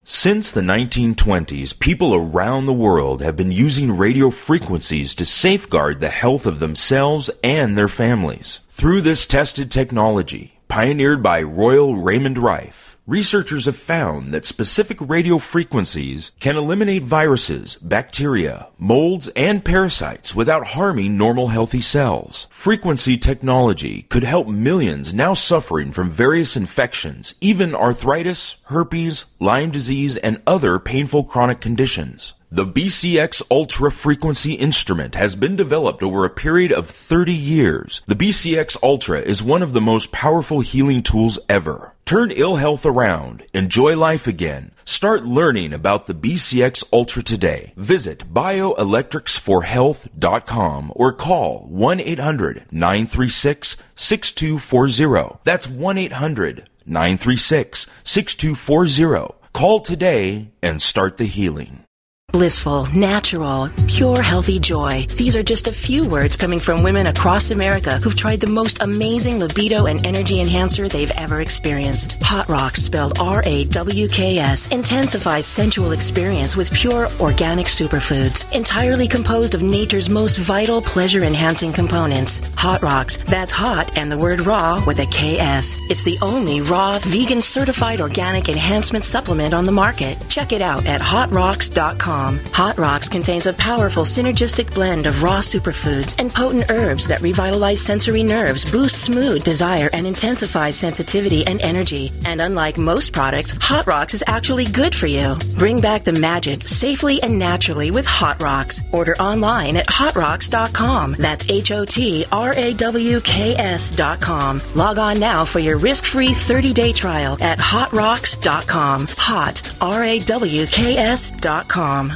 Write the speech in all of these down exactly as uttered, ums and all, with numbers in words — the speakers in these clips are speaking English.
Since the nineteen twenties, people around the world have been using radio frequencies to safeguard the health of themselves and their families. Through this tested technology, pioneered by Royal Raymond Rife, researchers have found that specific radio frequencies can eliminate viruses, bacteria, molds, and parasites without harming normal healthy cells. Frequency technology could help millions now suffering from various infections, even arthritis, herpes, Lyme disease, and other painful chronic conditions. The B C X Ultra Frequency instrument has been developed over a period of thirty years. The B C X Ultra is one of the most powerful healing tools ever. Turn ill health around. Enjoy life again. Start learning about the B C X Ultra today. Visit bioelectrics for health dot com or call one eight hundred nine three six six two four zero. That's one eight hundred nine three six six two four zero. Call today and start the healing. Blissful, natural, pure, healthy joy. These are just a few words coming from women across America who've tried the most amazing libido and energy enhancer they've ever experienced. Hot Rocks, spelled R A W K S, intensifies sensual experience with pure organic superfoods, entirely composed of nature's most vital pleasure-enhancing components. Hot Rocks, that's hot and the word raw with a K S. It's the only raw, vegan-certified organic enhancement supplement on the market. Check it out at hot rocks dot com. Hot Rocks contains a powerful synergistic blend of raw superfoods and potent herbs that revitalize sensory nerves, boosts mood, desire, and intensifies sensitivity and energy. And unlike most products, Hot Rocks is actually good for you. Bring back the magic safely and naturally with Hot Rocks. Order online at hot rocks dot com. That's H O T R A W K S dot com. Log on now for your risk-free thirty-day trial at hot rocks dot com. Hot, R A W K S dot com.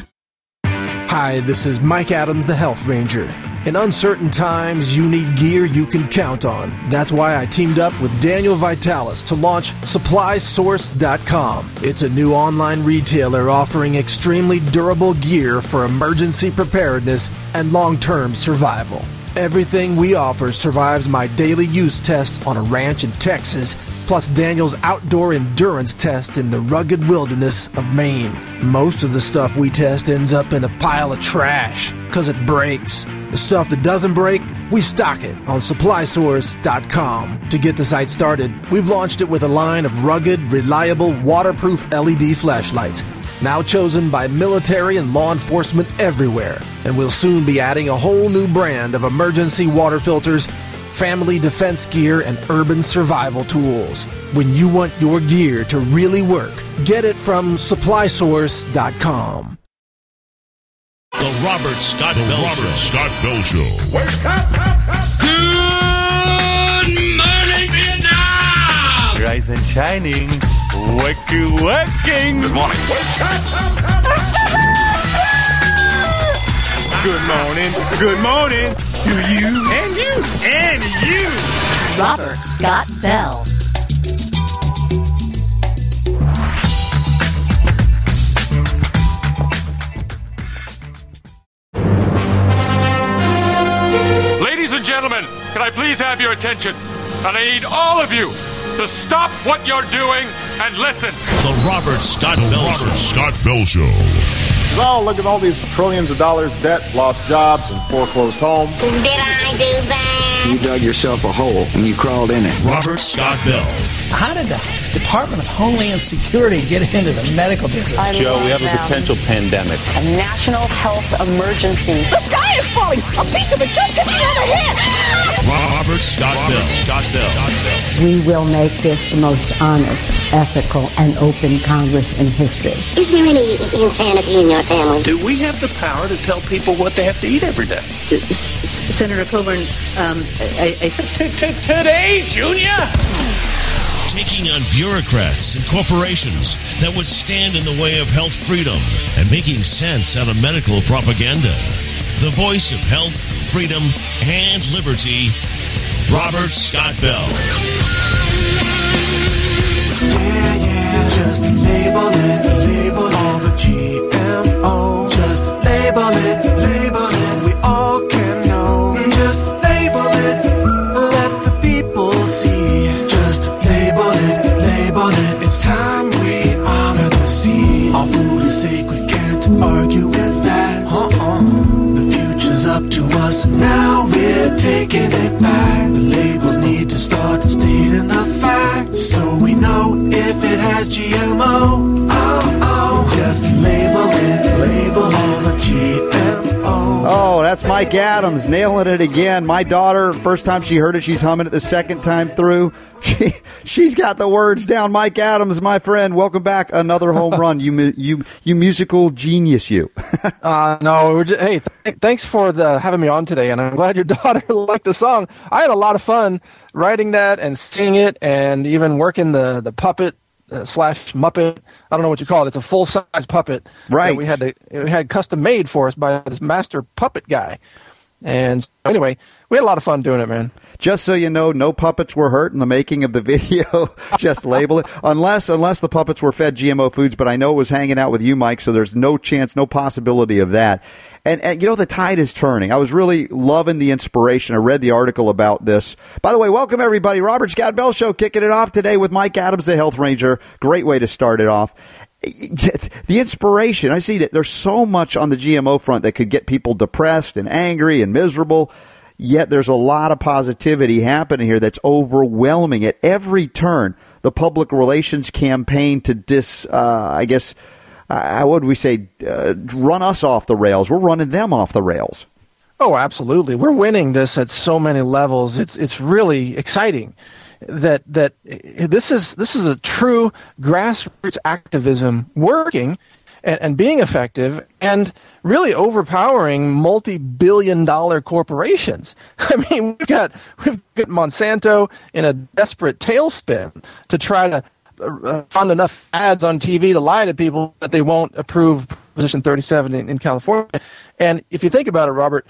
Hi, this is Mike Adams, the Health Ranger. In uncertain times, you need gear you can count on. That's why I teamed up with Daniel Vitalis to launch supply source dot com. It's a new online retailer offering extremely durable gear for emergency preparedness and long-term survival. Everything we offer survives my daily use test on a ranch in Texas, plus Daniel's outdoor endurance test in the rugged wilderness of Maine. Most of the stuff we test ends up in a pile of trash, because it breaks. The stuff that doesn't break, we stock it on supply source dot com. To get the site started, we've launched it with a line of rugged, reliable, waterproof L E D flashlights, now chosen by military and law enforcement everywhere. And we'll soon be adding a whole new brand of emergency water filters, family defense gear, and urban survival tools. When you want your gear to really work, get it from supply source dot com. The Robert Scott the Bell Robert Show. Scott Bell Show. Wake up, up, up. Good morning, Vietnam. Rise and shining. Waking, waking. Good morning. Wake up, up, up. Good morning. Good morning to you and you and you. Robert Scott Bell. Ladies and gentlemen, can I please have your attention? And I need all of you to stop what you're doing and listen. The Robert Scott the Bell Robert Show. Scott Bell Show. Oh, look at all these trillions of dollars debt, lost jobs, and foreclosed homes. Did I do that? You dug yourself a hole and you crawled in it. Robert Scott Bell. How did the Department of Homeland Security get into the medical business? I Joe, we have them. a potential pandemic. A national health emergency. The sky is falling. A piece of it just hit me on the head. Robert Scott Robert Bell. Scott Bell. Scott Bell. We will make this the most honest, ethical, and open Congress in history. Is there any insanity in your family? Do we have the power to tell people what they have to eat every day? S- Senator Coburn, um, I, I today, Junior. Taking on bureaucrats and corporations that would stand in the way of health freedom and making sense out of medical propaganda. The voice of health, freedom, and liberty, Robert Scott Bell. Yeah, yeah. Just label it, label all the G M O. Just label it, label it, so we all can know. Just label it, let the people see. Just label it, label it. It's time we honor the sea. Our food is sacred, can't argue with that. Uh-uh. The future's up to us, and now we're taking it back. The labels need to start stating the facts, so we know if it has G M O. Oh, oh, just label it, label all the G M O. Oh, that's Mike Adams nailing it again. My daughter, first time she heard it, she's humming it the second time through. She, she's got the words down. Mike Adams, my friend, welcome back. Another home run. You you you musical genius, you. uh, no, we're just, hey, th- thanks for the, having me on today, and I'm glad your daughter liked the song. I had a lot of fun writing that and singing it and even working the, the puppet uh, slash Muppet. I don't know what you call it. It's a full-size puppet. Right. That we had to, we had custom made for us by this master puppet guy. And so anyway, we had a lot of fun doing it, man. Just so you know, no puppets were hurt in the making of the video. Just label it. Unless unless the puppets were fed G M O foods, but I know it was hanging out with you, Mike, so there's no chance, no possibility of that. And, and, you know, the tide is turning. I was really loving the inspiration. I read the article about this. By the way, welcome, everybody. Robert Scott Bell Show kicking it off today with Mike Adams, the Health Ranger. Great way to start it off. The inspiration, I see that there's so much on the G M O front that could get people depressed and angry and miserable, yet there's a lot of positivity happening here that's overwhelming at every turn. The public relations campaign to dis, uh, I guess, uh, what would we say, uh, run us off the rails. We're running them off the rails. Oh, absolutely. We're winning this at so many levels. It's it's really exciting. That that this is this is a true grassroots activism working and, and being effective and really overpowering multi-billion dollar corporations. I mean, we've got we've got Monsanto in a desperate tailspin to try to uh, fund enough ads on T V to lie to people that they won't approve Proposition thirty-seven in, in California. And if you think about it, Robert,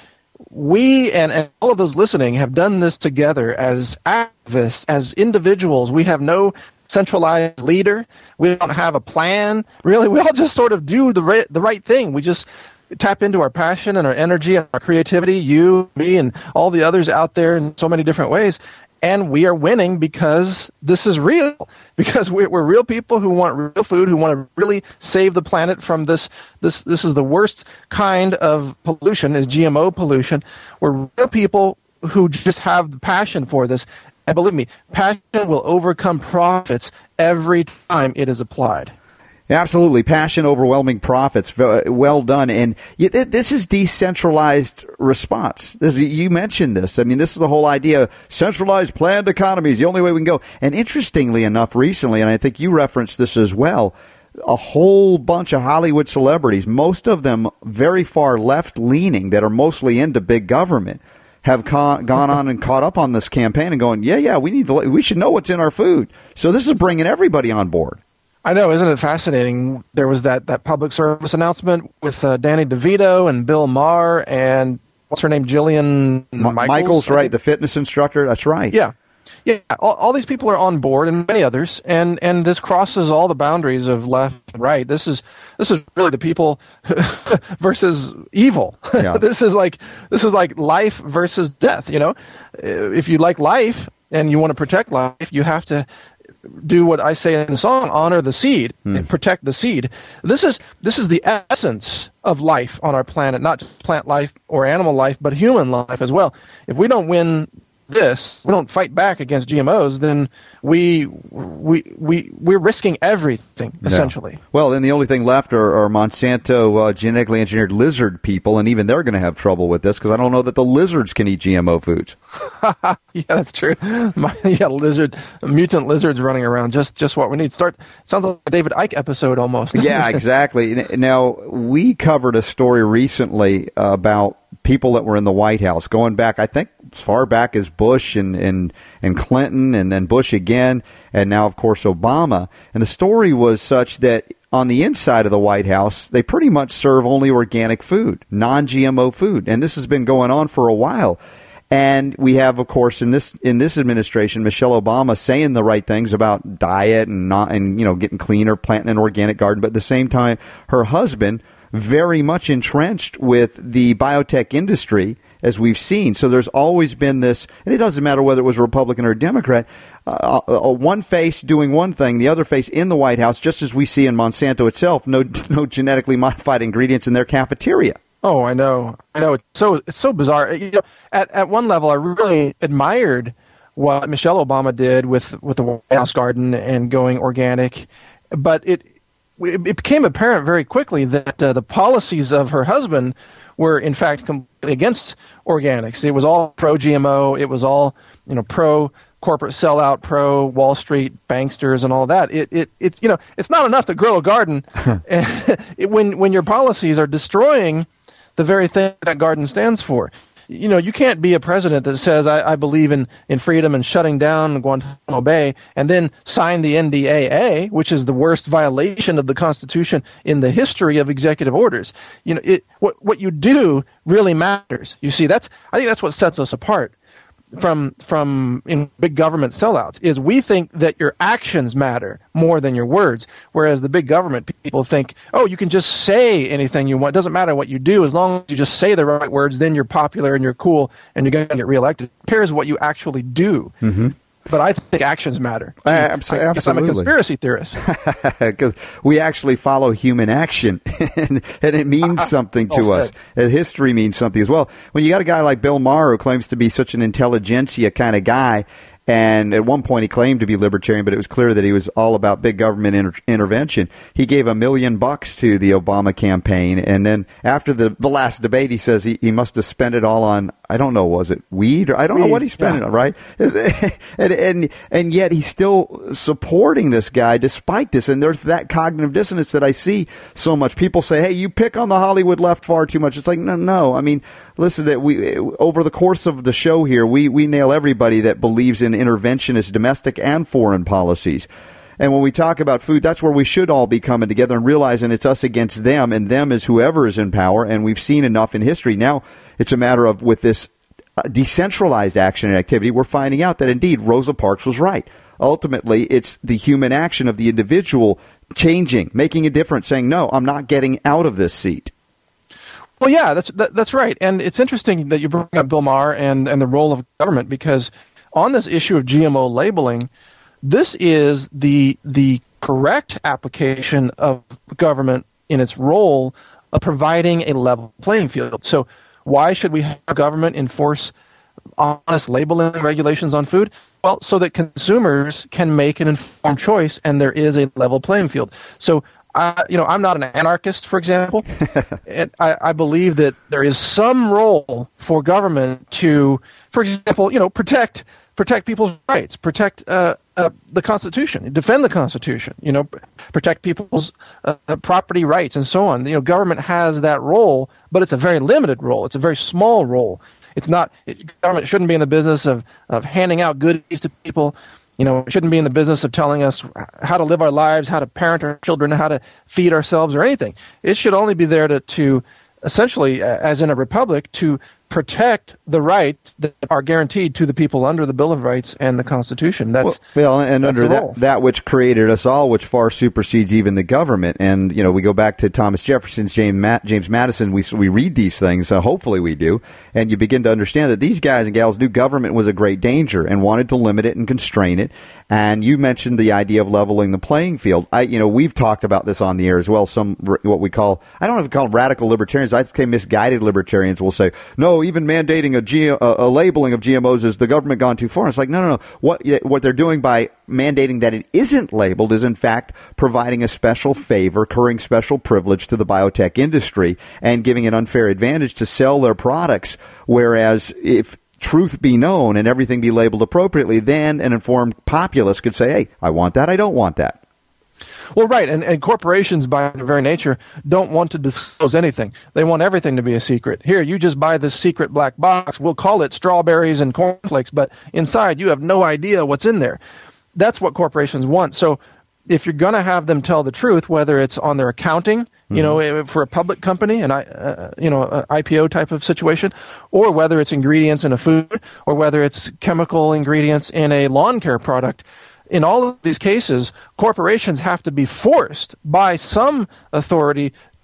we and, and all of those listening have done this together as activists, as individuals. We have no centralized leader. We don't have a plan. Really, we all just sort of do the right, the right thing. We just tap into our passion and our energy and our creativity, you, me, and all the others out there in so many different ways. And we are winning because this is real, because we're, we're real people who want real food, who want to really save the planet from this. This this is the worst kind of pollution, is G M O pollution. We're real people who just have the passion for this. And believe me, passion will overcome profits every time it is applied. Absolutely. Passion overwhelming profits. Well done. And this is decentralized response. This, you mentioned this. I mean, this is the whole idea. Centralized planned economy is the only way we can go. And interestingly enough, recently, and I think you referenced this as well, a whole bunch of Hollywood celebrities, most of them very far left-leaning that are mostly into big government, have con- gone on and caught up on this campaign and going, yeah, yeah, we need to, we should know what's in our food. So this is bringing everybody on board. I know, isn't it fascinating? There was that, that public service announcement with uh, Danny DeVito and Bill Maher and what's her name, Jillian Ma- Michaels? Michaels, right, the fitness instructor. That's right. Yeah. Yeah, all, all these people are on board, and many others, and, and this crosses all the boundaries of left and right. This is this is really the people versus evil. Yeah. this is like this is like life versus death. You know, if you like life and you want to protect life, you have to do what I say in the song: honor the seed, mm. and protect the seed. This is this is the essence of life on our planet, not just plant life or animal life, but human life as well. If we don't win this, we don't fight back against G M Os, then we we we we're risking everything essentially. Yeah. Well, then the only thing left are, are Monsanto uh, genetically engineered lizard people, and even they're going to have trouble with this because I don't know that the lizards can eat G M O foods. Yeah, that's true. My, yeah, lizard, mutant lizards running around, just just what we need. Start sounds like a David Icke episode almost. Yeah, exactly. Now we covered a story recently about people that were in the White House, going back, I think, as far back as Bush and, and, and Clinton, and then Bush again, and now, of course, Obama. And the story was such that on the inside of the White House, they pretty much serve only organic food, non-G M O food. And this has been going on for a while. And we have, of course, in this in this administration, Michelle Obama saying the right things about diet and not and you know getting cleaner, planting an organic garden. But at the same time, her husband, very much entrenched with the biotech industry, as we've seen. So there's always been this, and it doesn't matter whether it was a Republican or a Democrat, uh, a, a one face doing one thing, the other face in the White House, just as we see in Monsanto itself, no no genetically modified ingredients in their cafeteria. Oh, I know. I know. It's so it's so bizarre. You know, at at one level, I really admired what Michelle Obama did with, with the White House garden and going organic, but it it became apparent very quickly that uh, the policies of her husband were, in fact, completely against organics. It was all pro-G M O. It was all, you know, pro-corporate sellout, pro-Wall Street banksters and all that. It it it's you know it's not enough to grow a garden it, when when your policies are destroying the very thing that garden stands for. You know, you can't be a president that says, I, I believe in, in freedom and shutting down Guantanamo Bay, and then sign the N D A A, which is the worst violation of the Constitution in the history of executive orders. You know, it, what what you do really matters. You see, that's I think that's what sets us apart from from in big government sellouts, is we think that your actions matter more than your words, whereas the big government people think, oh, you can just say anything you want. It doesn't matter what you do. As long as you just say the right words, then you're popular and you're cool and you're going to get reelected. It cares what you actually do. Mm-hmm. But I think actions matter. Uh, absolutely. I guess I'm a conspiracy theorist. Because we actually follow human action, and, and it means something to well us. And history means something as well. When you got a guy like Bill Maher, who claims to be such an intelligentsia kind of guy, and at one point he claimed to be libertarian, but it was clear that he was all about big government inter- intervention. He gave a million bucks to the Obama campaign, and then after the, the last debate, he says he, he must have spent it all on, I don't know, was it weed? Or I don't weed, know what he spent yeah. it on, right? and, and and yet he's still supporting this guy despite this, and there's that cognitive dissonance that I see so much. People say, hey, you pick on the Hollywood left far too much. It's like, no, no. I mean, listen, that we over the course of the show here, we, we nail everybody that believes in interventionist domestic and foreign policies. And when we talk about food, that's where we should all be coming together and realizing it's us against them, and them is whoever is in power. And we've seen enough in history. Now it's a matter of, with this uh, decentralized action and activity, we're finding out that indeed Rosa Parks was right. Ultimately, it's the human action of the individual changing, making a difference, saying, no, I'm not getting out of this seat. Well, yeah, that's that, that's right. And it's interesting that you bring up Bill Maher and, and the role of government, because on this issue of G M O labeling, this is the the correct application of government in its role of providing a level playing field. So why should we have government enforce honest labeling regulations on food? Well, so that consumers can make an informed choice and there is a level playing field. So I, you know, I'm not an anarchist, for example, and I, I believe that there is some role for government to, for example, you know, protect protect people's rights, protect uh, uh, the Constitution, defend the Constitution, you know, protect people's uh, property rights, and so on. You know, government has that role, but it's a very limited role. It's a very small role. It's not. It, government shouldn't be in the business of of handing out goodies to people. You know, it shouldn't be in the business of telling us how to live our lives, how to parent our children, how to feed ourselves, or anything. It should only be there to, to essentially, as in a republic, to protect the rights that are guaranteed to the people under the Bill of Rights and the Constitution. That's well, well and that's under that, that which created us all, which far supersedes even the government. And you know, we go back to Thomas Jefferson's James, Matt, James Madison. We we read these things, uh, hopefully we do, and you begin to understand that these guys and gals knew government was a great danger and wanted to limit it and constrain it. And you mentioned the idea of leveling the playing field. I, you know, we've talked about this on the air as well. Some what we call, I don't know if we call them radical libertarians. I'd say misguided libertarians will say, no, even mandating a, G, a, a labeling of G M Os is the government gone too far. And it's like, no, no, no. What what they're doing by mandating that it isn't labeled is, in fact, providing a special favor, accruing special privilege to the biotech industry and giving an unfair advantage to sell their products. Whereas if truth be known and everything be labeled appropriately, then an informed populace could say, hey, I want that, I don't want that. Well, right, and, and corporations, by their very nature, don't want to disclose anything. They want everything to be a secret. Here, you just buy this secret black box. We'll call it strawberries and cornflakes, but inside you have no idea what's in there. That's what corporations want. So if you're going to have them tell the truth, whether it's on their accounting, you know, for a public company, an uh, you know, an I P O type of situation, or whether it's ingredients in a food, or whether it's chemical ingredients in a lawn care product, in all of these cases, corporations have to be forced by some authority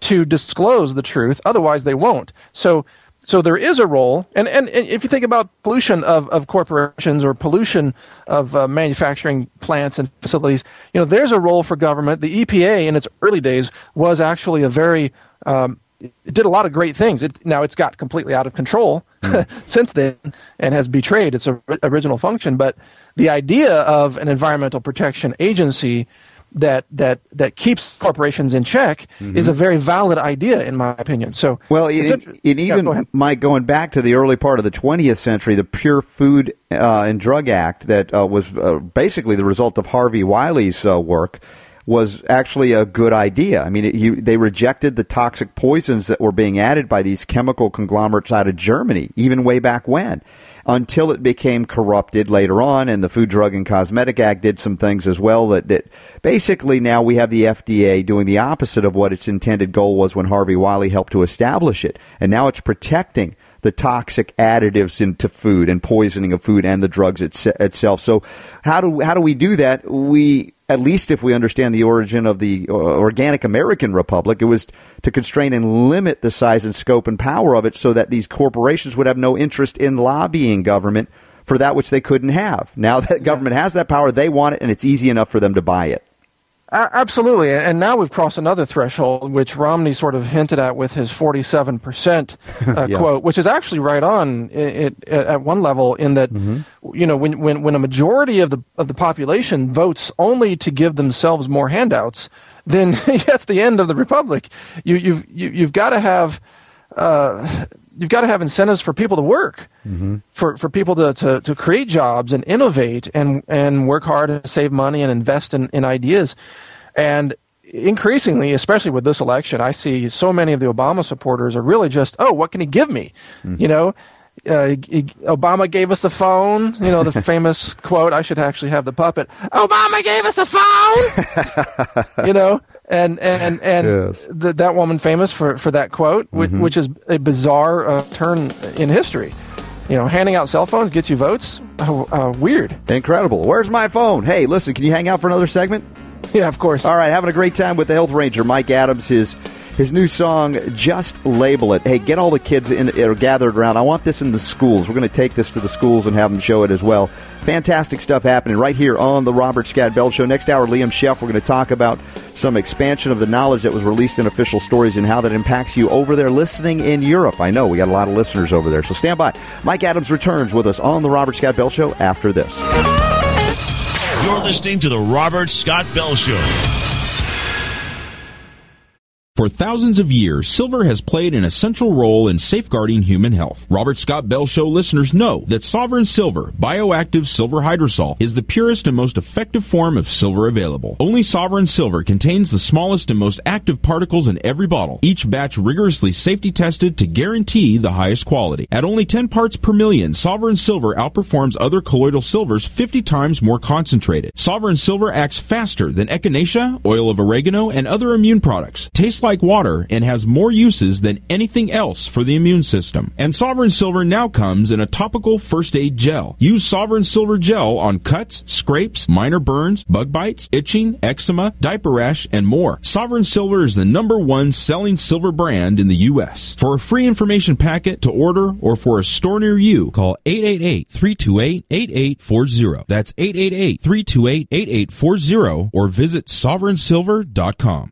to disclose the truth. Otherwise, they won't. So so there is a role. And, and, and if you think about pollution of, of corporations or pollution of uh, manufacturing plants and facilities, you know, there's a role for government. The E P A in its early days was actually a very um, it did a lot of great things. It, now it's got completely out of control mm. since then and has betrayed its original function. But the idea of an environmental protection agency that that that keeps corporations in check mm-hmm. is a very valid idea, in my opinion. So, well, it, it, it even, yeah, Mike, going back to the early part of the twentieth century, the Pure Food uh, and Drug Act that uh, was uh, basically the result of Harvey Wiley's uh, work was actually a good idea. I mean, it, he, they rejected the toxic poisons that were being added by these chemical conglomerates out of Germany, even way back when, until it became corrupted later on, and the Food, Drug, and Cosmetic Act did some things as well that, that basically now we have the F D A doing the opposite of what its intended goal was when Harvey Wiley helped to establish it. And now it's protecting the toxic additives into food and poisoning of food and the drugs it's, itself. So how do how do we do that? We, at least if we understand the origin of the organic American Republic, it was to constrain and limit the size and scope and power of it so that these corporations would have no interest in lobbying government for that which they couldn't have. Now that government has that power, they want it, and it's easy enough for them to buy it. Uh, absolutely. And now we've crossed another threshold, which Romney sort of hinted at with his forty-seven percent uh, yes. quote, which is actually right on it, it, at one level in that, mm-hmm. you know, when, when, when a majority of the of the population votes only to give themselves more handouts, then that's the end of the republic. You, you've, you, you've got to have... Uh, You've got to have incentives for people to work, mm-hmm. for, for people to, to, to create jobs and innovate and, and work hard and save money and invest in, in ideas. And increasingly, especially with this election, I see so many of the Obama supporters are really just, oh, what can he give me? Mm-hmm. You know, uh, he, he, Obama gave us a phone, you know, the famous quote, I should actually have the puppet, Obama gave us a phone, you know. And and and yes. the, that woman famous for, for that quote, which, mm-hmm. which is a bizarre uh, turn in history. You know, handing out cell phones gets you votes. Uh, uh, weird. Incredible. Where's my phone? Hey, listen, can you hang out for another segment? Yeah, of course. All right, having a great time with the Health Ranger, Mike Adams. His his new song, Just Label It. Hey, get all the kids in, are gathered around. I want this in the schools. We're going to take this to the schools and have them show it as well. Fantastic stuff happening right here on the Robert Scott Bell Show. Next hour, Liam Sheff, we're going to talk about some expansion of the knowledge that was released in Official Stories and how that impacts you over there listening in Europe. I know we got a lot of listeners over there, so stand by. Mike Adams returns with us on the Robert Scott Bell Show after this. You're listening to the Robert Scott Bell Show. For thousands of years, silver has played an essential role in safeguarding human health. Robert Scott Bell Show listeners know that Sovereign Silver, bioactive silver hydrosol, is the purest and most effective form of silver available. Only Sovereign Silver contains the smallest and most active particles in every bottle, each batch rigorously safety tested to guarantee the highest quality. At only ten parts per million, Sovereign Silver outperforms other colloidal silvers fifty times more concentrated. Sovereign Silver acts faster than echinacea, oil of oregano, and other immune products. Tastes like water and has more uses than anything else for the immune system. And Sovereign Silver now comes in a topical first aid gel. Use Sovereign Silver gel on cuts, scrapes, minor burns, bug bites, itching, eczema, diaper rash, and more. Sovereign Silver is the number one selling silver brand in the U S. For a free information packet to order or for a store near you, call eight eight eight, three two eight, eight eight four zero. That's eight eight eight, three two eight, eight eight four zero or visit sovereign silver dot com.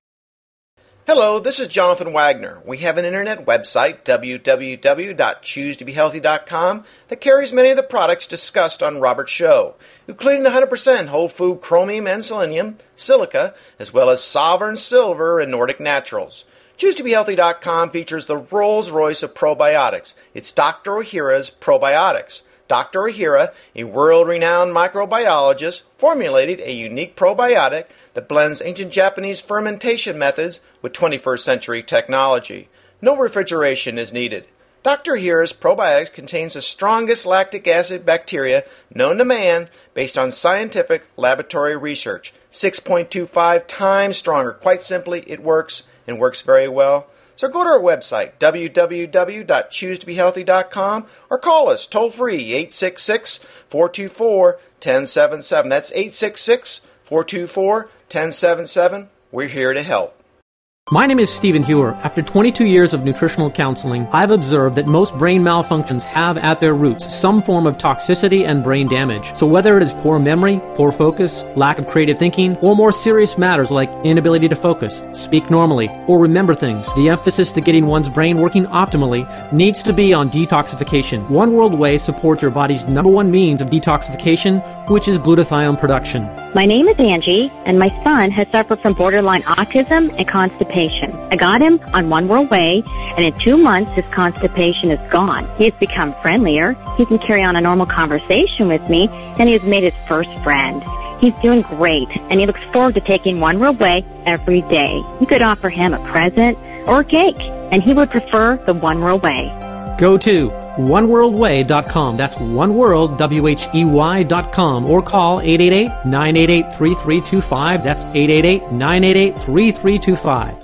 Hello, this is Jonathan Wagner. We have an internet website, w w w dot choose to be healthy dot com, that carries many of the products discussed on Robert's show, including one hundred percent whole food chromium and selenium, silica, as well as Sovereign Silver and Nordic Naturals. choose to be healthy dot com features the Rolls-Royce of probiotics. It's Doctor Ohhira's Probiotics. Doctor Ohhira, a world-renowned microbiologist, formulated a unique probiotic that blends ancient Japanese fermentation methods with twenty-first century technology. No refrigeration is needed. Doctor Ohhira's probiotics contains the strongest lactic acid bacteria known to man based on scientific laboratory research. six point two five times stronger. Quite simply, it works and works very well. So go to our website, w w w dot choose to be healthy dot com, or call us toll-free, eight six six, four two four, one zero seven seven. That's eight six six, four two four, one zero seven seven. We're here to help. My name is Stephen Hewer. After twenty-two years of nutritional counseling, I've observed that most brain malfunctions have at their roots some form of toxicity and brain damage. So whether it is poor memory, poor focus, lack of creative thinking, or more serious matters like inability to focus, speak normally, or remember things, the emphasis to getting one's brain working optimally needs to be on detoxification. One World Whey supports your body's number one means of detoxification, which is glutathione production. My name is Angie, and my son has suffered from borderline autism and constipation. I got him on One World Whey, and in two months his constipation is gone. He has become friendlier, he can carry on a normal conversation with me, and he has made his first friend. He's doing great, and he looks forward to taking One World Whey every day. You could offer him a present or a cake, and he would prefer the One World Whey. Go to one world way dot com. That's oneworld, W H E Y dot com, or call eight eight eight, nine eight eight, three three two five. That's eight eight eight, nine eight eight, three three two five.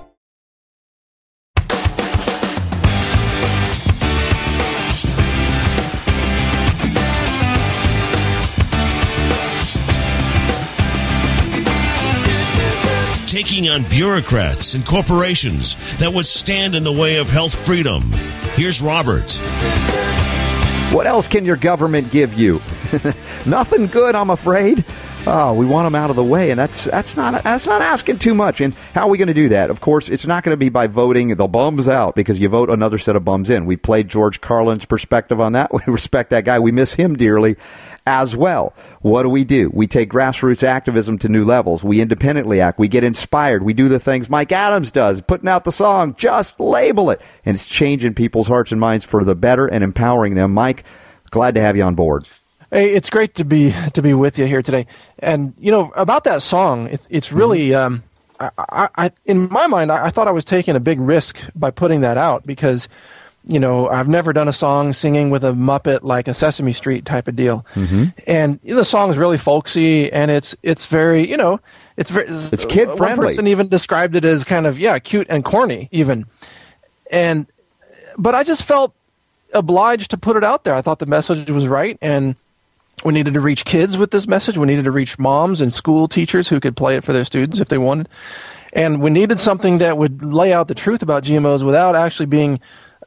Taking on bureaucrats and corporations that would stand in the way of health freedom. Here's Robert. What else can your government give you? Nothing good, I'm afraid. Oh, we want them out of the way, and that's that's not that's not asking too much. And how are we going to do that? Of course, it's not going to be by voting the bums out, because you vote another set of bums in. We played George Carlin's perspective on that. We respect that guy. We miss him dearly as well. What do we do? We take grassroots activism to new levels. We independently act. We get inspired. We do the things Mike Adams does, putting out the song, Just Label It. And it's changing people's hearts and minds for the better and empowering them. Mike, glad to have you on board. Hey, it's great to be to be with you here today. And, you know, about that song, it's it's really, um, I, I, I, in my mind, I, I thought I was taking a big risk by putting that out, because, you know, I've never done a song singing with a Muppet like a Sesame Street type of deal. Mm-hmm. And the song is really folksy, and it's it's very, you know, it's very it's kid friendly. One person even described it as kind of, yeah, cute and corny even. And but I just felt obliged to put it out there. I thought the message was right, and we needed to reach kids with this message. We needed to reach moms and school teachers who could play it for their students if they wanted. And we needed something that would lay out the truth about G M Os without actually being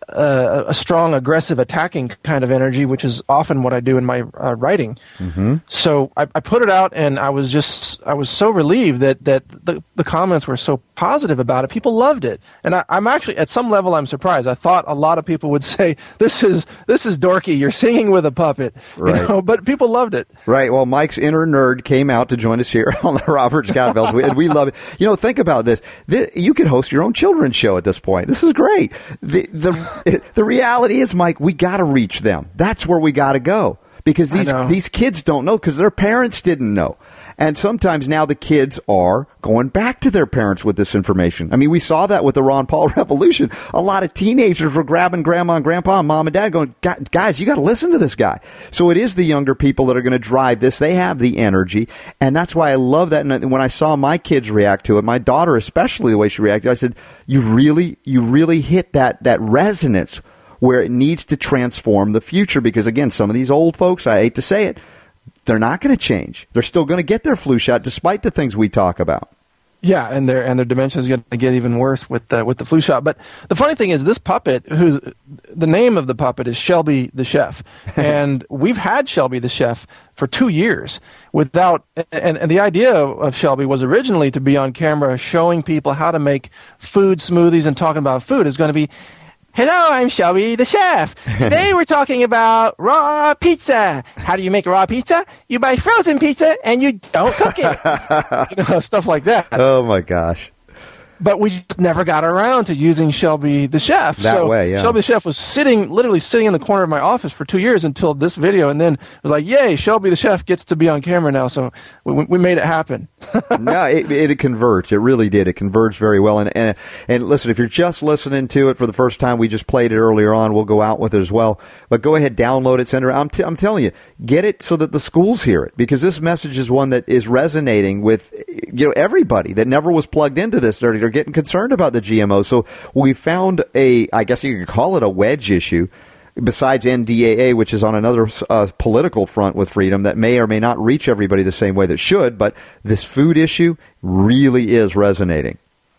Uh, a strong, aggressive, attacking kind of energy, which is often what I do in my uh, writing. Mm-hmm. So I, I put it out, and I was just, I was so relieved that that the, the comments were so positive about it. People loved it, and I, I'm actually, at some level, I'm surprised. I thought a lot of people would say, "This is this is dorky. You're singing with a puppet," right? You know? But people loved it. Right. Well, Mike's inner nerd came out to join us here on the Robert Scott Bells, and we love it. You know, think about this. this you could host your own children's show at this point. This is great. The the The reality is, Mike, we got to reach them. That's where we got to go, because these these kids don't know, because their parents didn't know. And sometimes now the kids are going back to their parents with this information. I mean, we saw that with the Ron Paul revolution. A lot of teenagers were grabbing grandma and grandpa and mom and dad going, guys, you got to listen to this guy. So it is the younger people that are going to drive this. They have the energy. And that's why I love that. And when I saw my kids react to it, my daughter especially, the way she reacted, I said, you really, you really hit that, that resonance where it needs to transform the future. Because, again, some of these old folks, I hate to say it, they're not going to change. They're still going to get their flu shot despite the things we talk about. Yeah, and their and their dementia is going to get even worse with the, with the flu shot. But the funny thing is, this puppet, who's the name of the puppet is Shelby the Chef, and we've had Shelby the Chef for two years without. And, and the idea of Shelby was originally to be on camera showing people how to make food smoothies and talking about food. Is going to be, hello, I'm Shelby the Chef. Today we're talking about raw pizza. How do you make raw pizza? You buy frozen pizza and you don't cook it. You know, stuff like that. Oh, my gosh. But we just never got around to using Shelby the Chef. That so way, yeah. Shelby the Chef was sitting, literally sitting in the corner of my office for two years until this video, and then it was like, yay, Shelby the Chef gets to be on camera now. So we, we made it happen. No, it, it converged. It really did. It converged very well. And, and and listen, if you're just listening to it for the first time, we just played it earlier on. We'll go out with it as well. But go ahead, download it, send it around. I'm, t- I'm telling you, get it so that the schools hear it, because this message is one that is resonating with, you know, everybody that never was plugged into this. They're, they're getting concerned about the G M O. So we found a, I guess you could call it a wedge issue, besides N D A A, which is on another uh, political front with freedom that may or may not reach everybody the same way that should, but this food issue really is resonating.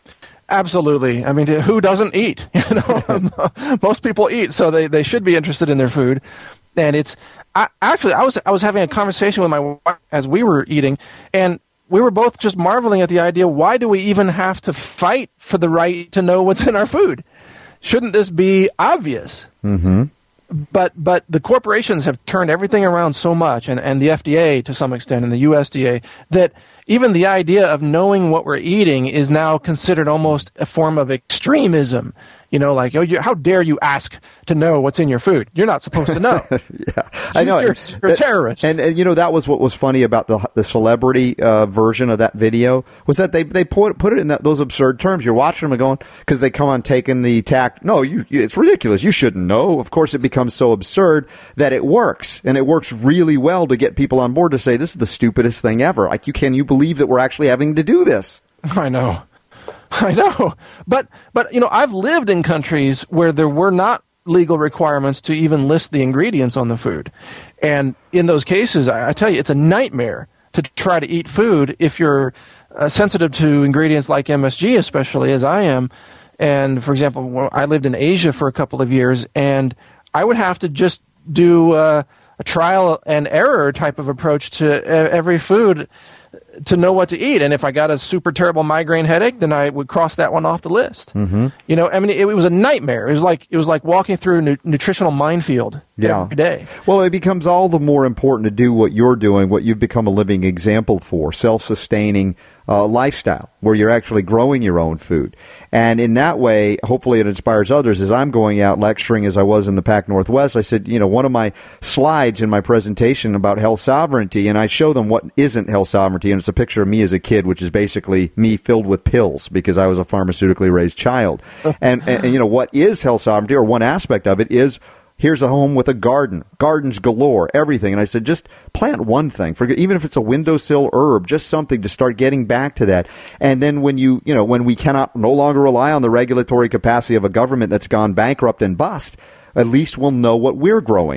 Absolutely. I mean, who doesn't eat? You know, most people eat, so they, they should be interested in their food. And it's I, actually I was I was having a conversation with my wife as we were eating, and we were both just marveling at the idea. Why do we even have to fight for the right to know what's in our food? Shouldn't this be obvious? Mm-hmm. But but the corporations have turned everything around so much, and, and the F D A to some extent, and the U S D A, that even the idea of knowing what we're eating is now considered almost a form of extremism. You know, like, oh, you, how dare you ask to know what's in your food? You're not supposed to know. Yeah, I know. You're, you're a terrorist. And, and, you know, that was what was funny about the the celebrity uh, version of that video, was that they, they put, put it in that, those absurd terms. You're watching them and going, because they come on taking the tack, no, you, you, it's ridiculous. You shouldn't know. Of course, it becomes so absurd that it works. And it works really well to get people on board to say, this is the stupidest thing ever. Like, you can you believe that we're actually having to do this? I know. I know, but but you know, I've lived in countries where there were not legal requirements to even list the ingredients on the food, and in those cases, I, I tell you, it's a nightmare to try to eat food if you're uh, sensitive to ingredients like M S G, especially as I am. And for example, I lived in Asia for a couple of years, and I would have to just do uh, a trial and error type of approach to every food to know what to eat. And if I got a super terrible migraine headache, then I would cross that one off the list. Mm-hmm. You know, I mean, it, it was a nightmare. It was like it was like walking through a nu- nutritional minefield yeah. every day. Well, it becomes all the more important to do what you're doing, what you've become a living example for, self-sustaining uh, lifestyle, where you're actually growing your own food. And in that way, hopefully it inspires others. As I'm going out lecturing, as I was in the Pac Northwest, I said, you know, one of my slides in my presentation about health sovereignty, and I show them what isn't health sovereignty, and it's a picture of me as a kid, which is basically me filled with pills because I was a pharmaceutically raised child. and, and, and, you know, what is health sovereignty, or one aspect of it, is here's a home with a garden, gardens galore, everything. And I said, just plant one thing, forget, even if it's a windowsill herb, just something to start getting back to that. And then when you, you know, when we cannot no longer rely on the regulatory capacity of a government that's gone bankrupt and bust, at least we'll know what we're growing.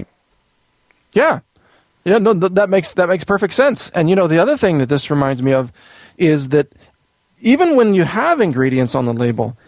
Yeah. Yeah, no, th- that makes that makes perfect sense. And, you know, the other thing that this reminds me of is that even when you have ingredients on the label,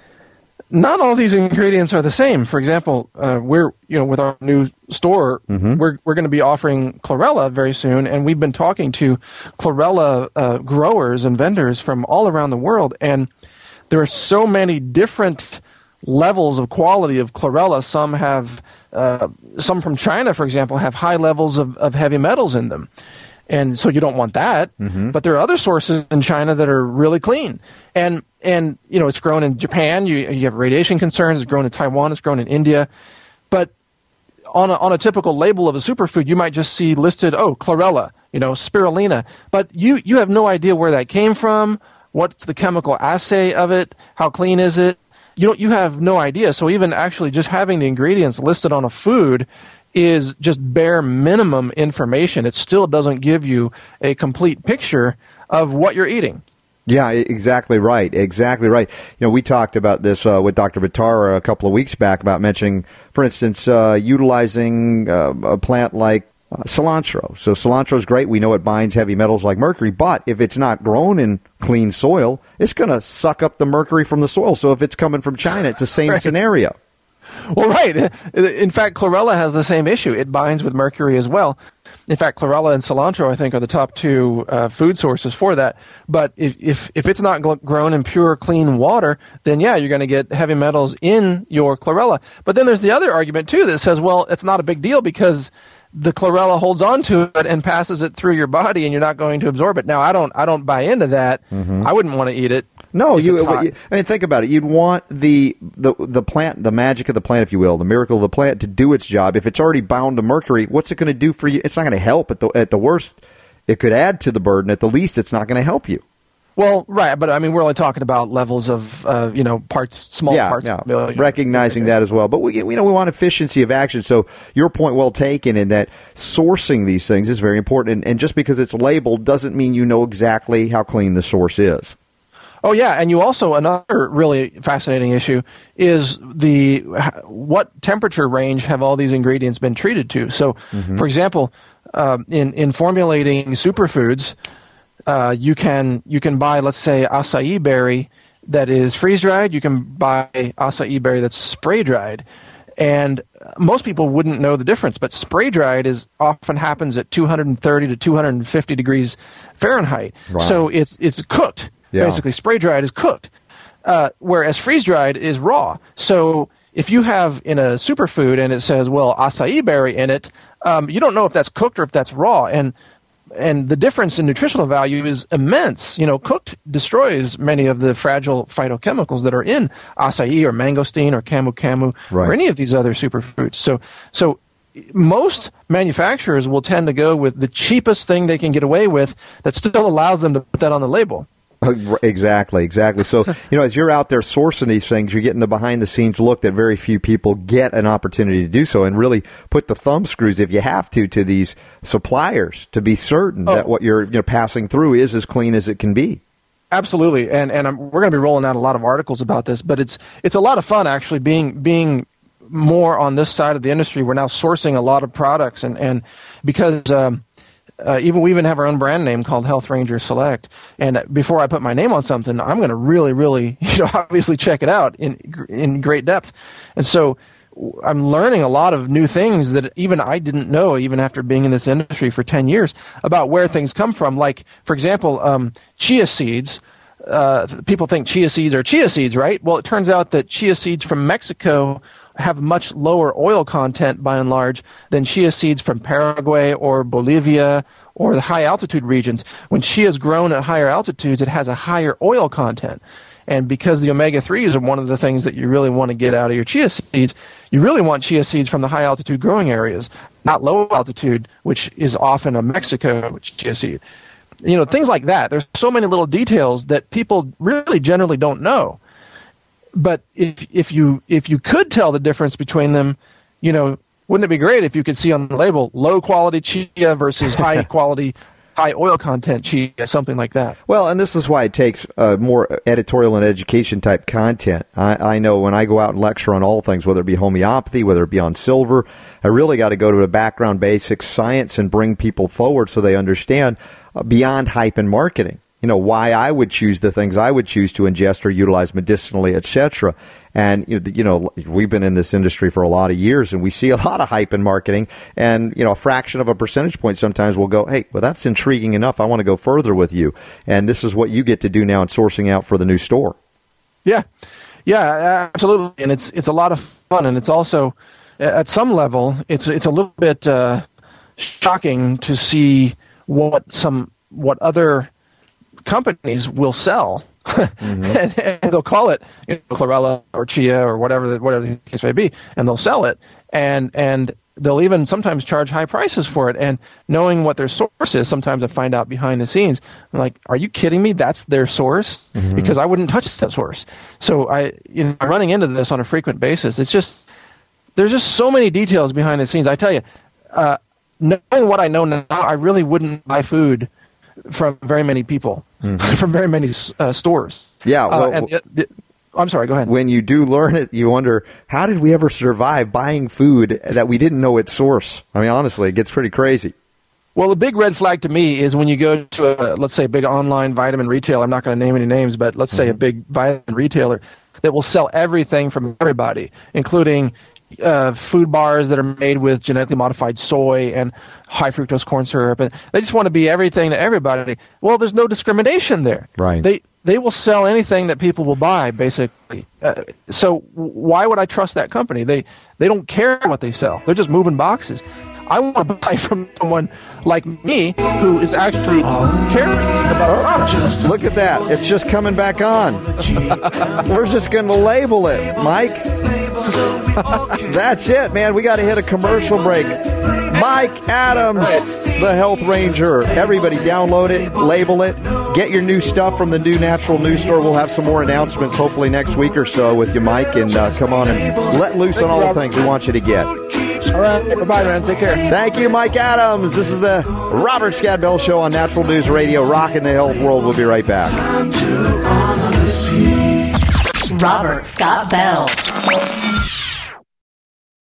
not all these ingredients are the same. For example, uh, we're you know with our new store, mm-hmm. we're we're going to be offering chlorella very soon, and we've been talking to chlorella uh, growers and vendors from all around the world, and there are so many different levels of quality of chlorella. Some have uh, some from China, for example, have high levels of, of heavy metals in them. And so you don't want that. Mm-hmm. But there are other sources in China that are really clean. And, and you know, it's grown in Japan. You, you have radiation concerns. It's grown in Taiwan. It's grown in India. But on a, on a typical label of a superfood, you might just see listed, oh, chlorella, you know, spirulina. But you, you have no idea where that came from, what's the chemical assay of it, how clean is it. You don't, you have no idea. So even actually just having the ingredients listed on a food is just bare minimum information. It still doesn't give you a complete picture of what you're eating. Yeah, exactly right. Exactly right. You know, we talked about this uh, with Doctor Vitara a couple of weeks back about mentioning, for instance, uh, utilizing uh, a plant like uh, cilantro. So cilantro is great. We know it binds heavy metals like mercury, but if it's not grown in clean soil, it's going to suck up the mercury from the soil. So if it's coming from China, it's the same right. scenario. Well, right. In fact, chlorella has the same issue. It binds with mercury as well. In fact, chlorella and cilantro, I think, are the top two uh, food sources for that. But if if, if it's not gl- grown in pure, clean water, then, yeah, you're going to get heavy metals in your chlorella. But then there's the other argument, too, that says, well, it's not a big deal because the chlorella holds on to it and passes it through your body, and you're not going to absorb it. Now, I don't I don't buy into that. Mm-hmm. I wouldn't want to eat it. No, you, you. I mean, think about it. You'd want the, the the plant, the magic of the plant, if you will, the miracle of the plant, to do its job. If it's already bound to mercury, what's it going to do for you? It's not going to help. At the at the worst, it could add to the burden. At the least, it's not going to help you. Well, right, but I mean, we're only talking about levels of, uh, you know, parts, small yeah, parts. Yeah, million, recognizing that as well. But we, we know we want efficiency of action. So your point well taken in that sourcing these things is very important. And, and just because it's labeled doesn't mean you know exactly how clean the source is. Oh, yeah, and you also, another really fascinating issue is the what temperature range have all these ingredients been treated to? So, mm-hmm. for example, uh, in, in formulating superfoods, uh, you can you can buy, let's say, acai berry that is freeze-dried. You can buy acai berry that's spray-dried. And most people wouldn't know the difference, but spray-dried is often happens at two hundred thirty to two hundred fifty degrees Fahrenheit. Wow. So it's it's cooked. Yeah. Basically, spray-dried is cooked, uh, whereas freeze-dried is raw. So if you have in a superfood and it says, well, acai berry in it, um, you don't know if that's cooked or if that's raw. And and the difference in nutritional value is immense. You know, cooked destroys many of the fragile phytochemicals that are in acai or mangosteen or camu camu right. or any of these other superfruits. So, so most manufacturers will tend to go with the cheapest thing they can get away with that still allows them to put that on the label. Exactly, exactly. So, you know, as you're out there sourcing these things, you're getting the behind-the-scenes look that very few people get an opportunity to do so, and really put the thumb screws, if you have to, to these suppliers to be certain oh. that what you're you know, passing through is as clean as it can be. Absolutely, and and I'm, we're going to be rolling out a lot of articles about this, but it's it's a lot of fun actually being being more on this side of the industry. We're now sourcing a lot of products, and and because. Um, Uh, even we even have our own brand name called Health Ranger Select. And before I put my name on something, I'm going to really, really, you know, obviously check it out in in great depth. And so I'm learning a lot of new things that even I didn't know, even after being in this industry for ten years, about where things come from. Like, for example, um, chia seeds. Uh, people think chia seeds are chia seeds, right? Well, it turns out that chia seeds from Mexico have much lower oil content by and large than chia seeds from Paraguay or Bolivia or the high altitude regions. When chia is grown at higher altitudes, it has a higher oil content. And because the omega threes are one of the things that you really want to get out of your chia seeds, you really want chia seeds from the high altitude growing areas, not low altitude, which is often a Mexico chia seed. You know, things like that. There's so many little details that people really generally don't know. But if if you if you could tell the difference between them, you know, wouldn't it be great if you could see on the label low quality chia versus high quality, high oil content chia, something like that? Well, and this is why it takes uh, more editorial and education type content. I, I know when I go out and lecture on all things, whether it be homeopathy, whether it be on silver, I really got to go to the background basics, science, and bring people forward so they understand uh, beyond hype and marketing. You know, why I would choose the things I would choose to ingest or utilize medicinally, et cetera. And, you know, we've been in this industry for a lot of years, and we see a lot of hype in marketing. And, you know, a fraction of a percentage point sometimes we'll go, hey, well, that's intriguing enough. I want to go further with you. And this is what you get to do now in sourcing out for the new store. Yeah. Yeah, absolutely. And it's it's a lot of fun. And it's also, at some level, it's it's a little bit uh, shocking to see what some what other companies will sell, mm-hmm. and, and they'll call it, you know, chlorella or chia or whatever the, whatever the case may be, and they'll sell it, and and they'll even sometimes charge high prices for it. And knowing what their source is, sometimes I find out behind the scenes, I'm like, are you kidding me? That's their source? Mm-hmm. Because I wouldn't touch that source. So I, you know, I'm running into this on a frequent basis. It's just there's just so many details behind the scenes. I tell you, uh, knowing what I know now, I really wouldn't buy food from very many people, mm-hmm. from very many uh, stores. Yeah. Well, uh, and the, the, I'm sorry, go ahead. When you do learn it, you wonder, how did we ever survive buying food that we didn't know its source? I mean, honestly, it gets pretty crazy. Well, the big red flag to me is when you go to, a, let's say, a big online vitamin retailer. I'm not going to name any names, but let's mm-hmm. say a big vitamin retailer that will sell everything from everybody, including Uh, food bars that are made with genetically modified soy and high fructose corn syrup, and they just want to be everything to everybody. Well, there's no discrimination there. Right. They they will sell anything that people will buy, basically. Uh, so why would I trust that company? They they don't care what they sell. They're just moving boxes. I want to buy from someone like me who is actually caring about our product. Look at that. It's just coming back on. We're just going to label it, Mike. That's it, man. We got to hit a commercial break. Mike Adams, the Health Ranger. Everybody download it, label it, get your new stuff from the new Natural News Store. We'll have some more announcements hopefully next week or so with you, Mike, and uh, come on and let loose on all the things we want you to get. All right. Bye-bye, man. Take care. Thank you, Mike Adams. This is the Robert Scott Bell Show on Natural News Radio, rocking the health world. We'll be right back. Robert Scott Bell.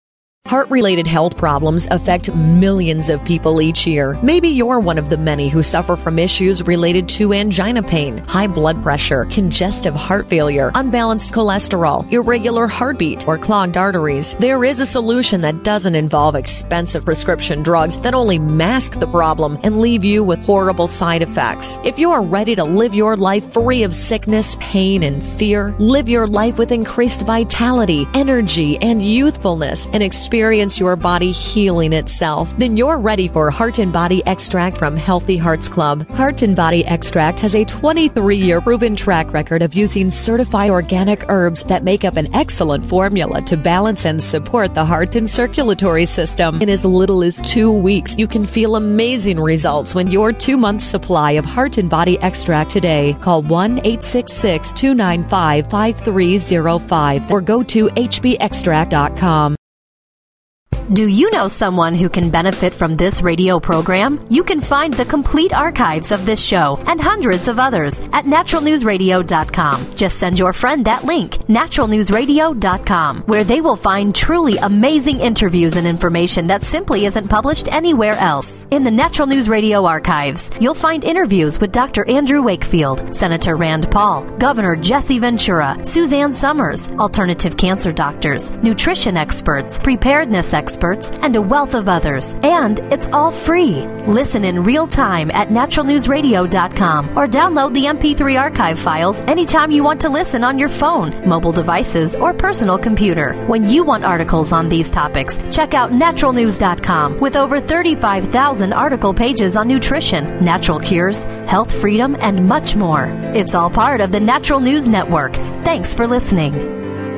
Heart-related health problems affect millions of people each year. Maybe you're one of the many who suffer from issues related to angina pain, high blood pressure, congestive heart failure, unbalanced cholesterol, irregular heartbeat, or clogged arteries. There is a solution that doesn't involve expensive prescription drugs that only mask the problem and leave you with horrible side effects. If you are ready to live your life free of sickness, pain, and fear, live your life with increased vitality, energy, and youthfulness, and experience Experience your body healing itself, then you're ready for Heart and Body Extract from Healthy Hearts Club. Heart and Body Extract has a twenty-three year proven track record of using certified organic herbs that make up an excellent formula to balance and support the heart and circulatory system. In as little as two weeks, you can feel amazing results when your two-month supply of Heart and Body Extract today. Call one eight six six, two nine five, five three zero five or go to h b extract dot com. Do you know someone who can benefit from this radio program? You can find the complete archives of this show and hundreds of others at natural news radio dot com. Just send your friend that link, natural news radio dot com, where they will find truly amazing interviews and information that simply isn't published anywhere else. In the Natural News Radio archives, you'll find interviews with Doctor Andrew Wakefield, Senator Rand Paul, Governor Jesse Ventura, Suzanne Summers, alternative cancer doctors, nutrition experts, preparedness experts, and a wealth of others. And it's all free. Listen in real time at natural news radio dot com or download the M P three archive files anytime you want to listen on your phone, mobile devices, or personal computer. When you want articles on these topics, check out natural news dot com with over thirty-five thousand article pages on nutrition, natural cures, health freedom, and much more. It's all part of the Natural News Network. Thanks for listening.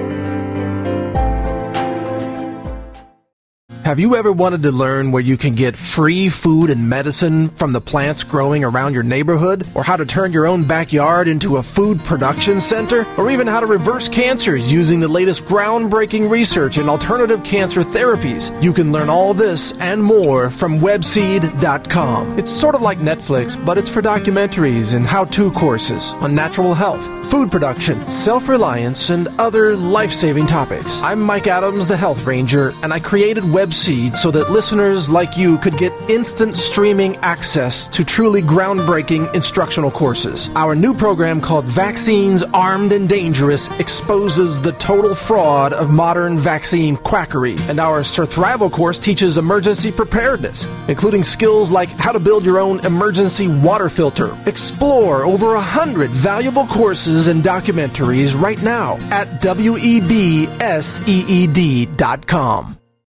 Have you ever wanted to learn where you can get free food and medicine from the plants growing around your neighborhood? Or how to turn your own backyard into a food production center? Or even how to reverse cancers using the latest groundbreaking research in alternative cancer therapies? You can learn all this and more from webseed dot com. It's sort of like Netflix, but it's for documentaries and how-to courses on natural health, food production, self-reliance, and other life-saving topics. I'm Mike Adams, the Health Ranger, and I created Webseed so that listeners like you could get instant streaming access to truly groundbreaking instructional courses. Our new program called Vaccines Armed and Dangerous exposes the total fraud of modern vaccine quackery. And our Surthrival course teaches emergency preparedness, including skills like how to build your own emergency water filter. Explore over a hundred valuable courses and documentaries right now at webseed dot com.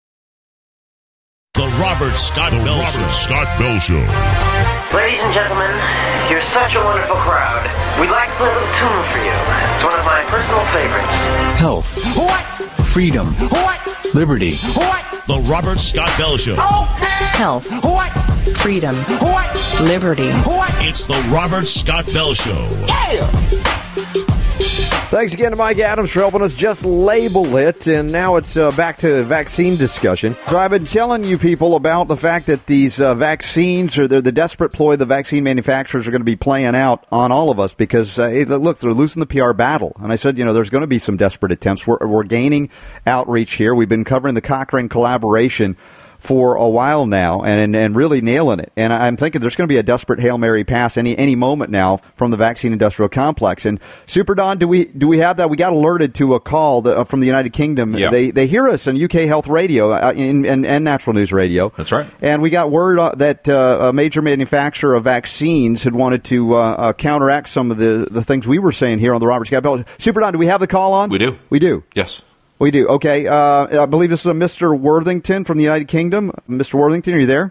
The Robert Scott the Bell Robert Show. Scott Bell Show. Ladies and gentlemen, you're such a wonderful crowd. We'd like to play a little tune for you. It's one of my personal favorites. Health. What? Freedom. What? Liberty. What? The Robert Scott Bell Show. Okay. Health. What? Freedom. What? Liberty. What? It's the Robert Scott Bell Show. Yeah! Thanks again to Mike Adams for helping us just label it, and now it's uh, back to vaccine discussion. So I've been telling you people about the fact that these uh, vaccines, or they're the desperate ploy the vaccine manufacturers are going to be playing out on all of us because, uh, hey, look, they're losing the P R battle. And I said, you know, there's going to be some desperate attempts. We're, we're gaining outreach here. We've been covering the Cochrane collaboration for a while now and and really nailing it. And I'm thinking there's going to be a desperate Hail Mary pass any any moment now from the vaccine industrial complex. And Super Don, do we do we have that? We got alerted to a call that, uh, from the United Kingdom. Yeah. They they hear us on U K Health Radio uh, in, and, and Natural News Radio. That's right. And we got word uh, that uh, a major manufacturer of vaccines had wanted to uh, uh, counteract some of the, the things we were saying here on the Robert Scott Bell. Super Don, do we have the call on? We do. We do. Yes. We do. Okay. Uh, I believe this is a Mister Worthington from the United Kingdom. Mister Worthington, are you there?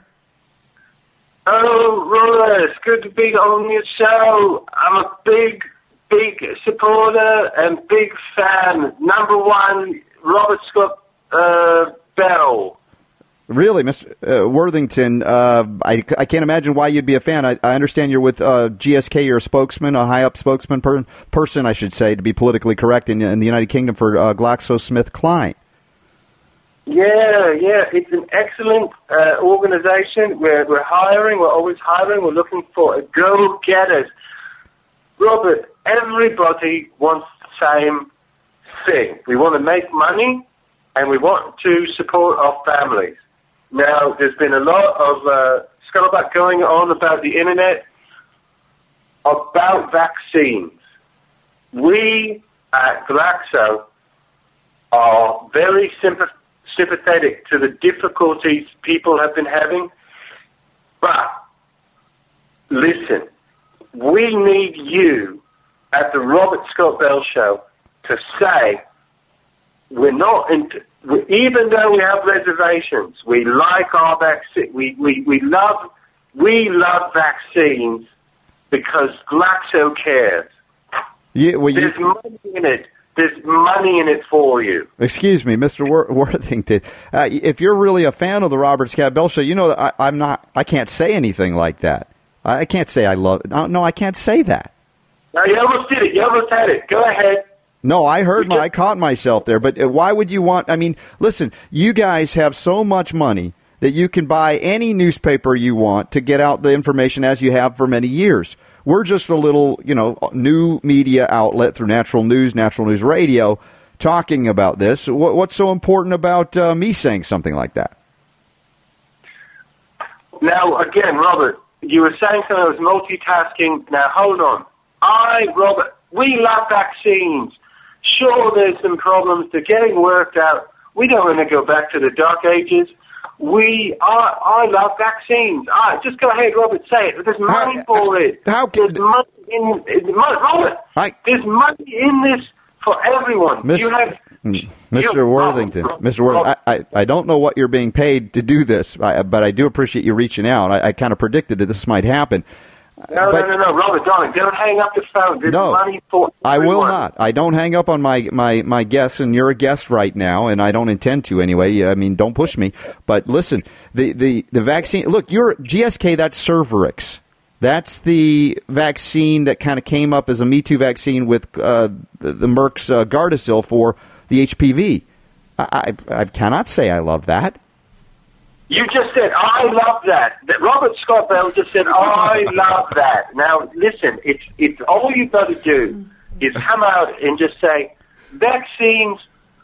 Oh, Roller, it's good to be on your show. I'm a big, big supporter and big fan. Number one, Robert Scott uh, Bell. Really, Mister Uh, Worthington, uh, I, I can't imagine why you'd be a fan. I, I understand you're with uh, G S K, you're a spokesman, a high-up spokesman per, person, I should say, to be politically correct, in, in the United Kingdom for uh, GlaxoSmithKline. Yeah, yeah, it's an excellent uh, organization. We're, we're hiring, we're always hiring, we're looking for a go-getters. Robert, everybody wants the same thing. We want to make money, and we want to support our families. Now, there's been a lot of uh, scuttlebutt going on about the internet about vaccines. We at Glaxo are very sympath- sympathetic to the difficulties people have been having, but listen, we need you at the Robert Scott Bell Show to say we're not, in, we, even though we have reservations, we like our vaccine, we, we, we love, we love vaccines because Glaxo cares. Yeah, well, There's you, money in it. There's money in it for you. excuse me, Mister Wor- Worthington. Uh, if you're really a fan of the Robert Scott Bell Show, you know that I, I'm not. I can't say anything like that. I, I can't say I love. No, no, I can't say that. Now, you almost did it. You almost had it. Go ahead. No, I heard my. I caught myself there. But why would you want? I mean, listen. You guys have so much money that you can buy any newspaper you want to get out the information, as you have for many years. We're just a little, you know, new media outlet through Natural News, Natural News Radio, talking about this. What, what's so important about uh, me saying something like that? Now, again, Robert, you were saying something that was multitasking. Now, hold on. I, Robert, we love vaccines. Sure, there's some problems. They're getting worked out. We don't want to go back to the dark ages. We are, I love vaccines. I, just go ahead, Robert, say it. There's money how, for it. How can, there's money in, in Robert, I, there's money in this for everyone. Miss, you have, Mister you, Worthington, Robert, Mister Worthington, I, I, I don't know what you're being paid to do this, I, but I do appreciate you reaching out. I, I kind of predicted that this might happen. No, but, no, no, no, Robert, darling, don't hang up the phone. There's no, money for everyone. I will not. I don't hang up on my, my, my guests, and you're a guest right now, and I don't intend to anyway. I mean, don't push me. But listen, the, the, the vaccine, look, you're G S K, that's Cervarix. That's the vaccine that kind of came up as a Me Too vaccine with uh, the, the Merck's uh, Gardasil for the H P V. I, I, I cannot say I love that. You just said, I love that. That Robert Scott Bell just said, I love that. Now, listen, it's, it's all you've got to do is come out and just say, vaccines,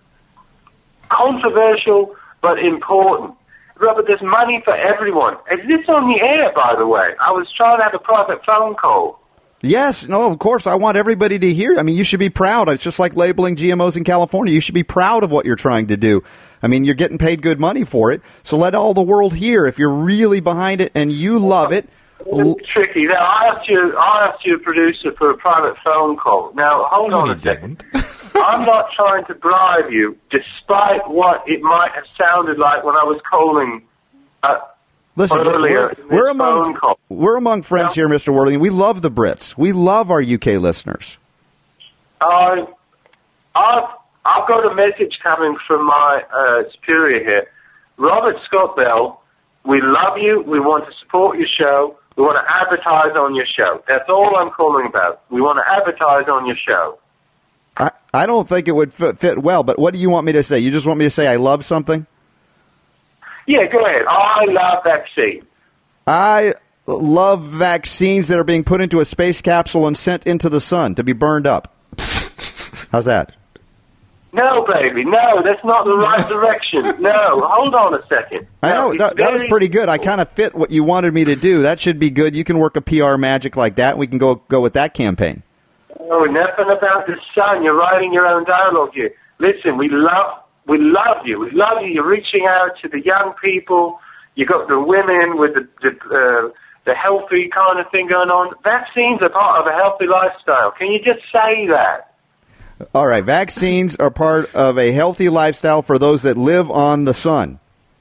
controversial but important. Robert, there's money for everyone. Is this on the air, by the way? I was trying to have a private phone call. Yes, no, of course. I want everybody to hear. I mean, you should be proud. It's just like labeling G M Os in California. You should be proud of what you're trying to do. I mean, you're getting paid good money for it, so let all the world hear. If you're really behind it and you love it. It's tricky. Now, I asked you, I asked you, producer, for a private phone call. Now, hold on a second. I'm not trying to bribe you, despite what it might have sounded like when I was calling uh, Listen, earlier. we're, we're among we're among friends here, Mister Worthington. We love the Brits. We love our U K listeners. Uh, I've I've got a message coming from my uh, superior here, Robert Scott Bell. We love you. We want to support your show. We want to advertise on your show. That's all I'm calling about. We want to advertise on your show. I, I don't think it would fit, fit well, but what do you want me to say? You just want me to say I love something? Yeah, go ahead. I love vaccines. I love vaccines that are being put into a space capsule and sent into the sun to be burned up. How's that? No, baby, no, that's not the right direction. No, hold on a second. I know, no, that, that was pretty good. I kind of fit what you wanted me to do. That should be good. You can work a P R magic like that. We can go go with that campaign. Oh, nothing about the sun. You're writing your own dialogue here. Listen, we love, we love you. We love you. You're reaching out to the young people. You got the women with the the, uh, the healthy kind of thing going on. Vaccines are part of a healthy lifestyle. Can you just say that? All right, vaccines are part of a healthy lifestyle for those that live on the sun.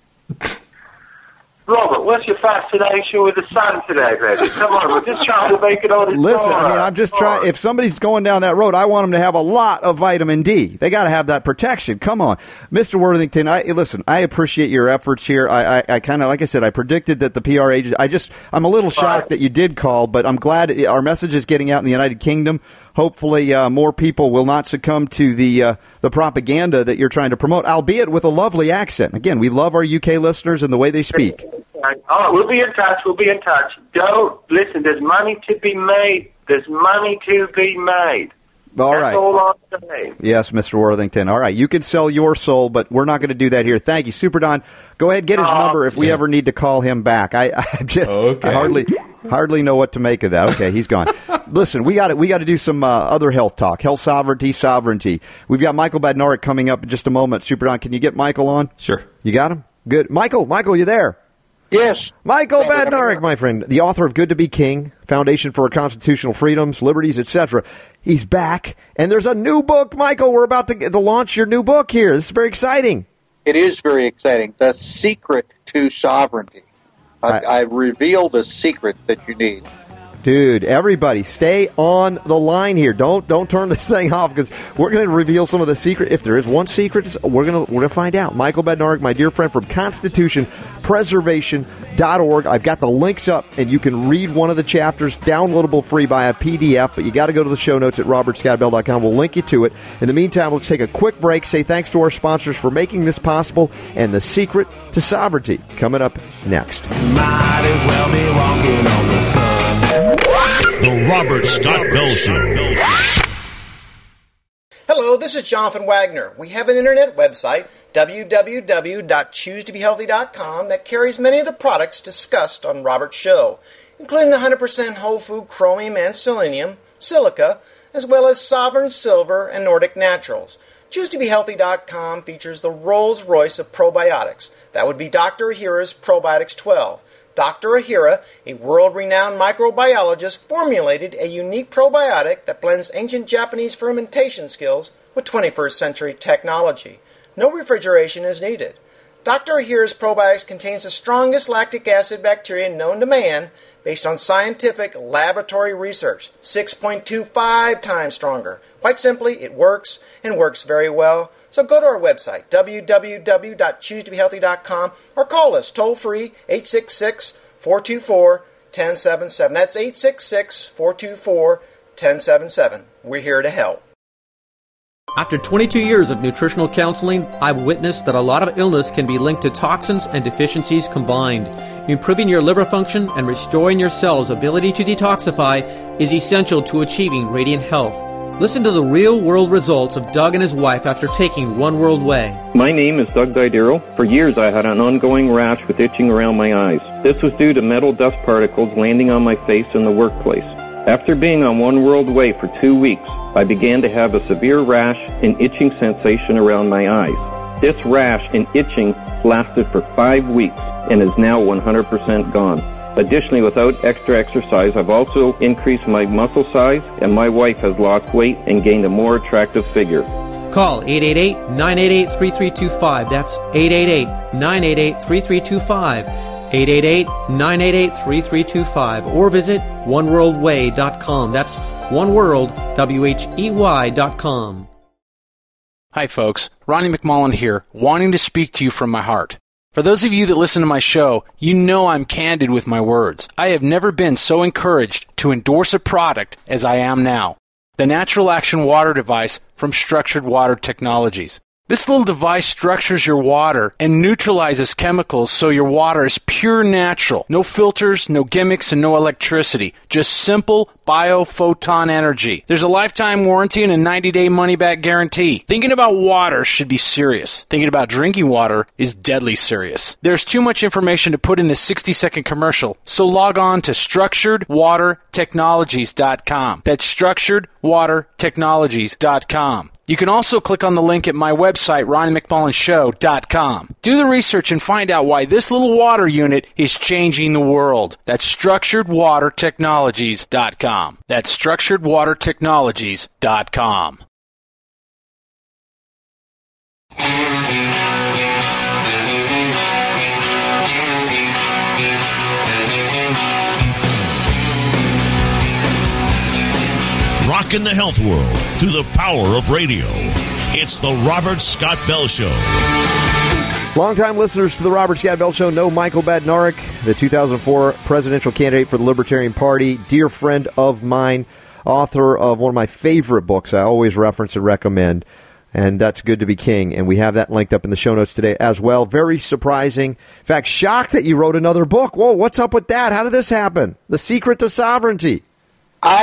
Robert, what's your fascination with the sun today, baby? Come on, we're just trying to make it on its Listen, I mean, I'm just trying. If somebody's going down that road, I want them to have a lot of vitamin D. They got to have that protection. Come on, Mister Worthington. I listen. I appreciate your efforts here. I, I, I kind of, like I said, I predicted that the P R agent. I just, I'm a little shocked right. that you did call, but I'm glad it, our message is getting out in the United Kingdom. Hopefully, uh, more people will not succumb to the uh, the propaganda that you're trying to promote, albeit with a lovely accent. Again, we love our U K listeners and the way they speak. Oh, we'll be in touch. We'll be in touch. Don't listen. There's money to be made. There's money to be made. All That's right. all I'm saying. Yes, Mister Worthington. All right. You can sell your soul, but we're not going to do that here. Thank you. Super Don, go ahead, get his Uh, number if we yeah. ever need to call him back. I, I, just, Okay. I hardly hardly know what to make of that. Okay, he's gone. Listen, we got we got to do some uh, other health talk. Health sovereignty, sovereignty. We've got Michael Badnarik coming up in just a moment. Super Don, can you get Michael on? Sure. You got him? Good. Michael, Michael, you there? Yes. Michael Badnarik, my friend, the author of Good to Be King, Foundation for Constitutional Freedoms, Liberties, et cetera. He's back, and there's a new book, Michael. We're about to, get, to launch your new book here. This is very exciting. It is very exciting. The Secret to Sovereignty. I, I revealed the secret that you need. Dude, everybody, stay on the line here. Don't don't turn this thing off because we're going to reveal some of the secret. If there is one secret, we're going to we're going to find out. Michael Badnarik, my dear friend from Constitution Preservation dot org. I've got the links up, and you can read one of the chapters, downloadable free by a P D F. But you got to go to the show notes at robert scott bell dot com. We'll link you to it. In the meantime, let's take a quick break. Say thanks to our sponsors for making this possible, and the secret to sovereignty coming up next. Might as well be walking on the sun. The Robert Scott Bell Show. Hello, this is Jonathan Wagner. We have an internet website, w w w dot choose to be healthy dot com, that carries many of the products discussed on Robert's show, including the one hundred percent whole food chromium and selenium, silica, as well as Sovereign Silver and Nordic Naturals. choose to be healthy dot com features the Rolls-Royce of probiotics. That would be Doctor Ahira's Probiotics twelve. Doctor Ahira, a world-renowned microbiologist, formulated a unique probiotic that blends ancient Japanese fermentation skills with twenty-first century technology. No refrigeration is needed. Doctor Ahira's probiotics contains the strongest lactic acid bacteria known to man based on scientific laboratory research, six point two five times stronger. Quite simply, it works, and works very well. So go to our website, w w w dot choose to be healthy dot com, or call us toll-free, eight six six, four two four, one zero seven seven. That's eight six six, four two four, one zero seven seven. We're here to help. After twenty-two years of nutritional counseling, I've witnessed that a lot of illness can be linked to toxins and deficiencies combined. Improving your liver function and restoring your cells' ability to detoxify is essential to achieving radiant health. Listen to the real-world results of Doug and his wife after taking One World Way. My name is Doug Guidero. For years I had an ongoing rash with itching around my eyes. This was due to metal dust particles landing on my face in the workplace. After being on One World Way for two weeks, I began to have a severe rash and itching sensation around my eyes. This rash and itching lasted for five weeks and is now one hundred percent gone. Additionally, without extra exercise, I've also increased my muscle size, and my wife has lost weight and gained a more attractive figure. Call eight eight eight, nine eight eight, three three two five. That's eight eight eight, nine eight eight, three three two five. eight eight eight, nine eight eight, three three two five. Or visit one world way dot com. That's oneworld, W H E Y dot com. Hi, folks. Ronnie McMullen here, wanting to speak to you from my heart. For those of you that listen to my show, you know I'm candid with my words. I have never been so encouraged to endorse a product as I am now. The Natural Action Water Device from Structured Water Technologies. This little device structures your water and neutralizes chemicals so your water is pure natural. No filters, no gimmicks, and no electricity. Just simple biophoton energy. There's a lifetime warranty and a ninety-day money-back guarantee. Thinking about water should be serious. Thinking about drinking water is deadly serious. There's too much information to put in this sixty-second commercial, so log on to structured water technologies dot com. That's structured water technologies dot com. You can also click on the link at my website, ronnie mcmullen show dot com. Do the research and find out why this little water unit is changing the world. That's structured water technologies dot com. That's structured water technologies dot com. Rocking the health world through the power of radio. It's the Robert Scott Bell Show. Longtime listeners to the Robert Scott Bell Show know Michael Badnarik, the two thousand four presidential candidate for the Libertarian Party, dear friend of mine, author of one of my favorite books I always reference and recommend, and that's Good to Be King, and we have that linked up in the show notes today as well. Very surprising. In fact, shocked that you wrote another book. Whoa, what's up with that? How did this happen? The Secret to Sovereignty. I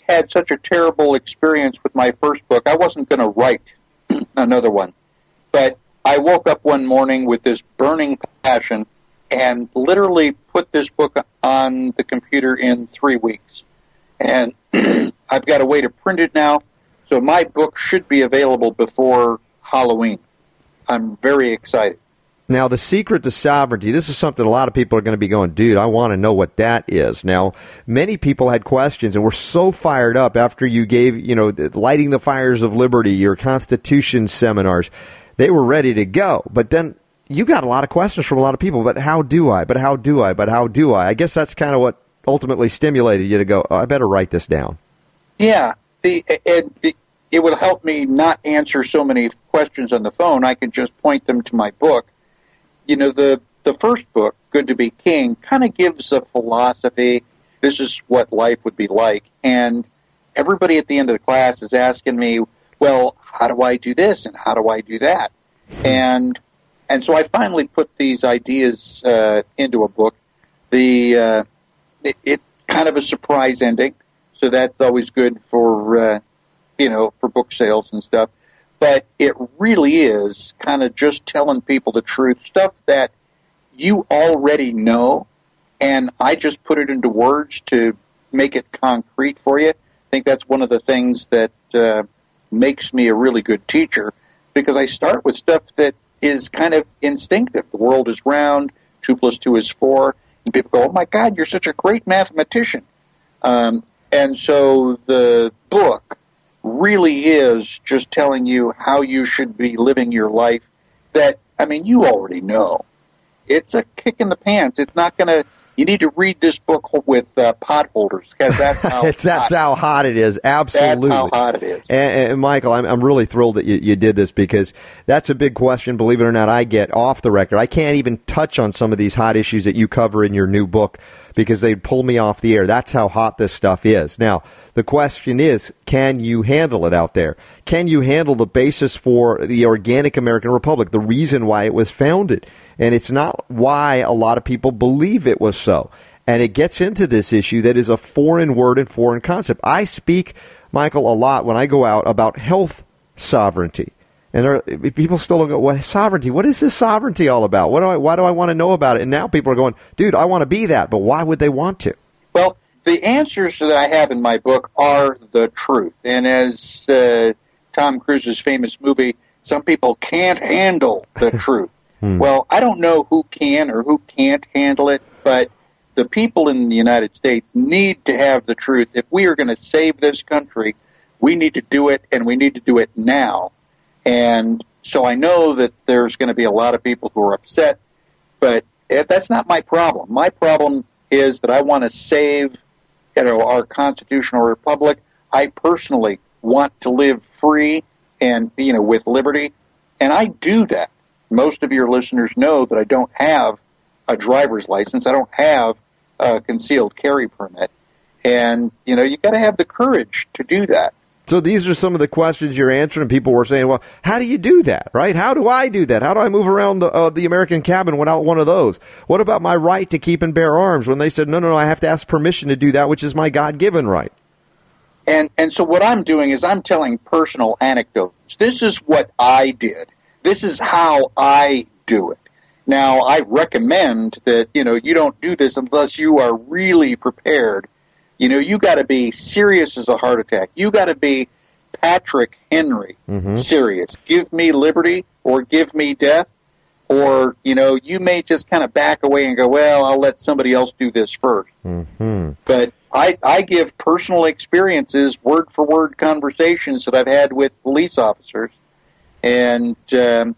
had such a terrible experience with my first book, I wasn't going to write another one. But I woke up one morning with this burning passion and literally put this book on the computer in three weeks. And I've got a way to print it now, so my book should be available before Halloween. I'm very excited. Now, The Secret to Sovereignty, this is something a lot of people are going to be going, dude, I want to know what that is. Now, many people had questions and were so fired up after you gave, you know, Lighting the Fires of Liberty, your Constitution seminars. They were ready to go. But then you got a lot of questions from a lot of people. But how do I? But how do I? But how do I? I guess that's kind of what ultimately stimulated you to go, oh, I better write this down. Yeah. The, it, it, it would help me not answer so many questions on the phone. I can just point them to my book. You know, the, the first book, Good to be King, kind of gives a philosophy. This is what life would be like. And everybody at the end of the class is asking me, well, how do I do this and how do I do that? And and so I finally put these ideas uh, into a book. The uh, it, it's kind of a surprise ending, so that's always good for, uh, you know, for book sales and stuff. But it really is kind of just telling people the truth, stuff that you already know, and I just put it into words to make it concrete for you. I think that's one of the things that uh, makes me a really good teacher, because I start with stuff that is kind of instinctive. The world is round, two plus two is four, and people go, oh my God, you're such a great mathematician. Um, and so the book really is just telling you how you should be living your life that, I mean, you already know. It's a kick in the pants. It's not going to, you need to read this book with uh, pot holders, because that's how it's, that's hot. how hot it is. Absolutely. That's how hot it is. And, and Michael, I'm, I'm really thrilled that you, you did this, because that's a big question, believe it or not, I get off the record. I can't even touch on some of these hot issues that you cover in your new book, because they'd pull me off the air. That's how hot this stuff is. Now, the question is, can you handle it out there? Can you handle the basis for the organic American Republic, the reason why it was founded? And it's not why a lot of people believe it was so. And it gets into this issue that is a foreign word and foreign concept. I speak, Michael, a lot when I go out about health sovereignty. And there are, people still don't go, what sovereignty? What is this sovereignty all about? What do I, why do I want to know about it? And now people are going, dude, I want to be that. But why would they want to? Well, the answers that I have in my book are the truth. And as uh, Tom Cruise's famous movie, some people can't handle the truth. Hmm. Well, I don't know who can or who can't handle it, but the people in the United States need to have the truth. If we are going to save this country, we need to do it, and we need to do it now. And so I know that there's going to be a lot of people who are upset, but that's not my problem. My problem is that I want to save, you know, our constitutional republic. I personally want to live free and, you know, with liberty, and I do that. Most of your listeners know that I don't have a driver's license. I don't have a concealed carry permit. And, you know, you got to have the courage to do that. So these are some of the questions you're answering. People were saying, well, how do you do that, right? How do I do that? How do I move around the, uh, the American cabin without one of those? What about my right to keep and bear arms? When they said, no, no, no, I have to ask permission to do that, which is my God-given right. And and so what I'm doing is I'm telling personal anecdotes. This is what I did. This is how I do it. Now, I recommend that, you know, you don't do this unless you are really prepared. You know, you got to be serious as a heart attack. You got to be Patrick Henry mm-hmm. serious. Give me liberty or give me death. Or, you know, you may just kind of back away and go, well, I'll let somebody else do this first. Mm-hmm. But I, I give personal experiences, word-for-word conversations that I've had with police officers. And um,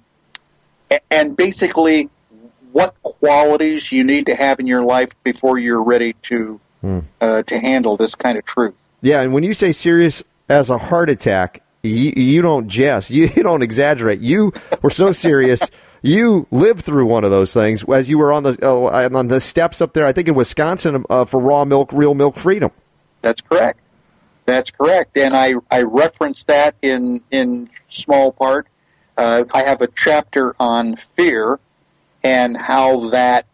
and basically what qualities you need to have in your life before you're ready to mm. uh, to handle this kind of truth. Yeah, and when you say serious as a heart attack, you, you don't jest. You, you don't exaggerate. You were so serious. You lived through one of those things as you were on the uh, on the steps up there, I think in Wisconsin, uh, for raw milk, real milk freedom. That's correct. That's correct. And I, I referenced that in, in small part. Uh, I have a chapter on fear and how that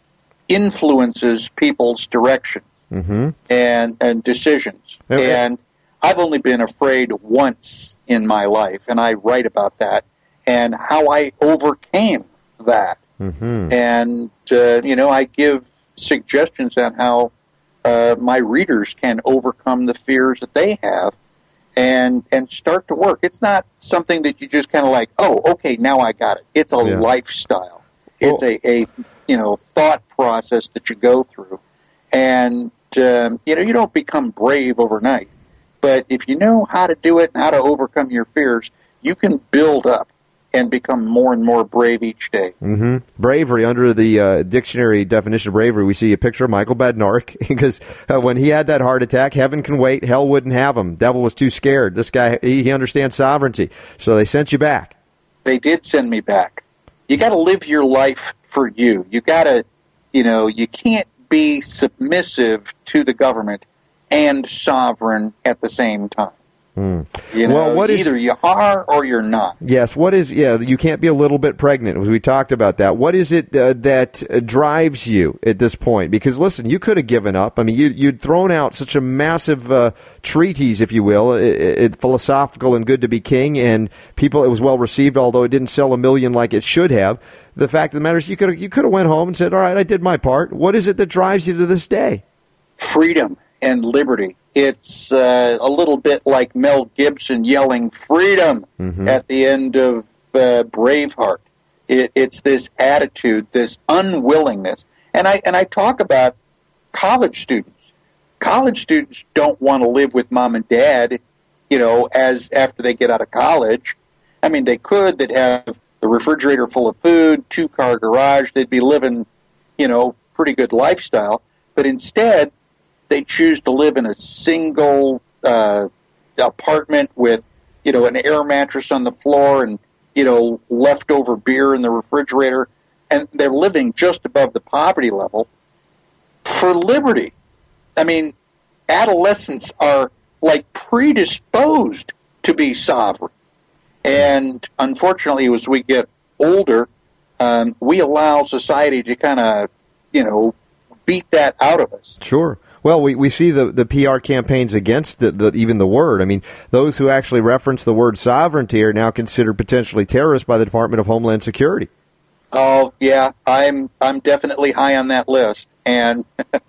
influences people's direction mm-hmm. and, and decisions. Okay. And I've only been afraid once in my life, and I write about that and how I overcame that. Mm-hmm. And, uh, you know, I give suggestions on how uh, my readers can overcome the fears that they have and and start to work. It's not something that you just kind of like, oh, okay, now I got it. It's a Yeah. lifestyle. It's Well- a, a, you know, thought process that you go through. And, um, you know, you don't become brave overnight. But if you know how to do it and how to overcome your fears, you can build up and become more and more brave each day. Mm-hmm. Bravery, under the uh, dictionary definition of bravery, we see a picture of Michael Badnarik, because uh, when he had that heart attack, heaven can wait, hell wouldn't have him. Devil was too scared. This guy, he, he understands sovereignty. So they sent you back. They did send me back. You got to live your life for you. You got to, you know, you can't be submissive to the government and sovereign at the same time. Mm. You know, Well, what is- either you are or you're not. Yes, what is, yeah, you can't be a little bit pregnant, as we talked about that. What is it uh, that uh, drives you at this point? Because, listen, you could have given up. I mean, you, you'd thrown out such a massive uh, treatise, if you will, it, it, philosophical and good to be king, and people, it was well received, although it didn't sell a million like it should have. The fact of the matter is you could have, you could have went home and said, all right, I did my part. What is it that drives you to this day? Freedom and liberty. It's uh, a little bit like Mel Gibson yelling freedom Mhm. at the end of uh, Braveheart. It, it's this attitude, this unwillingness. And I, and I talk about college students. College students don't want to live with mom and dad, you know, as after they get out of college. I mean, they could. They'd have the refrigerator full of food, two-car garage. They'd be living, you know, pretty good lifestyle. But instead, they choose to live in a single uh, apartment with, you know, an air mattress on the floor and, you know, leftover beer in the refrigerator. And they're living just above the poverty level for liberty. I mean, adolescents are like predisposed to be sovereign. And unfortunately, as we get older, um, we allow society to kind of, you know, beat that out of us. Sure. Well, we, we see the, the P R campaigns against the, the, even the word. I mean, those who actually reference the word sovereignty are now considered potentially terrorists by the Department of Homeland Security. Oh, yeah, I'm I'm definitely high on that list. And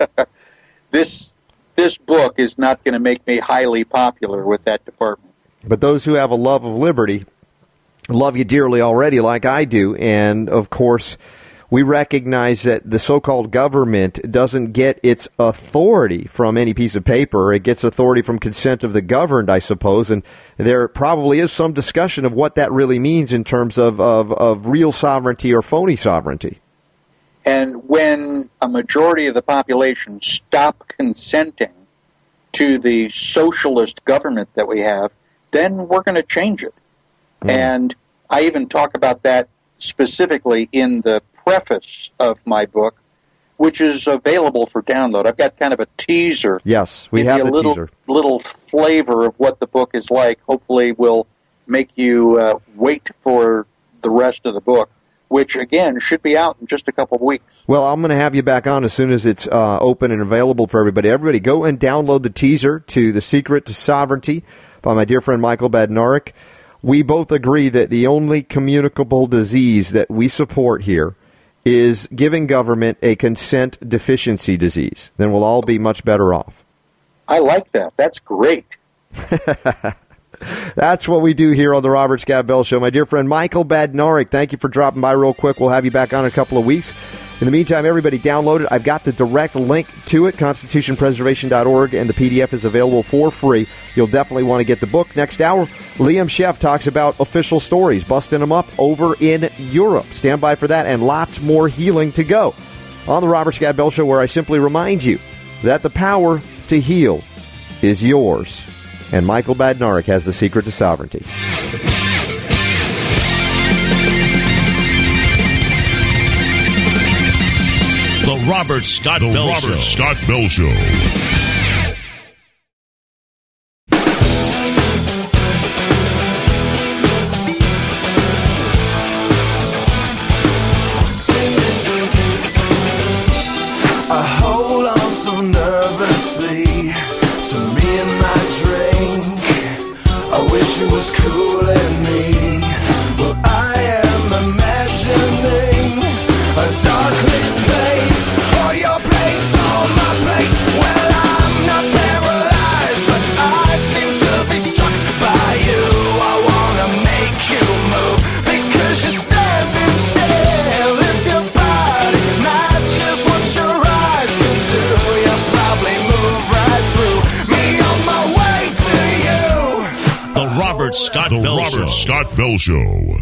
this this book is not going to make me highly popular with that department. But those who have a love of liberty love you dearly already, like I do. And, of course, we recognize that the so-called government doesn't get its authority from any piece of paper. It gets authority from consent of the governed, I suppose. And there probably is some discussion of what that really means in terms of, of, of real sovereignty or phony sovereignty. And when a majority of the population stop consenting to the socialist government that we have, then we're going to change it. Mm. And I even talk about that specifically in the preface of my book, which is available for download. I've got kind of a teaser. Yes, we Give have you the a little, teaser. little flavor of what the book is like. Hopefully will make you uh, wait for the rest of the book, which, again, should be out in just a couple of weeks. Well, I'm going to have you back on as soon as it's uh, open and available for everybody. Everybody, go and download the teaser to The Secret to Sovereignty by my dear friend Michael Badnarik. We both agree that the only communicable disease that we support here is giving government a consent deficiency disease. Then we'll all be much better off. I like that. That's great. That's what we do here on the Robert Scott Bell Show. My dear friend Michael Badnarik, thank you for dropping by real quick. We'll have you back on in a couple of weeks. In the meantime, everybody download it. I've got the direct link to it, constitution preservation dot org, and the P D F is available for free. You'll definitely want to get the book. Next hour, Liam Sheff talks about official stories, busting them up over in Europe. Stand by for that and lots more healing to go on the Robert Scott Bell Show, where I simply remind you that the power to heal is yours. And Michael Badnarik has the secret to sovereignty. The Robert Scott The Bell Robert Show. Scott Bell Show. I hold on so nervously to me and my dreams. was cooling me. Well, I am imagining a darkly place for your place or my place. Well, I'm not paralyzed, but I seem to be struck by you. I wanna make you move because you're standing still. If your body matches what your eyes can do, you'll probably move right through me on my way to you. The Robert Scott The Bell Robert Show. Scott Bell Show.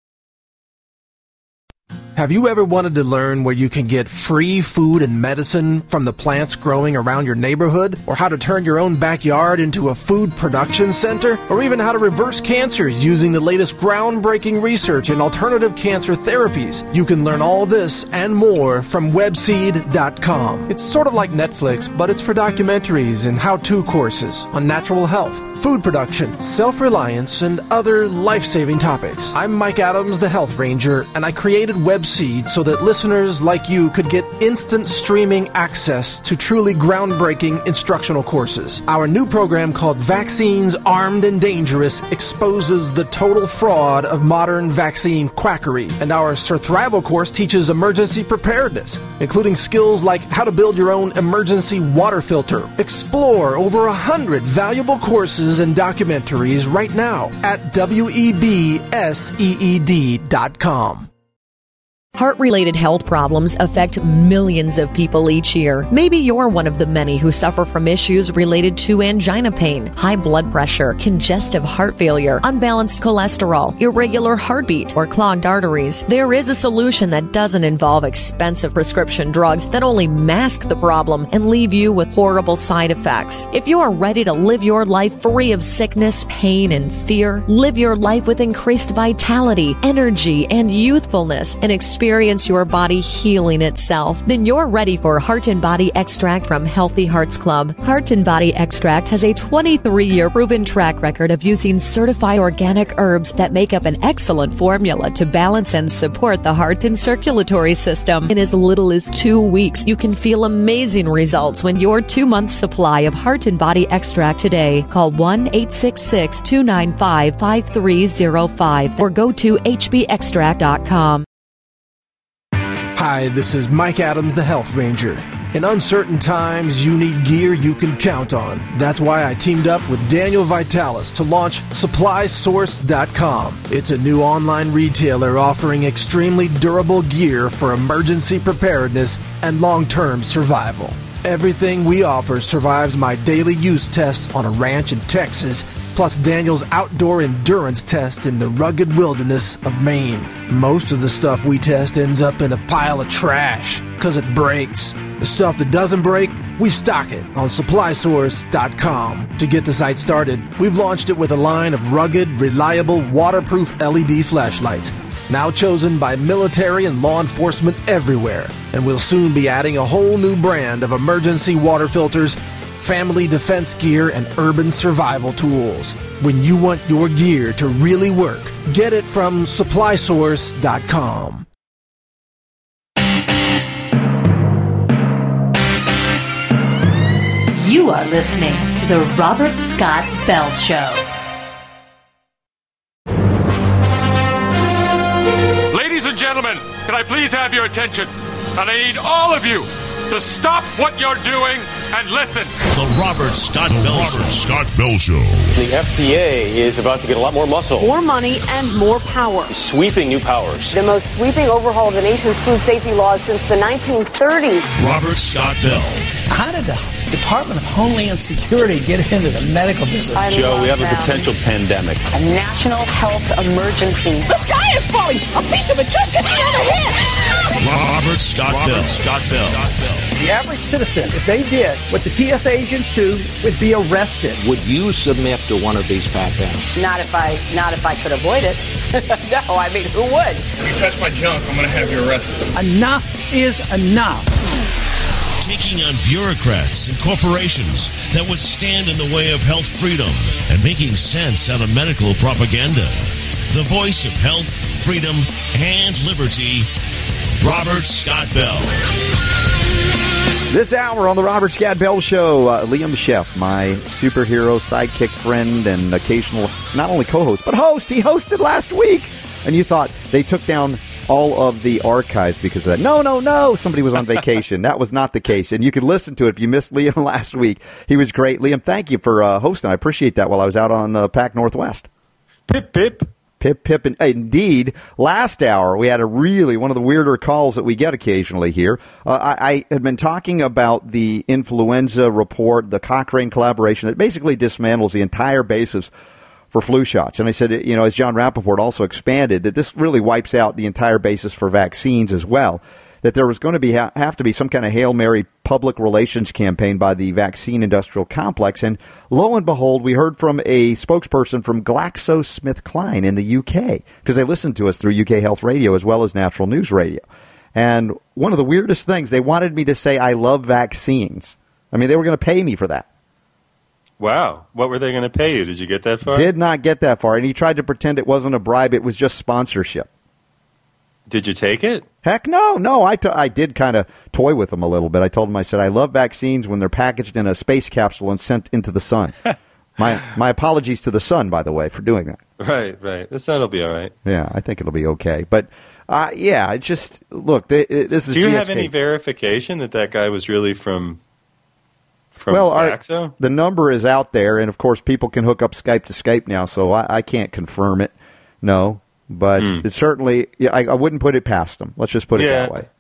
Have you ever wanted to learn where you can get free food and medicine from the plants growing around your neighborhood? Or how to turn your own backyard into a food production center? Or even how to reverse cancers using the latest groundbreaking research in alternative cancer therapies? You can learn all this and more from webseed dot com. It's sort of like Netflix, but it's for documentaries and how-to courses on natural health, food production, self-reliance, and other life-saving topics. I'm Mike Adams, the Health Ranger, and I created Webseed so that listeners like you could get instant streaming access to truly groundbreaking instructional courses. Our new program called Vaccines Armed and Dangerous exposes the total fraud of modern vaccine quackery, and our survival course teaches emergency preparedness, including skills like how to build your own emergency water filter. Explore over a hundred valuable courses and documentaries right now at webseed dot com. Heart-related health problems affect millions of people each year. Maybe you're one of the many who suffer from issues related to angina pain, high blood pressure, congestive heart failure, unbalanced cholesterol, irregular heartbeat, or clogged arteries. There is a solution that doesn't involve expensive prescription drugs that only mask the problem and leave you with horrible side effects. If you are ready to live your life free of sickness, pain, and fear, live your life with increased vitality, energy, and youthfulness, and experience Experience your body healing itself, then you're ready for Heart and Body Extract from Healthy Hearts Club. Heart and Body Extract has a twenty-three year proven track record of using certified organic herbs that make up an excellent formula to balance and support the heart and circulatory system. In as little as two weeks, you can feel amazing results when your two-month supply of Heart and Body Extract today. Call one eight six six, two nine five, five three zero five or go to h b extract dot com. Hi, this is Mike Adams, the Health Ranger. In uncertain times, you need gear you can count on. That's why I teamed up with Daniel Vitalis to launch supply source dot com. It's a new online retailer offering extremely durable gear for emergency preparedness and long-term survival. Everything we offer survives my daily use test on a ranch in Texas, plus Daniel's outdoor endurance test in the rugged wilderness of Maine. Most of the stuff we test ends up in a pile of trash because it breaks. The stuff that doesn't break, we stock it on supply source dot com. To get the site started, we've launched it with a line of rugged, reliable, waterproof L E D flashlights, now chosen by military and law enforcement everywhere. And we'll soon be adding a whole new brand of emergency water filters, family defense gear, and urban survival tools. When you want your gear to really work, get it from supply source dot com. You are listening to The Robert Scott Bell Show. Ladies and gentlemen, can I please have your attention? And I need all of you to stop what you're doing and listen. The Robert Scott The Bell Robert Show. Scott Bell Show. The F D A is about to get a lot more muscle. More money and more power. Sweeping new powers. The most sweeping overhaul of the nation's food safety laws since the nineteen thirties. Robert Scott Bell. How did the Department of Homeland Security get into the medical business? I Joe, we have them. a potential pandemic. A national health emergency. The sky is falling! A piece of it just hit me on the head! Robert Scott Robert Bell. Scott Bell. The average citizen, if they did what the T S A agents do, would be arrested. Would you submit to one of these pat downs? Not if I, not if I could avoid it. No, I mean, who would? If you touch my junk, I'm going to have you arrested. Enough is enough. Taking on bureaucrats and corporations that would stand in the way of health freedom and making sense out of medical propaganda. The voice of health, freedom, and liberty, Robert Scott Bell. This hour on the Robert Scott Bell Show, uh, Liam Sheff, my superhero sidekick friend and occasional, not only co-host, but host. He hosted last week. And you thought they took down all of the archives because of that. No, no, no. Somebody was on vacation. That was not the case. And you could listen to it if you missed Liam last week. He was great. Liam, thank you for uh, hosting. I appreciate that while I was out on uh, Pac Northwest. Pip, pip. Pip, pip, and indeed, last hour we had a really, one of the weirder calls that we get occasionally here. Uh, I, I had been talking about the influenza report, the Cochrane collaboration that basically dismantles the entire basis for flu shots. And I said, you know, as John Rappaport also expanded, that this really wipes out the entire basis for vaccines as well, that there was going to be ha- have to be some kind of Hail Mary public relations campaign by the vaccine industrial complex. And lo and behold, we heard from a spokesperson from GlaxoSmithKline in the U K, because they listened to us through U K Health Radio as well as Natural News Radio. And one of the weirdest things, they wanted me to say I love vaccines. I mean, they were going to pay me for that. Wow. What were they going to pay you? Did you get that far? Did not get that far. And he tried to pretend it wasn't a bribe. It was just sponsorship. Did you take it? Heck no, no. I, t- I did kind of toy with them a little bit. I told him, I said, I love vaccines when they're packaged in a space capsule and sent into the sun. my my apologies to the sun, by the way, for doing that. Right, right. The sun will be all right. Yeah, I think it'll be okay. But, uh, yeah, it's just, look, th- this is Do you G S K. have any verification that that guy was really from, from well, our, Glaxo? The number is out there, and, of course, people can hook up Skype to Skype now, so I, I can't confirm it. No. But mm. it certainly, yeah, I, I wouldn't put it past them. Let's just put it yeah. that way.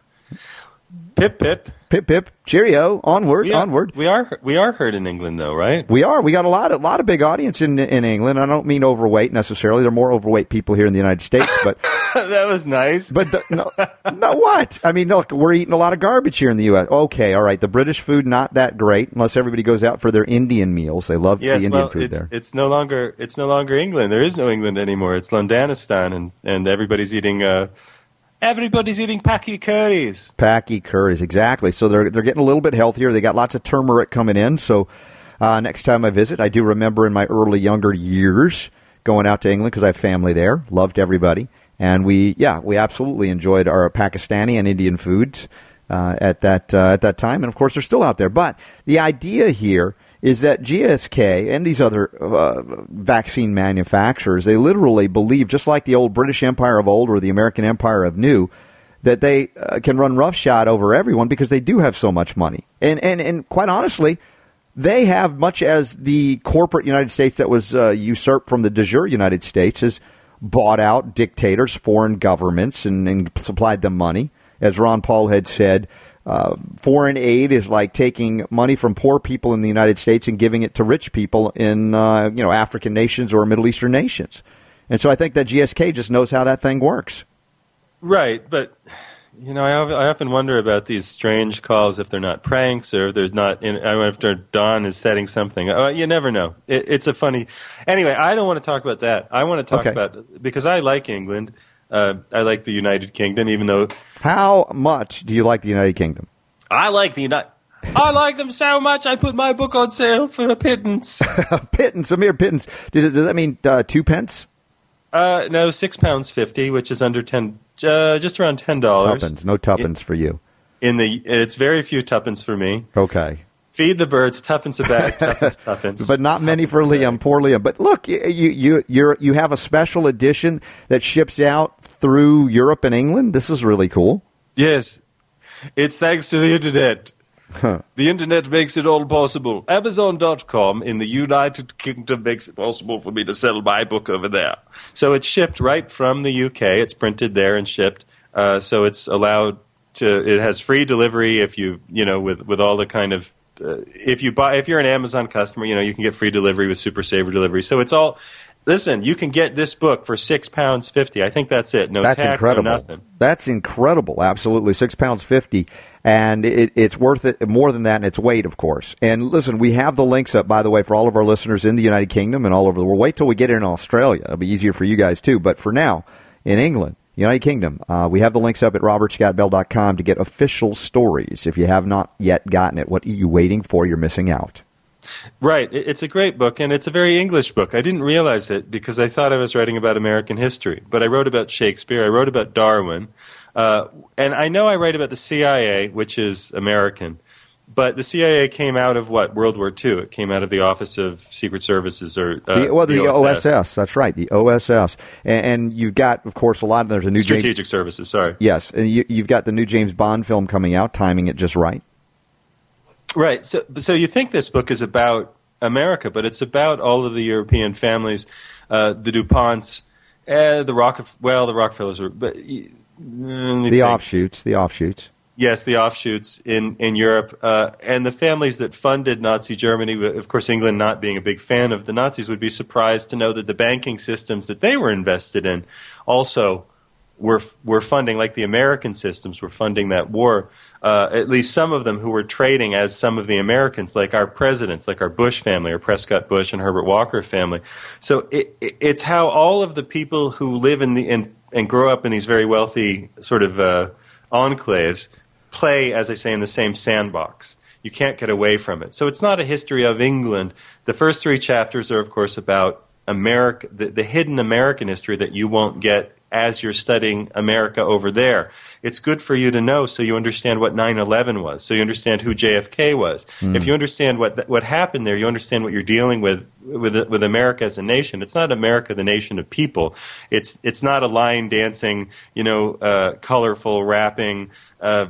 Pip, pip. Pip, pip. Cheerio. Onward, we are, onward. We are we are heard in England, though, right? We are. We got a lot, a lot of big audience in in England. I don't mean overweight necessarily. There are more overweight people here in the United States. But that was nice. But the, no, no, what? I mean, look, we're eating a lot of garbage here in the U S. Okay, all right. The British food, not that great, unless everybody goes out for their Indian meals. They love yes, the Indian well, food it's, there. It's no longer it's no longer England. There is no England anymore. It's Londanistan, and, and everybody's eating. Uh, Everybody's eating Paki curries. Paki curries, exactly. So they're they're getting a little bit healthier. They got lots of turmeric coming in. So uh, next time I visit, I do remember in my early younger years going out to England because I have family there. Loved everybody, and we yeah we absolutely enjoyed our Pakistani and Indian foods uh, at that uh, at that time. And of course, they're still out there. But the idea here is that G S K and these other uh, vaccine manufacturers, they literally believe, just like the old British Empire of old or the American Empire of new, that they uh, can run roughshod over everyone because they do have so much money. And, and, and quite honestly, they have much as the corporate United States that was uh, usurped from the de jure United States has bought out dictators, foreign governments, and, and supplied them money. As Ron Paul had said, Uh, foreign aid is like taking money from poor people in the United States and giving it to rich people in uh, you know African nations or Middle Eastern nations. And so I think that G S K just knows how that thing works. Right, but you know, I, I often wonder about these strange calls if they're not pranks or if there's not. In, after Don is setting something, uh, you never know. It, it's a funny. Anyway, I don't want to talk about that. I want to talk okay. about because I like England. Uh, I like the United Kingdom, even though. How much do you like the United Kingdom? I like the United. I like them so much. I put my book on sale for a pittance. a pittance, a mere pittance. Does, does that mean uh, two pence? Uh, no, six pounds fifty, which is under ten, uh, just around ten dollars. Tuppence, no tuppence in, for you. In the, it's very few tuppence for me. Okay. Feed the birds, tuppence a bag, tuppence, tuppence. But not many for Liam, poor Liam. But look, you you you you have a special edition that ships out through Europe and England. This is really cool. Yes, it's thanks to the internet. Huh. The internet makes it all possible. Amazon dot com in the United Kingdom makes it possible for me to sell my book over there. So it's shipped right from the U K. It's printed there and shipped. Uh, so it's allowed to. It has free delivery if you you know with with all the kind of. Uh, if you buy, if you're an Amazon customer, you know you can get free delivery with Super Saver delivery. So it's all. Listen, you can get this book for six pounds fifty. I think that's it. No that's tax, incredible. no nothing. That's incredible. Absolutely, six pounds fifty, and it, it's worth it more than that in its weight, of course. And listen, we have the links up, by the way, for all of our listeners in the United Kingdom and all over the world. Wait till we get it in Australia; it'll be easier for you guys too. But for now, in England. United Kingdom. Uh, we have the links up at robert scott bell dot com to get official stories. If you have not yet gotten it, what are you waiting for? You're missing out. Right. It's a great book, and it's a very English book. I didn't realize it because I thought I was writing about American history. But I wrote about Shakespeare. I wrote about Darwin. Uh, and I know I write about the C I A, which is American, but the C I A came out of what? World War Two. It came out of the Office of Secret Services, or uh, the, well, the, the O S S. O S S. That's right, the O S S. And, and you've got, of course, a lot of there's a new Strategic James, Services. Sorry. Yes, and you, you've got the new James Bond film coming out, timing it just right. Right. So, so you think this book is about America, but it's about all of the European families, uh, the DuPonts, uh, the Rockefeller. Well, the Rockefellers were, but uh, the think. offshoots, the offshoots. Yes, the offshoots in in Europe, uh, and the families that funded Nazi Germany. Of course, England, not being a big fan of the Nazis, would be surprised to know that the banking systems that they were invested in also were were funding, like the American systems were funding that war. Uh, at least some of them who were trading as some of the Americans, like our presidents, like our Bush family, or Prescott Bush and Herbert Walker family. So it, it, it's how all of the people who live in the in, and grow up in these very wealthy sort of uh, enclaves play, as I say, in the same sandbox. You can't get away from it. So it's not a history of England. The first three chapters are, of course, about America, the, the hidden American history that you won't get as you're studying America over there. It's good for you to know so you understand what nine eleven was, so you understand who J F K was. Mm. If you understand what what happened there, you understand what you're dealing with with with America as a nation. It's not America, the nation of people. It's it's not a line dancing, you know, uh, colorful rapping, uh,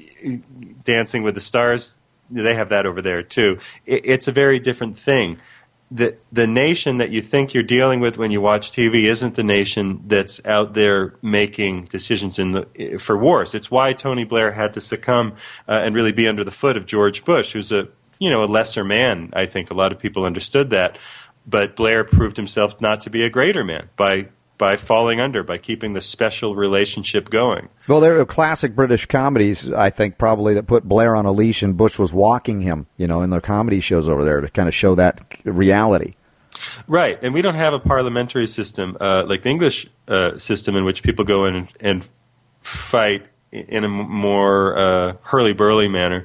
Dancing with the Stars. They have that over there too. It, it's a very different thing. The the nation that you think you're dealing with when you watch T V isn't the nation that's out there making decisions in the for wars. It's why Tony Blair had to succumb uh, and really be under the foot of George Bush, who's a you know a lesser man. I think a lot of people understood that, but Blair proved himself not to be a greater man by by falling under, by keeping the special relationship going. Well, there are classic British comedies, I think, probably, that put Blair on a leash and Bush was walking him, you know, in their comedy shows over there to kind of show that reality. Right, and we don't have a parliamentary system uh, like the English uh, system in which people go in and, and fight in a more uh, hurly-burly manner.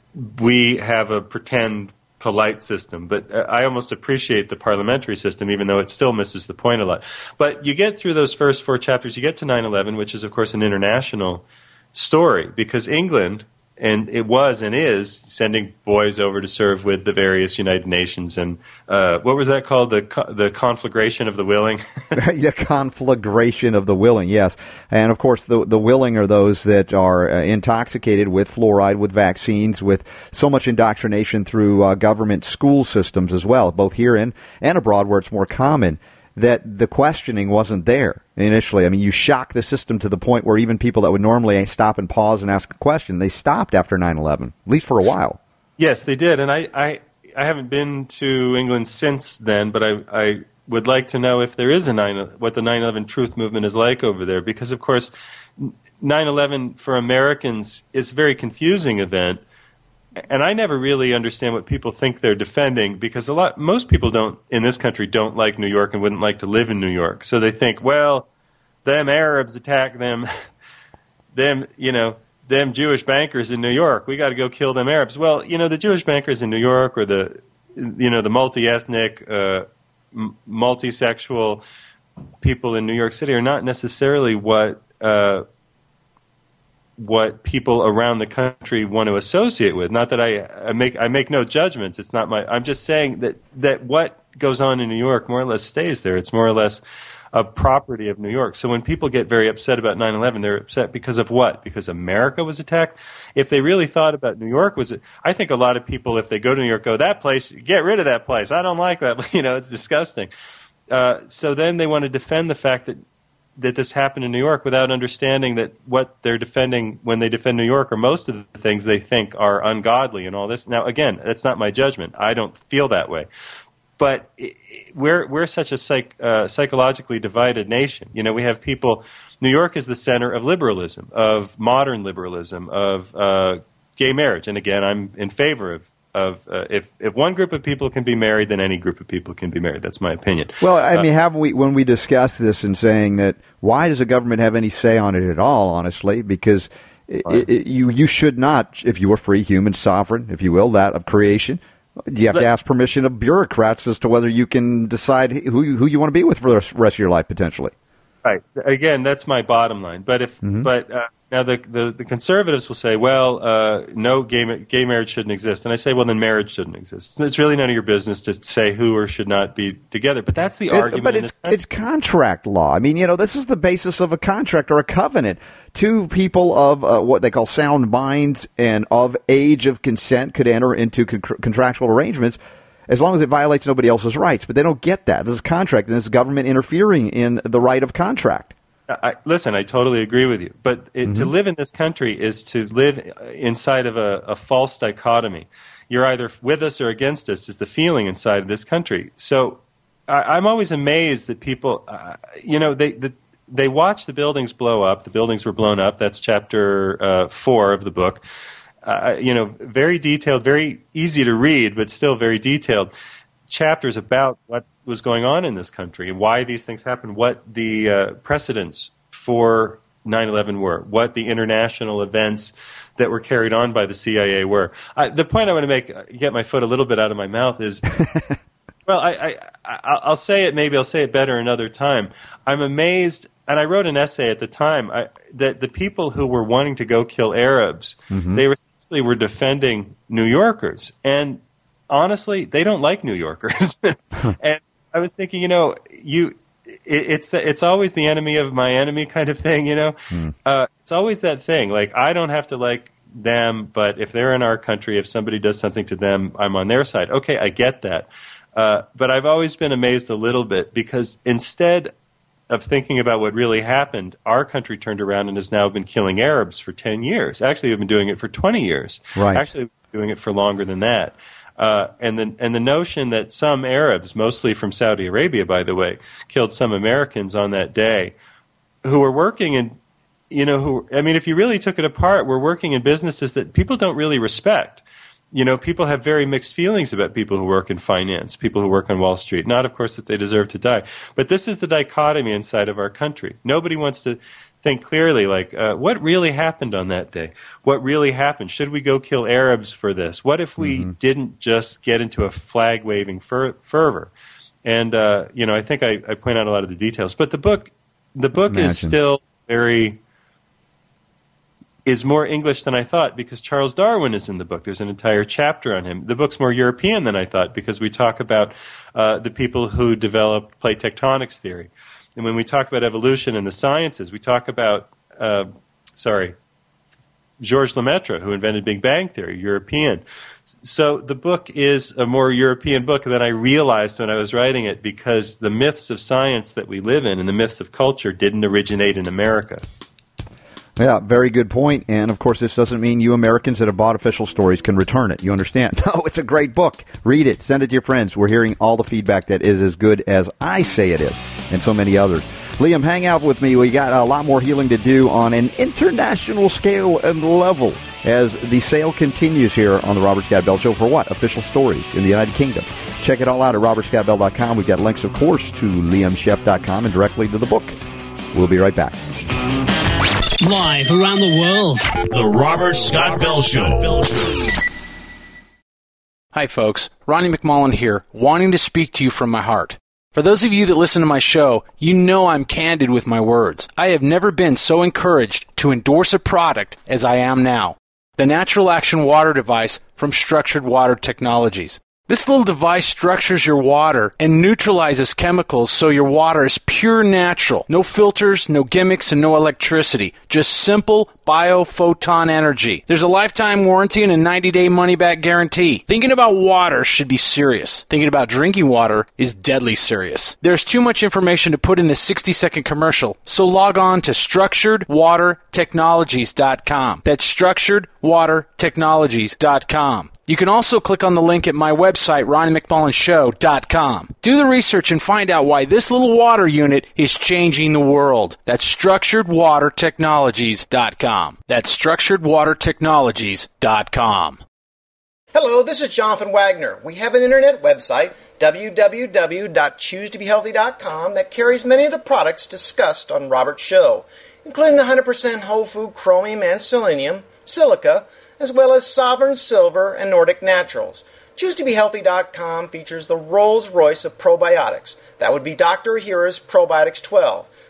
We have a pretend polite system, but I almost appreciate the parliamentary system, even though it still misses the point a lot. But you get through those first four chapters, you get to nine eleven, which is, of course, an international story, because England, and it was and is, sending boys over to serve with the various United Nations. And uh, what was that called? The co- the conflagration of the willing? The conflagration of the willing, yes. And, of course, the the willing are those that are uh, intoxicated with fluoride, with vaccines, with so much indoctrination through uh, government school systems as well, both here in and abroad where it's more common, that the questioning wasn't there initially. I mean, you shock the system to the point where even people that would normally stop and pause and ask a question, they stopped after nine eleven, at least for a while. Yes, they did. And I, I, I haven't been to England since then, but I, I would like to know if there is a nine, what the nine eleven truth movement is like over there. Because, of course, nine eleven for Americans is a very confusing event. And I never really understand what people think they're defending, because a lot, most people don't in this country don't like New York and wouldn't like to live in New York. So they think, well, them Arabs attack them, them, you know, them Jewish bankers in New York. We got to go kill them Arabs. Well, you know, the Jewish bankers in New York, or the, you know, the multi-ethnic, uh, m- multi-sexual people in New York City are not necessarily what. Uh, what people around the country want to associate with. Not that I, I make I make no judgments. It's not my. I'm just saying that that what goes on in New York more or less stays there. It's more or less a property of New York. So when people get very upset about nine eleven, they're upset because of what? Because America was attacked? If they really thought about New York, was it? I think a lot of people, if they go to New York, go, that place, get rid of that place. I don't like that. You know, it's disgusting. Uh, so then they want to defend the fact that that this happened in New York without understanding that what they're defending when they defend New York are most of the things they think are ungodly and all this. Now, again, that's not my judgment. I don't feel that way. But we're we're such a psych, uh, psychologically divided nation. You know, we have people. New York is the center of liberalism, of modern liberalism, of uh, gay marriage. And again, I'm in favor of of uh, if if one group of people can be married, then any group of people can be married. That's my opinion. Well, I uh, mean, haven't we, when we discuss this and saying that, why does the government have any say on it at all? Honestly, because it, it, you you should not, if you were free, human, sovereign, if you will, that of creation. You have to ask permission of bureaucrats as to whether you can decide who you, who you want to be with for the rest of your life, potentially. Right. Again, that's my bottom line. But if Mm-hmm. but uh, now the, the the conservatives will say, well, uh, no gay ma- gay marriage shouldn't exist, and I say, well, then marriage shouldn't exist. It's really none of your business to say who or should not be together. But that's the It- argument. but in it's this it's contract law. I mean, you know, this is the basis of a contract or a covenant. Two people of uh, what they call sound minds and of age of consent could enter into con- contractual arrangements as long as it violates nobody else's rights. But they don't get that. This is contract, and this is government interfering in the right of contract. I, listen, I totally agree with you. But it, Mm-hmm. to live in this country is to live inside of a, a false dichotomy. You're either with us or against us is the feeling inside of this country. So I, I'm always amazed that people, uh, you know, they the, they watch the buildings blow up. The buildings were blown up. That's chapter uh, four of the book. Uh, you know, very detailed, very easy to read, but still very detailed chapters about what was going on in this country and why these things happened, what the uh, precedents for nine eleven were, what the international events that were carried on by the C I A were. I, the point I want to make, uh, get my foot a little bit out of my mouth is, well, I, I, I, I'll say it, maybe I'll say it better another time. I'm amazed, and I wrote an essay at the time, I, that the people who were wanting to go kill Arabs, Mm-hmm. they were essentially were defending New Yorkers. And honestly, they don't like New Yorkers. And I was thinking, you know, you it, it's the, it's always the enemy of my enemy kind of thing, you know. Mm. Uh, it's always that thing. Like, I don't have to like them, but if they're in our country, if somebody does something to them, I'm on their side. Okay, I get that. Uh, but I've always been amazed a little bit because instead of thinking about what really happened, our country turned around and has now been killing Arabs for ten years. Actually, we've been doing it for twenty years. Right. Actually, we've been doing it for longer than that. Uh, and the and the notion that some Arabs, mostly from Saudi Arabia, by the way, killed some Americans on that day, who were working in, you know, who I mean, if you really took it apart, were working in businesses that people don't really respect. You know, people have very mixed feelings about people who work in finance, people who work on Wall Street. Not, of course, that they deserve to die, but this is the dichotomy inside of our country. Nobody wants to think clearly, like, uh, what really happened on that day? What really happened? Should we go kill Arabs for this? What if we Mm-hmm. didn't just get into a flag-waving fer- fervor? And, uh, you know, I think I, I point out a lot of the details. But the book, the book Imagine. is still very... is more English than I thought because Charles Darwin is in the book. There's an entire chapter on him. The book's more European than I thought because we talk about uh, the people who developed plate tectonics theory. And when we talk about evolution and the sciences, we talk about, uh, sorry, Georges Lemaitre, who invented Big Bang Theory, European. So the book is a more European book than I realized when I was writing it because the myths of science that we live in and the myths of culture didn't originate in America. Yeah, very good point. And, of course, this doesn't mean you Americans that have bought official stories can return it. You understand? No, it's a great book. Read it. Send it to your friends. We're hearing all the feedback that is as good as I say it is, and so many others. Liam, hang out with me. We got a lot more healing to do on an international scale and level as the sale continues here on the Robert Scott Bell Show for what? Official stories in the United Kingdom. Check it all out at robert scott bell dot com. We've got links, of course, to liam sheff dot com and directly to the book. We'll be right back. Live around the world. The Robert Scott Bell Show. Hi, folks. Ronnie McMullen here, wanting to speak to you from my heart. For those of you that listen to my show, you know I'm candid with my words. I have never been so encouraged to endorse a product as I am now. The Natural Action Water Device from Structured Water Technologies. This little device structures your water and neutralizes chemicals so your water is pure natural. No filters, no gimmicks, and no electricity. Just simple biophoton energy. There's a lifetime warranty and a ninety-day money-back guarantee. Thinking about water should be serious. Thinking about drinking water is deadly serious. There's too much information to put in this sixty-second commercial, so log on to structured water technologies dot com. That's structured water technologies dot com. You can also click on the link at my website, ronnie mcmullen show dot com. Do the research and find out why this little water unit is changing the world. That's structured water technologies dot com. That's structured water technologies dot com. Hello, this is Jonathan Wagner. We have an internet website, w w w dot choose to be healthy dot com, that carries many of the products discussed on Robert's show, including the one hundred percent whole food chromium and selenium, silica, as well as Sovereign Silver and Nordic Naturals. choose to be healthy dot com features the Rolls-Royce of probiotics. That would be Doctor Ahura's Probiotics twelve.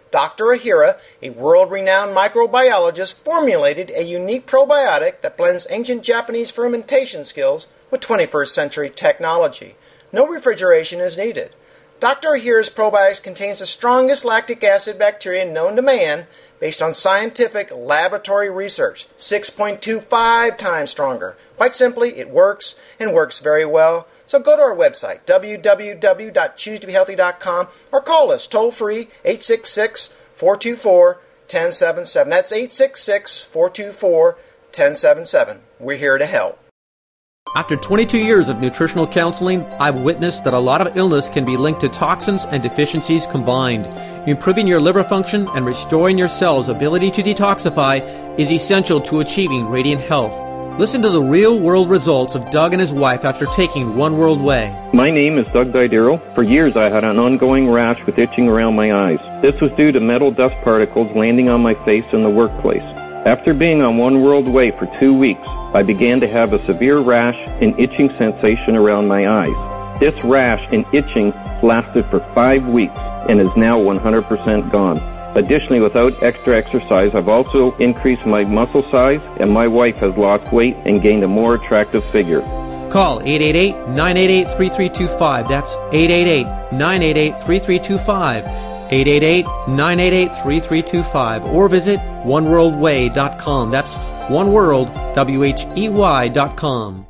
Doctor Ahira, a world-renowned microbiologist, formulated a unique probiotic that blends ancient Japanese fermentation skills with twenty-first century technology. No refrigeration is needed. Doctor Ahira's probiotics contains the strongest lactic acid bacteria known to man based on scientific laboratory research, six point two five times stronger. Quite simply, it works and works very well. So go to our website, w w w dot choose to be healthy dot com, or call us toll-free, eight six six, four two four, one zero seven seven. That's eight six six, four two four, one zero seven seven. We're here to help. After twenty-two years of nutritional counseling, I've witnessed that a lot of illness can be linked to toxins and deficiencies combined. Improving your liver function and restoring your cells' ability to detoxify is essential to achieving radiant health. Listen to the real-world results of Doug and his wife after taking One World Way. My name is Doug Didero. For years I had an ongoing rash with itching around my eyes. This was due to metal dust particles landing on my face in the workplace. After being on One World Way for two weeks, I began to have a severe rash and itching sensation around my eyes. This rash and itching lasted for five weeks and is now one hundred percent gone. Additionally, without extra exercise, I've also increased my muscle size, and my wife has lost weight and gained a more attractive figure. Call eight eight eight, nine eight eight, three three two five. That's eight eight eight, nine eight eight, three three two five. eight eight eight, nine eight eight, three three two five. Or visit one world way dot com. That's one world, W H E Y dot com.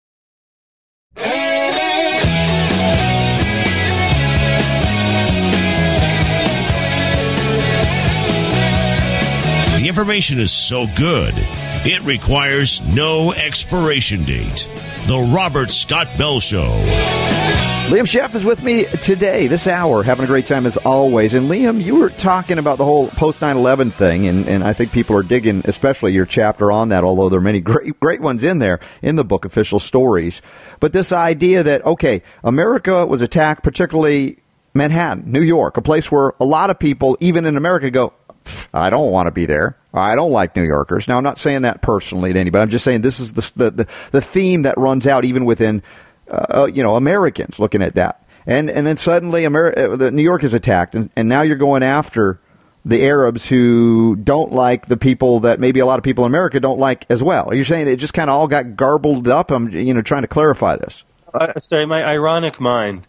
The information is so good, it requires no expiration date. The Robert Scott Bell Show. Liam Sheff is with me today, this hour, having a great time as always. And Liam, you were talking about the whole post nine eleven thing, and, and I think people are digging, especially your chapter on that, although there are many great, great ones in there in the book, Official Stories. But this idea that, okay, America was attacked, particularly Manhattan, New York, a place where a lot of people, even in America, go, I don't want to be there. I don't like New Yorkers. Now, I'm not saying that personally to anybody. I'm just saying this is the the, the, the theme that runs out even within, uh, you know, Americans looking at that. And and then suddenly Ameri- the New York is attacked, and, and now you're going after the Arabs who don't like the people that maybe a lot of people in America don't like as well. Are you saying it just kind of all got garbled up? I'm you know trying to clarify this. Uh, sorry, my ironic mind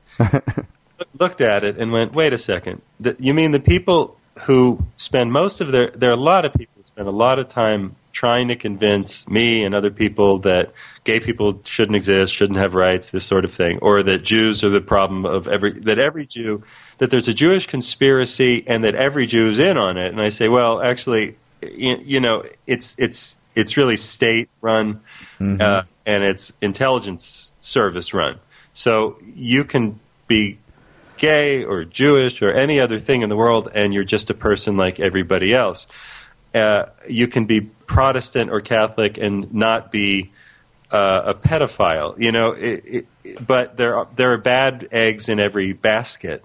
looked at it and went, wait a second. The, you mean the people who spend most of their, there are a lot of people who spend a lot of time trying to convince me and other people that gay people shouldn't exist, shouldn't have rights, this sort of thing, or that Jews are the problem of every, that every Jew, that there's a Jewish conspiracy and that every Jew is in on it. And I say, well, actually, you, you know, it's, it's, it's really state run, mm-hmm. uh, and it's intelligence service run. So you can be gay or Jewish or any other thing in the world, and you're just a person like everybody else. Uh, you can be Protestant or Catholic and not be uh, a pedophile, you know. It, it, but there are, there are bad eggs in every basket.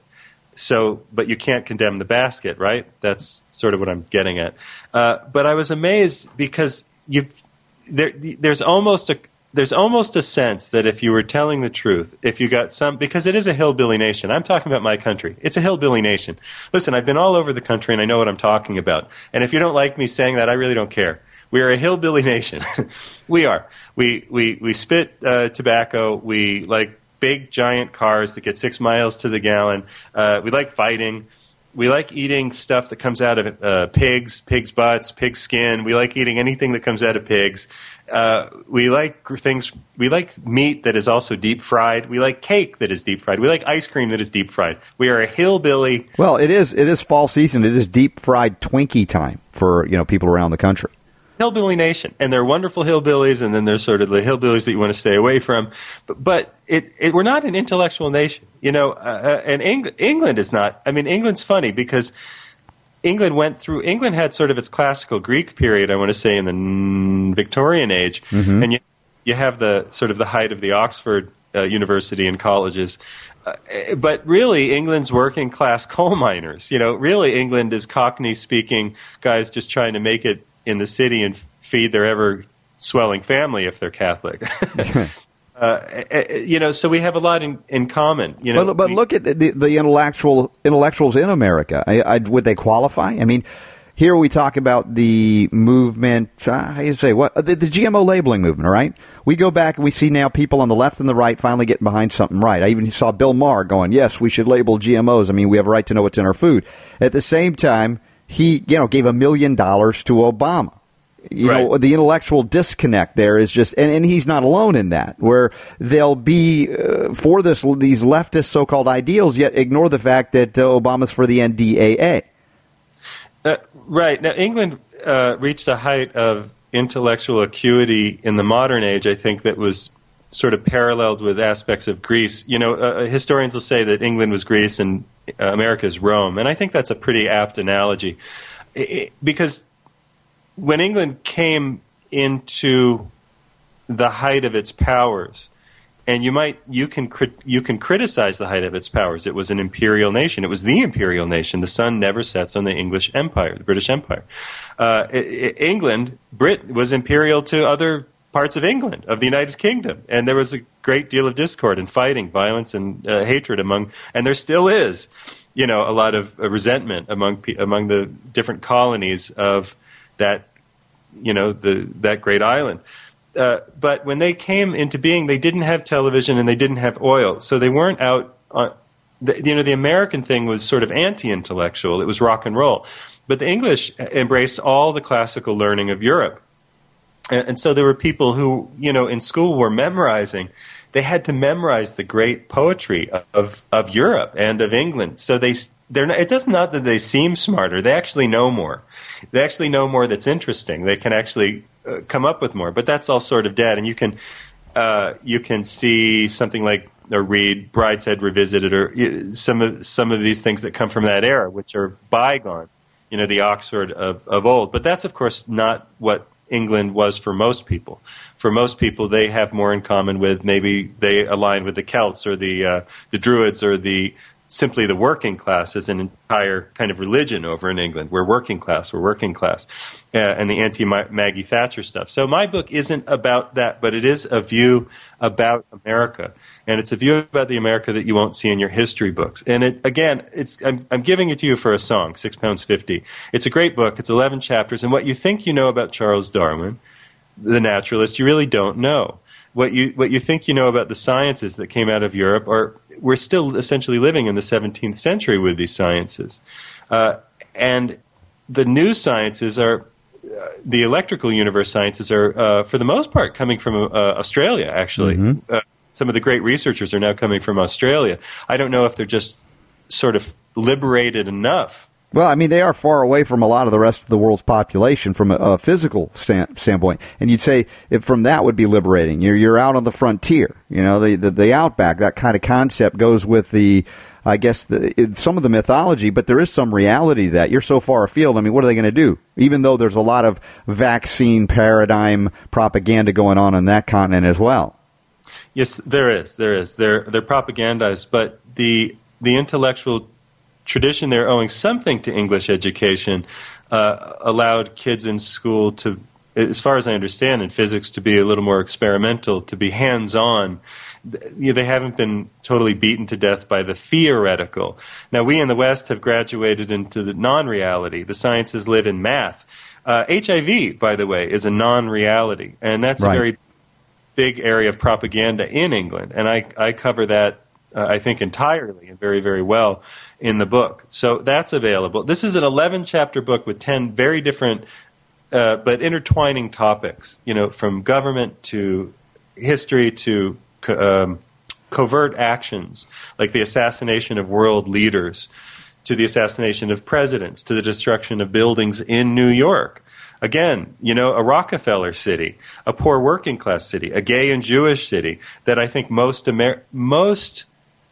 So, but you can't condemn the basket, right? That's sort of what I'm getting at. Uh, but I was amazed because you there there's almost a There's almost a sense that if you were telling the truth, if you got some, because it is a hillbilly nation. I'm talking about my country. It's a hillbilly nation. Listen, I've been all over the country and I know what I'm talking about. And if you don't like me saying that, I really don't care. We are a hillbilly nation. We are. We we we spit uh, tobacco. We like big giant cars that get six miles to the gallon. Uh, we like fighting. We like eating stuff that comes out of uh, pigs, pigs' butts, pig skin. We like eating anything that comes out of pigs. Uh, we like things. We like meat that is also deep fried. We like cake that is deep fried. We like ice cream that is deep fried. We are a hillbilly. Well, it is. It is fall season. It is deep fried Twinkie time for you know people around the country. Hillbilly nation, and they're wonderful hillbillies, and then there's sort of the hillbillies that you want to stay away from. But, but it, it, we're not an intellectual nation, you know. Uh, and Eng- England is not. I mean, England's funny because England went through. England had sort of its classical Greek period, I want to say, in the mm, Victorian age, mm-hmm. and you you have the sort of the height of the Oxford uh, University and colleges. Uh, but really, England's working class coal miners. You know, really, England is Cockney-speaking guys just trying to make it in the city and feed their ever-swelling family if they're Catholic. Uh, you know, so we have a lot in, in common. You know, but, but we, look at the, the intellectual intellectuals in America. I, I, would they qualify? I mean, here we talk about the movement. Uh, how do you say what the, the G M O labeling movement? All right, we go back and we see now people on the left and the right finally getting behind something right. I even saw Bill Maher going, "Yes, we should label G M Os. I mean, we have a right to know what's in our food." At the same time, he you know gave a million dollars to Obama. You right. know, the intellectual disconnect there is just, and, and he's not alone in that, where they'll be uh, for this these leftist so-called ideals, yet ignore the fact that uh, Obama's for the N D A A. Uh, right. Now, England uh, reached a height of intellectual acuity in the modern age, I think, that was sort of paralleled with aspects of Greece. You know, uh, historians will say that England was Greece and uh, America is Rome, and I think that's a pretty apt analogy. It, it, because when England came into the height of its powers, and you might you can crit, you can criticize the height of its powers. It was an imperial nation. It was the imperial nation. The sun never sets on the English Empire, the British Empire. Uh, it, it, England, Brit was imperial to other parts of England, of the United Kingdom, and there was a great deal of discord and fighting, violence and uh, hatred among, and there still is, you know, a lot of uh, resentment among among the different colonies of that, you know, the that great island. Uh, but when they came into being, they didn't have television and they didn't have oil, so they weren't out on, the, you know, the American thing was sort of anti-intellectual. It was rock and roll. But the English embraced all the classical learning of Europe. And, and so there were people who, you know, in school were memorizing. They had to memorize the great poetry of, of Europe and of England. So they, they're not, it does not that they seem smarter. They actually know more. They actually know more that's interesting. They can actually uh, come up with more. But that's all sort of dead. And you can uh, you can see something like or read Brideshead Revisited or uh, some of some of these things that come from that era, which are bygone. You know, the Oxford of, of old. But that's, of course, not what England was for most people. For most people, they have more in common with, maybe they align with the Celts or the uh, the Druids or the simply the working class as an entire kind of religion over in England. We're working class, we're working class, uh, and the anti-Maggie Thatcher stuff. So my book isn't about that, but it is a view about America. And it's a view about the America that you won't see in your history books. And it, again, it's I'm, I'm giving it to you for a song, six pounds fifty. It's a great book. It's eleven chapters. And what you think you know about Charles Darwin, the naturalist, you really don't know. What you what you think you know about the sciences that came out of Europe, or we're still essentially living in the seventeenth century with these sciences. Uh, and the new sciences are, uh, the electrical universe sciences are, uh, for the most part, coming from uh, Australia, actually. Mm-hmm. Uh, some of the great researchers are now coming from Australia. I don't know if they're just sort of liberated enough. Well, I mean, they are far away from a lot of the rest of the world's population from a, a physical stand, standpoint. And you'd say if from that would be liberating. You're you're out on the frontier. You know, the, the, the outback, that kind of concept goes with the, I guess, the, some of the mythology, but there is some reality to that. You're so far afield. I mean, what are they going to do? Even though there's a lot of vaccine paradigm propaganda going on on that continent as well. Yes, there is. There is. They're, they're propagandized, but the the intellectual tradition there owing something to English education uh, allowed kids in school to, as far as I understand, in physics to be a little more experimental, to be hands-on. You know, they haven't been totally beaten to death by the theoretical. Now, we in the West have graduated into the non-reality. The sciences live in math. Uh, H I V, by the way, is a non-reality, and that's right. A very big area of propaganda in England, and I, I cover that, uh, I think, entirely and very, very well in the book. So that's available. This is an eleven-chapter book with ten very different uh, but intertwining topics, you know, from government to history to co- um, covert actions, like the assassination of world leaders, to the assassination of presidents, to the destruction of buildings in New York. Again, you know, a Rockefeller city, a poor working class city, a gay and Jewish city that I think most Amer- most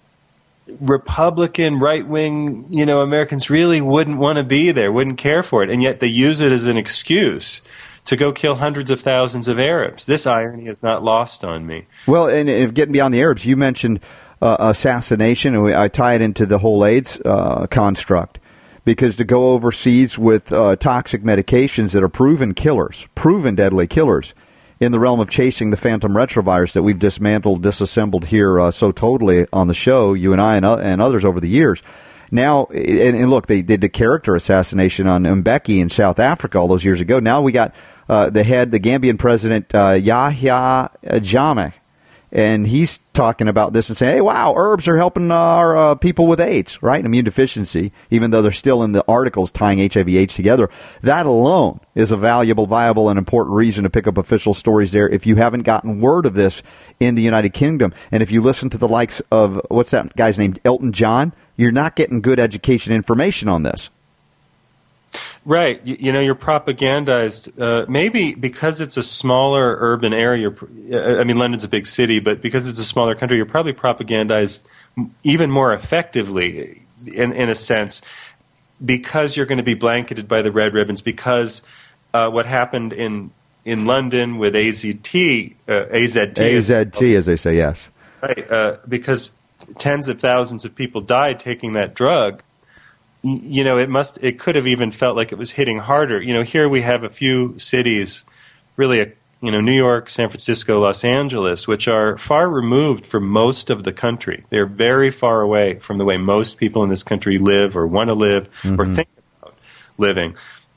Republican, right-wing, you know, Americans really wouldn't want to be there, wouldn't care for it, and yet they use it as an excuse to go kill hundreds of thousands of Arabs. This irony is not lost on me. Well, and if getting beyond the Arabs, you mentioned uh, assassination, and we, I tie it into the whole AIDS uh, construct. Because to go overseas with uh, toxic medications that are proven killers, proven deadly killers, in the realm of chasing the phantom retrovirus that we've dismantled, disassembled here uh, so totally on the show, you and I and, uh, and others over the years. Now, and, and look, they did the character assassination on Mbeki in South Africa all those years ago. Now we got uh, the head, the Gambian president, uh, Yahya Jammeh, and he's talking about this and saying, hey, wow, herbs are helping our uh, people with AIDS, right? Immune deficiency, even though they're still in the articles tying H I V AIDS together. That alone is a valuable, viable, and important reason to pick up official stories there if you haven't gotten word of this in the United Kingdom. And if you listen to the likes of, what's that guy's name, Elton John, you're not getting good education information on this. Right. You, you know, you're propagandized, uh, maybe because it's a smaller urban area. I mean, London's a big city, but because it's a smaller country, you're probably propagandized even more effectively, in, in a sense, because you're going to be blanketed by the red ribbons, because uh, what happened in, in London with A Z T, uh, A Z T. A Z T, as they say, yes. Right. Uh, because tens of thousands of people died taking that drug. You know, it must. It could have even felt like it was hitting harder. You know, here we have a few cities, really, a, you know, New York, San Francisco, Los Angeles, which are far removed from most of the country. They're very far away from the way most people in this country live or want to live mm-hmm. or think about living.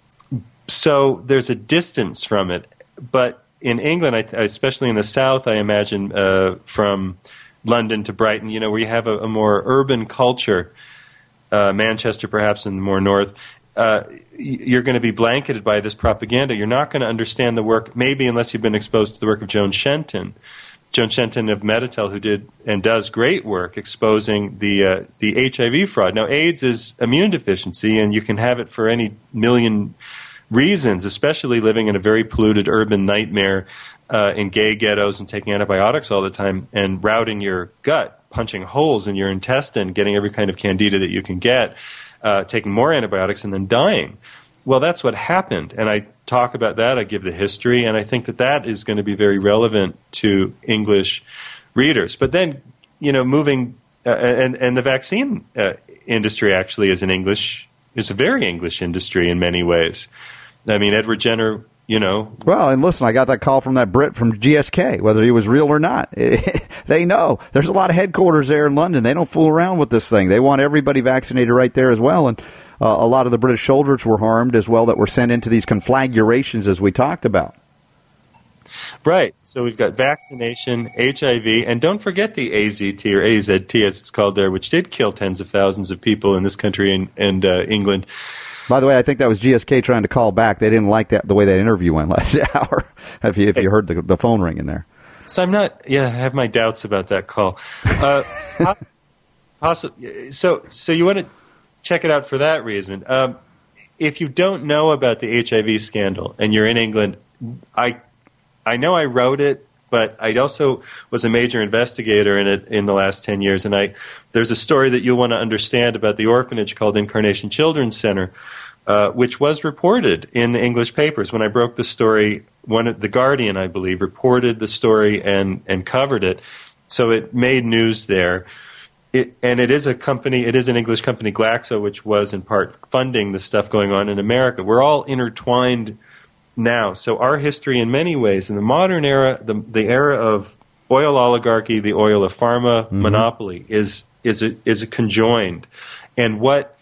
So there's a distance from it. But in England, I, especially in the South, I imagine uh, from London to Brighton, you know, where you have a, a more urban culture. Uh, Manchester, perhaps in the more north, uh, you're going to be blanketed by this propaganda. You're not going to understand the work, maybe unless you've been exposed to the work of Joan Shenton. Joan Shenton of Meditel, who did and does great work exposing the uh, the H I V fraud. Now, AIDS is immune deficiency, and you can have it for any million reasons, especially living in a very polluted urban nightmare uh, in gay ghettos and taking antibiotics all the time and routing your gut, punching holes in your intestine, getting every kind of candida that you can get, uh, taking more antibiotics, and then dying. Well, that's what happened, and I talk about that. I give the history, and I think that that is going to be very relevant to English readers. But then, you know, moving uh, and and the vaccine uh, industry actually is an English is a very English industry in many ways. I mean, Edward Jenner. You know. Well, and listen, I got that call from that Brit from G S K, whether he was real or not. They know. There's a lot of headquarters there in London. They don't fool around with this thing. They want everybody vaccinated right there as well. And uh, a lot of the British soldiers were harmed as well that were sent into these conflagrations as we talked about. Right. So we've got vaccination, H I V, and don't forget the A Z T or A Z T as it's called there, which did kill tens of thousands of people in this country and, and uh, England. By the way, I think that was G S K trying to call back. They didn't like that the way that interview went last hour, if you, if you heard the, the phone ring in there. So I'm not, yeah, I have my doubts about that call. Uh, possibly, so, so you want to check it out for that reason. Um, if you don't know about the H I V scandal and you're in England, I, I know I wrote it, but I also was a major investigator in it in the last ten years. And I, there's a story that you'll want to understand about the orphanage called Incarnation Children's Center, uh, which was reported in the English papers. When I broke the story, one of, The Guardian, I believe, reported the story and, and covered it. So it made news there. It, and it is a company, it is an English company, Glaxo, which was in part funding the stuff going on in America. We're all intertwined now. So our history in many ways, in the modern era, the, the era of oil oligarchy, the oil of pharma mm-hmm. monopoly, is is a, is a conjoined. And what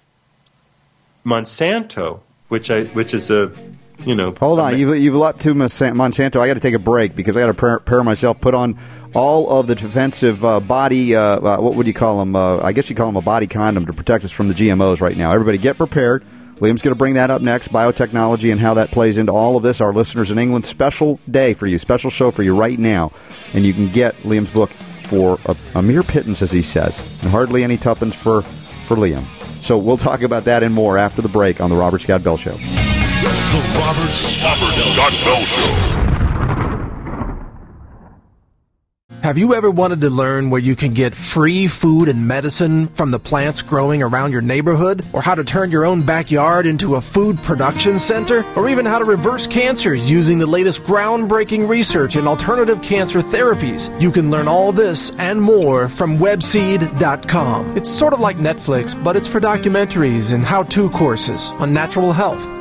Monsanto, which I which is a, you know... Hold on, you've, you've leapt to Monsanto. I got to take a break because I got to prepare myself, put on all of the defensive uh, body, uh, uh, what would you call them? Uh, I guess you call them a body condom to protect us from the G M Os right now. Everybody get prepared. Liam's going to bring that up next, biotechnology and how that plays into all of this. Our listeners in England, special day for you, special show for you right now. And you can get Liam's book for a, a mere pittance, as he says, and hardly any tuppence for, for Liam. So we'll talk about that and more after the break on The Robert Scott Bell Show. The Robert Scott Bell Show. Have you ever wanted to learn where you can get free food and medicine from the plants growing around your neighborhood? Or how to turn your own backyard into a food production center? Or even how to reverse cancers using the latest groundbreaking research in alternative cancer therapies? You can learn all this and more from webseed dot com. It's sort of like Netflix, but it's for documentaries and how-to courses on natural health,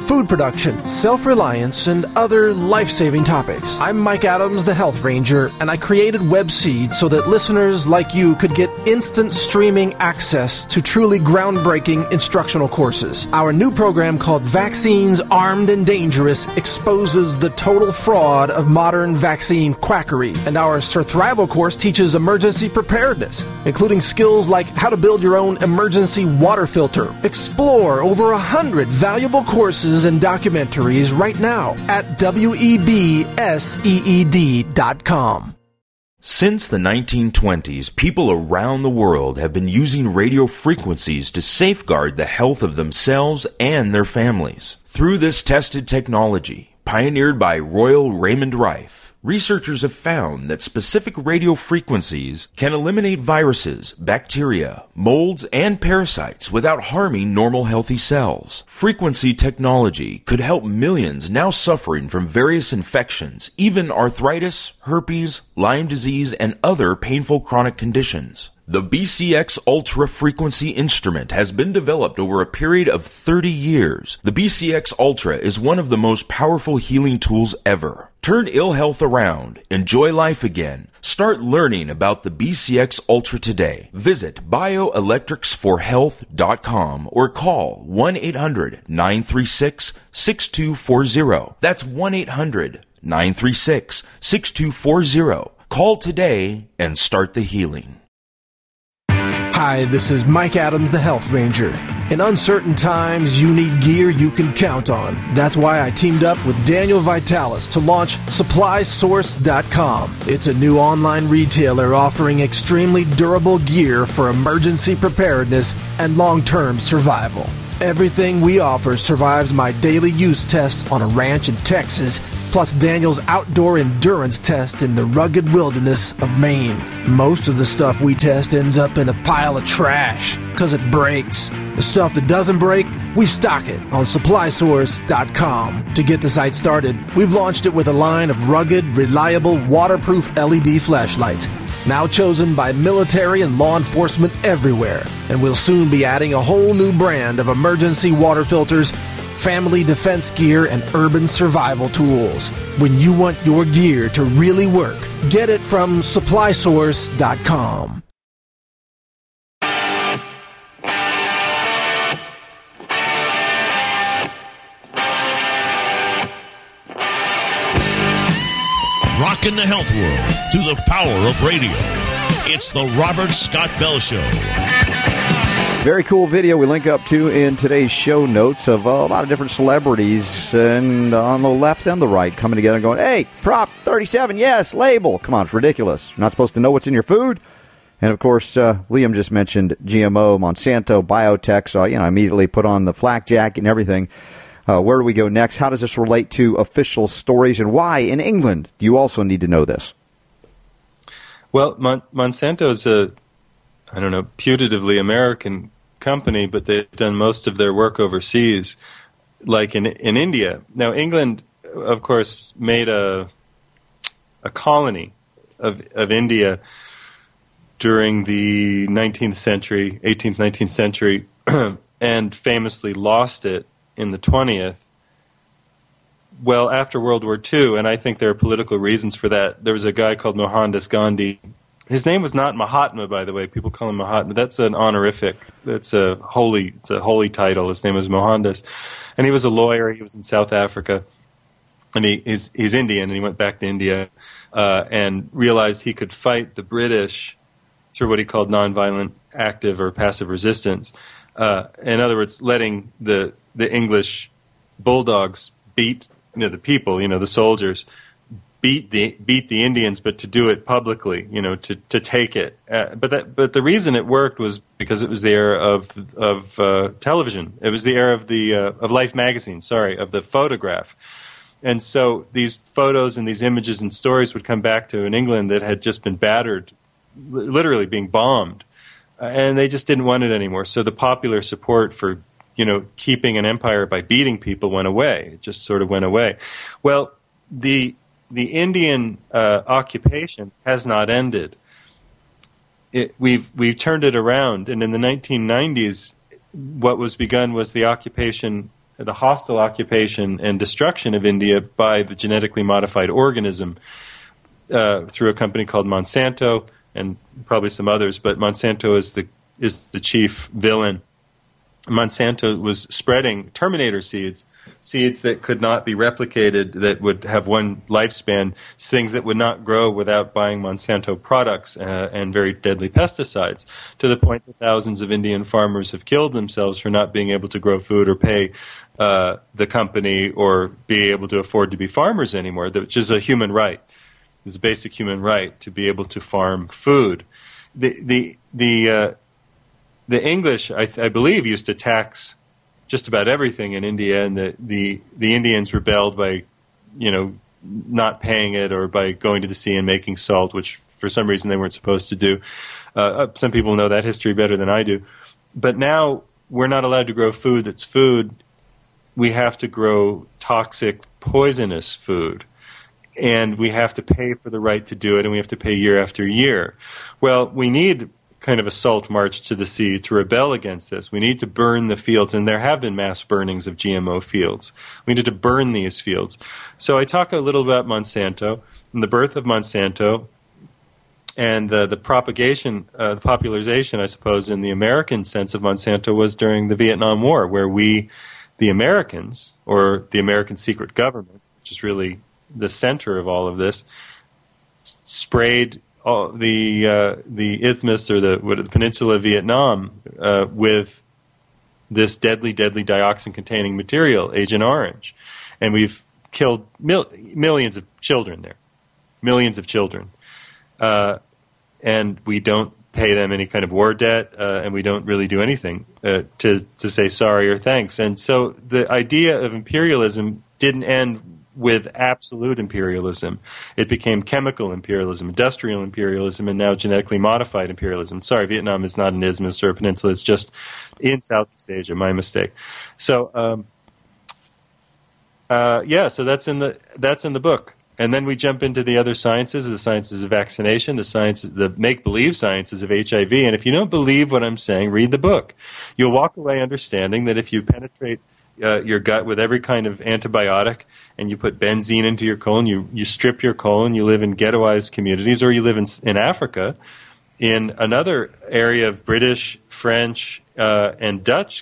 food production, self-reliance, and other life-saving topics. I'm Mike Adams, the Health Ranger, and I created WebSeed so that listeners like you could get instant streaming access to truly groundbreaking instructional courses. Our new program called Vaccines Armed and Dangerous exposes the total fraud of modern vaccine quackery, and our Surthrival course teaches emergency preparedness, including skills like how to build your own emergency water filter. Explore over a hundred valuable courses and documentaries right now at W E B S E E D dot com. Since the nineteen twenties, people around the world have been using radio frequencies to safeguard the health of themselves and their families. Through this tested technology, pioneered by Royal Raymond Rife, researchers have found that specific radio frequencies can eliminate viruses, bacteria, molds, and parasites without harming normal healthy cells. Frequency technology could help millions now suffering from various infections, even arthritis, herpes, Lyme disease, and other painful chronic conditions. The B C X Ultra frequency instrument has been developed over a period of thirty years. The B C X Ultra is one of the most powerful healing tools ever. Turn ill health around. Enjoy life again. Start learning about the B C X Ultra today. Visit bioelectrics for health dot com or call one eight hundred nine three six six two four zero. That's one eight hundred nine three six six two four zero. Call today and start the healing. Hi, this is Mike Adams, the Health Ranger. In uncertain times, you need gear you can count on. That's why I teamed up with Daniel Vitalis to launch supply source dot com. It's a new online retailer offering extremely durable gear for emergency preparedness and long-term survival. Everything we offer survives my daily use test on a ranch in Texas, plus Daniel's outdoor endurance test in the rugged wilderness of Maine. Most of the stuff we test ends up in a pile of trash, because it breaks. The stuff that doesn't break, we stock it on supply source dot com. To get the site started, we've launched it with a line of rugged, reliable, waterproof L E D flashlights, now chosen by military and law enforcement everywhere. And we'll soon be adding a whole new brand of emergency water filters, family defense gear, and urban survival tools. When you want your gear to really work, get it from supply source dot com. Rocking the health world through the power of radio. It's the Robert Scott Bell Show. Very cool video we link up to in today's show notes of a lot of different celebrities, and on the left and the right coming together and going, hey, Prop thirty-seven, yes, label. Come on, it's ridiculous. You're not supposed to know what's in your food. And, of course, uh, Liam just mentioned G M O, Monsanto, biotech, so you know, I immediately put on the flak jacket and everything. Uh, where do we go next? How does this relate to official stories, and why in England do you also need to know this? Well, Mon- Monsanto is a, I don't know, putatively American company, but they've done most of their work overseas, like in in India. Now, England, of course, made a a colony of of India during the nineteenth century, eighteenth, nineteenth century, and famously lost it in the twentieth. Well, after World War Two, and I think there are political reasons for that, there was a guy called Mohandas Gandhi. His name was not Mahatma, by the way. People call him Mahatma. That's an honorific. That's a holy. It's a holy title. His name was Mohandas, and he was a lawyer. He was in South Africa, and he, he's, he's Indian, and he went back to India uh, and realized he could fight the British through what he called nonviolent active or passive resistance. Uh, in other words, letting the the English bulldogs beat you know, the people, you know, the soldiers, beat the beat the Indians, but to do it publicly, you know, to, to take it. Uh, but that but the reason it worked was because it was the era of of uh, television. It was the era of the uh, of Life magazine. Sorry, of the photograph. And so these photos and these images and stories would come back to an England that had just been battered, literally being bombed. And they just didn't want it anymore. So the popular support for, you know, keeping an empire by beating people went away. It just sort of went away. Well, the the Indian uh, occupation has not ended. It, we've we've turned it around, and in the nineteen nineties, what was begun was the occupation the hostile occupation and destruction of India by the genetically modified organism uh, through a company called Monsanto and probably some others, but Monsanto is the is the chief villain. Monsanto was spreading Terminator seeds, seeds that could not be replicated, that would have one lifespan, things that would not grow without buying Monsanto products uh, and very deadly pesticides, to the point that thousands of Indian farmers have killed themselves for not being able to grow food or pay uh, the company or be able to afford to be farmers anymore, which is a human right. It's a basic human right to be able to farm food. The the the uh, the English, I, I believe, used to tax just about everything in India, and the, the, the Indians rebelled by, you know, not paying it or by going to the sea and making salt, which for some reason they weren't supposed to do. Uh, some people know that history better than I do. But now we're not allowed to grow food that's food. We have to grow toxic, poisonous food. And we have to pay for the right to do it, and we have to pay year after year. Well, we need kind of a salt march to the sea to rebel against this. We need to burn the fields, and there have been mass burnings of G M O fields. We need to burn these fields. So I talk a little about Monsanto and the birth of Monsanto and uh, the propagation, uh, the popularization, I suppose, in the American sense of Monsanto was during the Vietnam War, where we, the Americans, or the American secret government, which is really the center of all of this, sprayed all the uh, the isthmus or the, what, the peninsula of Vietnam uh, with this deadly, deadly dioxin-containing material, Agent Orange, and we've killed mil- millions of children there, millions of children, uh, and we don't pay them any kind of war debt, uh, and we don't really do anything uh, to to say sorry or thanks. And so the idea of imperialism didn't end with absolute imperialism. It became chemical imperialism, industrial imperialism, and now genetically modified imperialism. Sorry, Vietnam is not an isthmus or a peninsula. It's just in Southeast Asia. My mistake. So, um, uh, yeah, so that's in the that's in the book. And then we jump into the other sciences, the sciences of vaccination, the sciences, the make-believe sciences of H I V. And if you don't believe what I'm saying, read the book. You'll walk away understanding that if you penetrate uh, your gut with every kind of antibiotic, and you put benzene into your colon, you, you strip your colon, you live in ghettoized communities, or you live in, in Africa, in another area of British, French, uh, and Dutch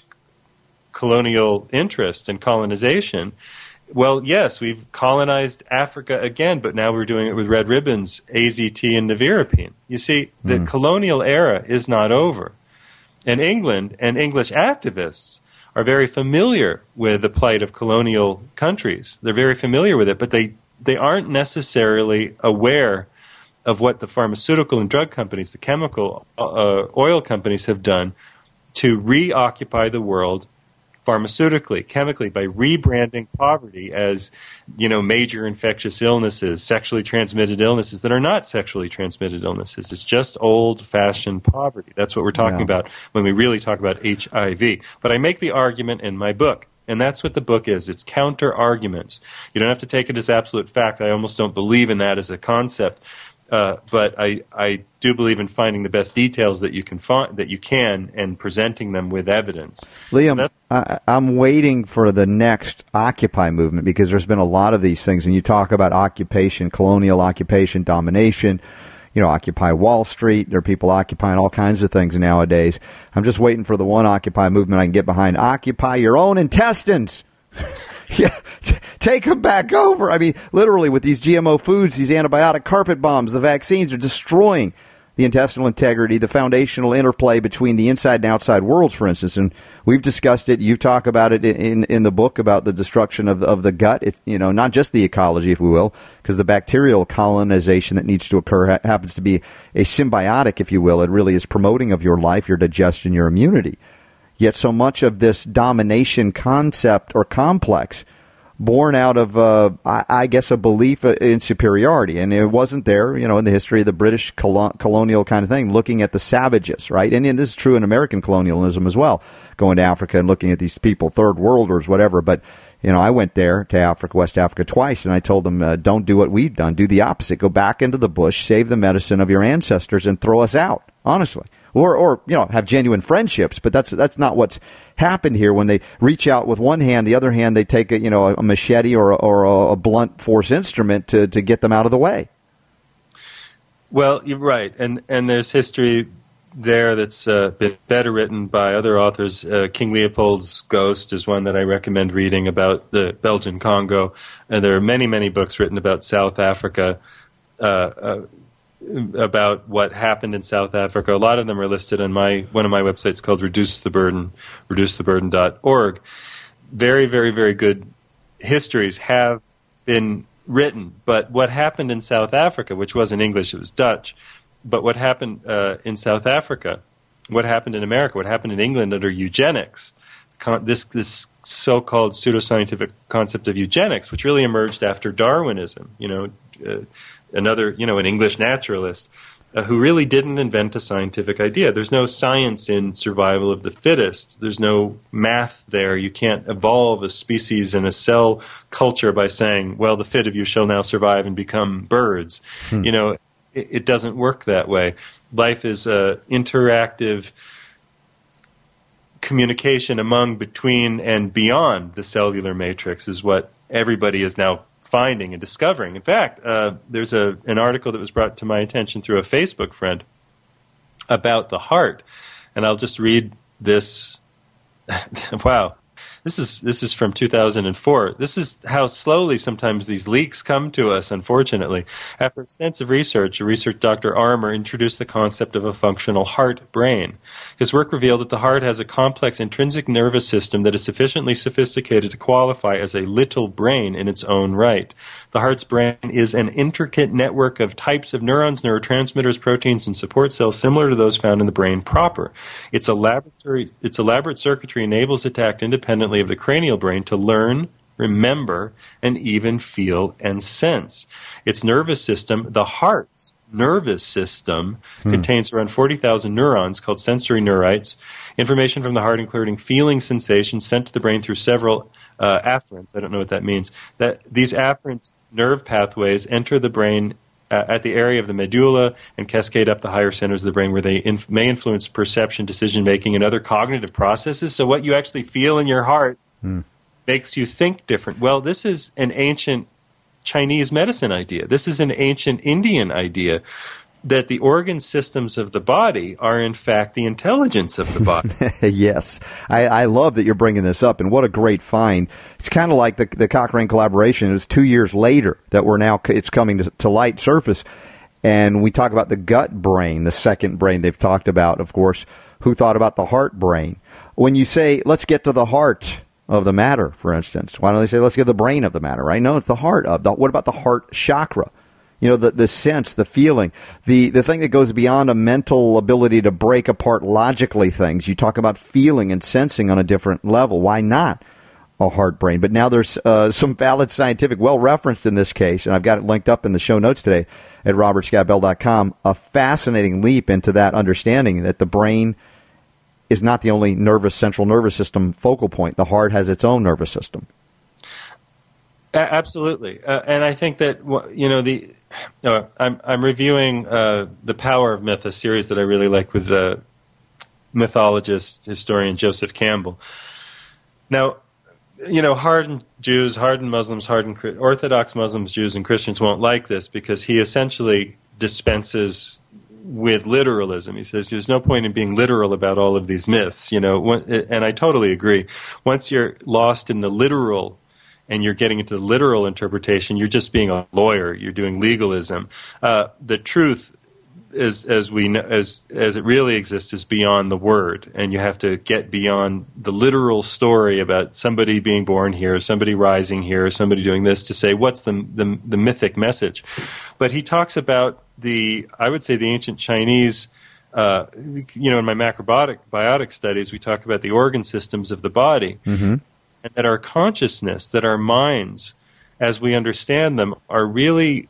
colonial interest and colonization. Well, yes, we've colonized Africa again, but now we're doing it with red ribbons, A Z T and nevirapine. You see, the mm. colonial era is not over. And England and English activists are very familiar with the plight of colonial countries. They're very familiar with it, but they, they aren't necessarily aware of what the pharmaceutical and drug companies, the chemical uh, oil companies have done to reoccupy the world pharmaceutically, chemically, by rebranding poverty as, you know, major infectious illnesses, sexually transmitted illnesses that are not sexually transmitted illnesses. It's just old-fashioned poverty. That's what we're talking yeah. about when we really talk about H I V. But I make the argument in my book, and that's what the book is. It's counter-arguments. You don't have to take it as absolute fact. I almost don't believe in that as a concept. Uh, but I, I do believe in finding the best details that you can find, that you can, and presenting them with evidence. Liam, so I, I'm waiting for the next Occupy movement, because there's been a lot of these things, and you talk about occupation, colonial occupation, domination. You know, Occupy Wall Street. There are people occupying all kinds of things nowadays. I'm just waiting for the one Occupy movement I can get behind. Occupy your own intestines. Yeah, take them back over. I mean, literally, with these G M O foods, these antibiotic carpet bombs, the vaccines are destroying the intestinal integrity, the foundational interplay between the inside and outside worlds, for instance. And we've discussed it. You talk about it in in the book about the destruction of of the gut. It's, you know, not just the ecology, if we will, because the bacterial colonization that needs to occur ha- happens to be a symbiotic, if you will. It really is promoting of your life, your digestion, your immunity. Yet so much of this domination concept or complex born out of, uh, I, I guess, a belief in superiority. And it wasn't there, you know, in the history of the British colo- colonial kind of thing, looking at the savages, right? And, and this is true in American colonialism as well, going to Africa and looking at these people, third worlders, whatever. But, you know, I went there to Africa, West Africa twice, and I told them, uh, don't do what we've done. Do the opposite. Go back into the bush, save the medicine of your ancestors, and throw us out, honestly. or or you know have genuine friendships. But that's that's not what's happened here. When they reach out with one hand, the other hand they take a you know a machete or a, or a blunt force instrument to to get them out of the way. Well, you're right, and and there's history there that's uh, been better written by other authors. Uh, King Leopold's Ghost is one that I recommend reading about the Belgian Congo, and there are many, many books written about South Africa, uh, uh, about what happened in South Africa. A lot of them are listed on my one of my websites called Reduce the Burden, reduce the burden dot org. Very, very, very good histories have been written, but what happened in South Africa, which wasn't English, it was Dutch, but what happened uh, in South Africa, what happened in America, what happened in England under eugenics, con- this this so-called pseudoscientific concept of eugenics, which really emerged after Darwinism, you know, uh, another, you know, an English naturalist uh, who really didn't invent a scientific idea. There's no science in survival of the fittest. There's no math there. You can't evolve a species in a cell culture by saying, well, the fit of you shall now survive and become birds. Hmm. You know, it, it doesn't work that way. Life is uh, interactive communication among, between, and beyond the cellular matrix is what everybody is now finding and discovering. In fact, uh, there's a an article that was brought to my attention through a Facebook friend about the heart, and I'll just read this. Wow. This is this is from two thousand four. This is how slowly sometimes these leaks come to us, unfortunately. After extensive research, a research Doctor Armour introduced the concept of a functional heart-brain. His work revealed that the heart has a complex intrinsic nervous system that is sufficiently sophisticated to qualify as a little brain in its own right. The heart's brain is an intricate network of types of neurons, neurotransmitters, proteins, and support cells similar to those found in the brain proper. Its elaborate, its elaborate circuitry enables it to act independently of the cranial brain to learn, remember, and even feel and sense. Its nervous system, the heart's nervous system, hmm. contains around forty thousand neurons called sensory neurites. Information from the heart, including feeling sensations, sent to the brain through several uh, afferents. I don't know what that means. That these afferent nerve pathways enter the brain uh, at the area of the medulla and cascade up the higher centers of the brain, where they inf- may influence perception, decision-making, and other cognitive processes. So what you actually feel in your heart hmm. makes you think different. Well, this is an ancient Chinese medicine idea. This is an ancient Indian idea, that the organ systems of the body are, in fact, the intelligence of the body. Yes. I, I love that you're bringing this up, and what a great find. It's kind of like the, the Cochrane collaboration. It was two years later that we're now, it's coming to, to light surface, and we talk about the gut brain, the second brain they've talked about, of course. Who thought about the heart brain? When you say, let's get to the heart of the matter, for instance, why don't they say, let's get the brain of the matter, right? No, it's the heart of. The, what about the heart chakra? You know, the the sense, the feeling, the, the thing that goes beyond a mental ability to break apart logically things. You talk about feeling and sensing on a different level. Why not a heart brain? But now there's uh, some valid scientific, well-referenced in this case, and I've got it linked up in the show notes today at robert scott bell dot com, a fascinating leap into that understanding that the brain is not the only nervous, central nervous system focal point. The heart has its own nervous system. Absolutely, uh, and I think that you know the uh, I'm I'm reviewing uh, The Power of Myth, a series that I really like with the mythologist historian Joseph Campbell. Now, you know, hardened Jews, hardened Muslims, hardened Orthodox Muslims, Jews, and Christians won't like this because he essentially dispenses with literalism. He says there's no point in being literal about all of these myths, you know, and I totally agree. Once you're lost in the literal and you're getting into the literal interpretation, you're just being a lawyer. You're doing legalism. Uh, the truth, is, as we know, as as it really exists, is beyond the word, and you have to get beyond the literal story about somebody being born here, somebody rising here, somebody doing this to say what's the the, the mythic message. But he talks about the, I would say, the ancient Chinese. Uh, you know, in my macrobiotic biotic studies, we talk about the organ systems of the body. Mm-hmm. And that our consciousness, that our minds, as we understand them, are really,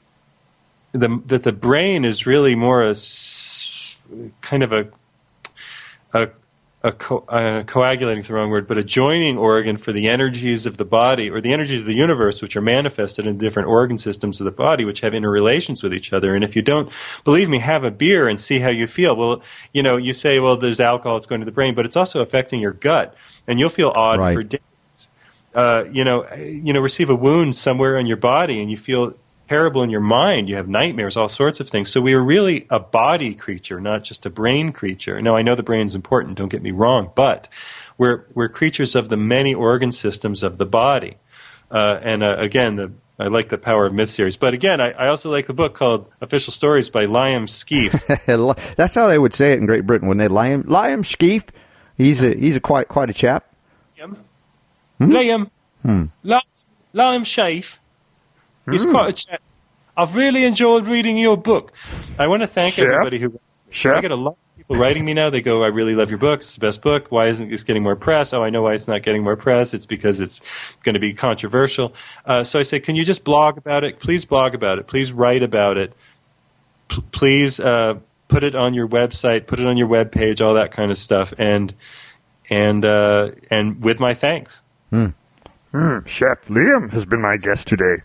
the, that the brain is really more a kind of a, a a co- uh, coagulating is the wrong word, but a joining organ for the energies of the body, or the energies of the universe, which are manifested in different organ systems of the body, which have interrelations with each other. And if you don't believe me, have a beer and see how you feel. Well, you know, you say, well, there's alcohol, it's going to the brain, but it's also affecting your gut, and you'll feel odd Right. for days. Uh, you know, you know, receive a wound somewhere in your body, and you feel terrible in your mind. You have nightmares, all sorts of things. So we are really a body creature, not just a brain creature. Now, I know the brain's important, don't get me wrong, but we're we're creatures of the many organ systems of the body. Uh, and uh, again, the, I like the Power of Myth series. But again, I, I also like the book called Official Stories by Liam Skeef. That's how they would say it in Great Britain, wouldn't they? Liam, Liam Skeef. He's a he's a quite quite a chap. Liam, Hmm? Liam, Hmm. Liam, Liam Skeef. He's Hmm. quite a chap. I've really enjoyed reading your book. I want to thank Chef? everybody who. Chef? I get a lot of people writing me now. They go, "I really love your book. It's the best book. Why isn't this getting more press?" Oh, I know why it's not getting more press. It's because it's going to be controversial. Uh, so I say, "Can you just blog about it? Please blog about it. Please write about it. P- please uh, put it on your website. Put it on your webpage. All that kind of stuff." And and uh, and with my thanks. Hmm. Mm, Chef Liam has been my guest today.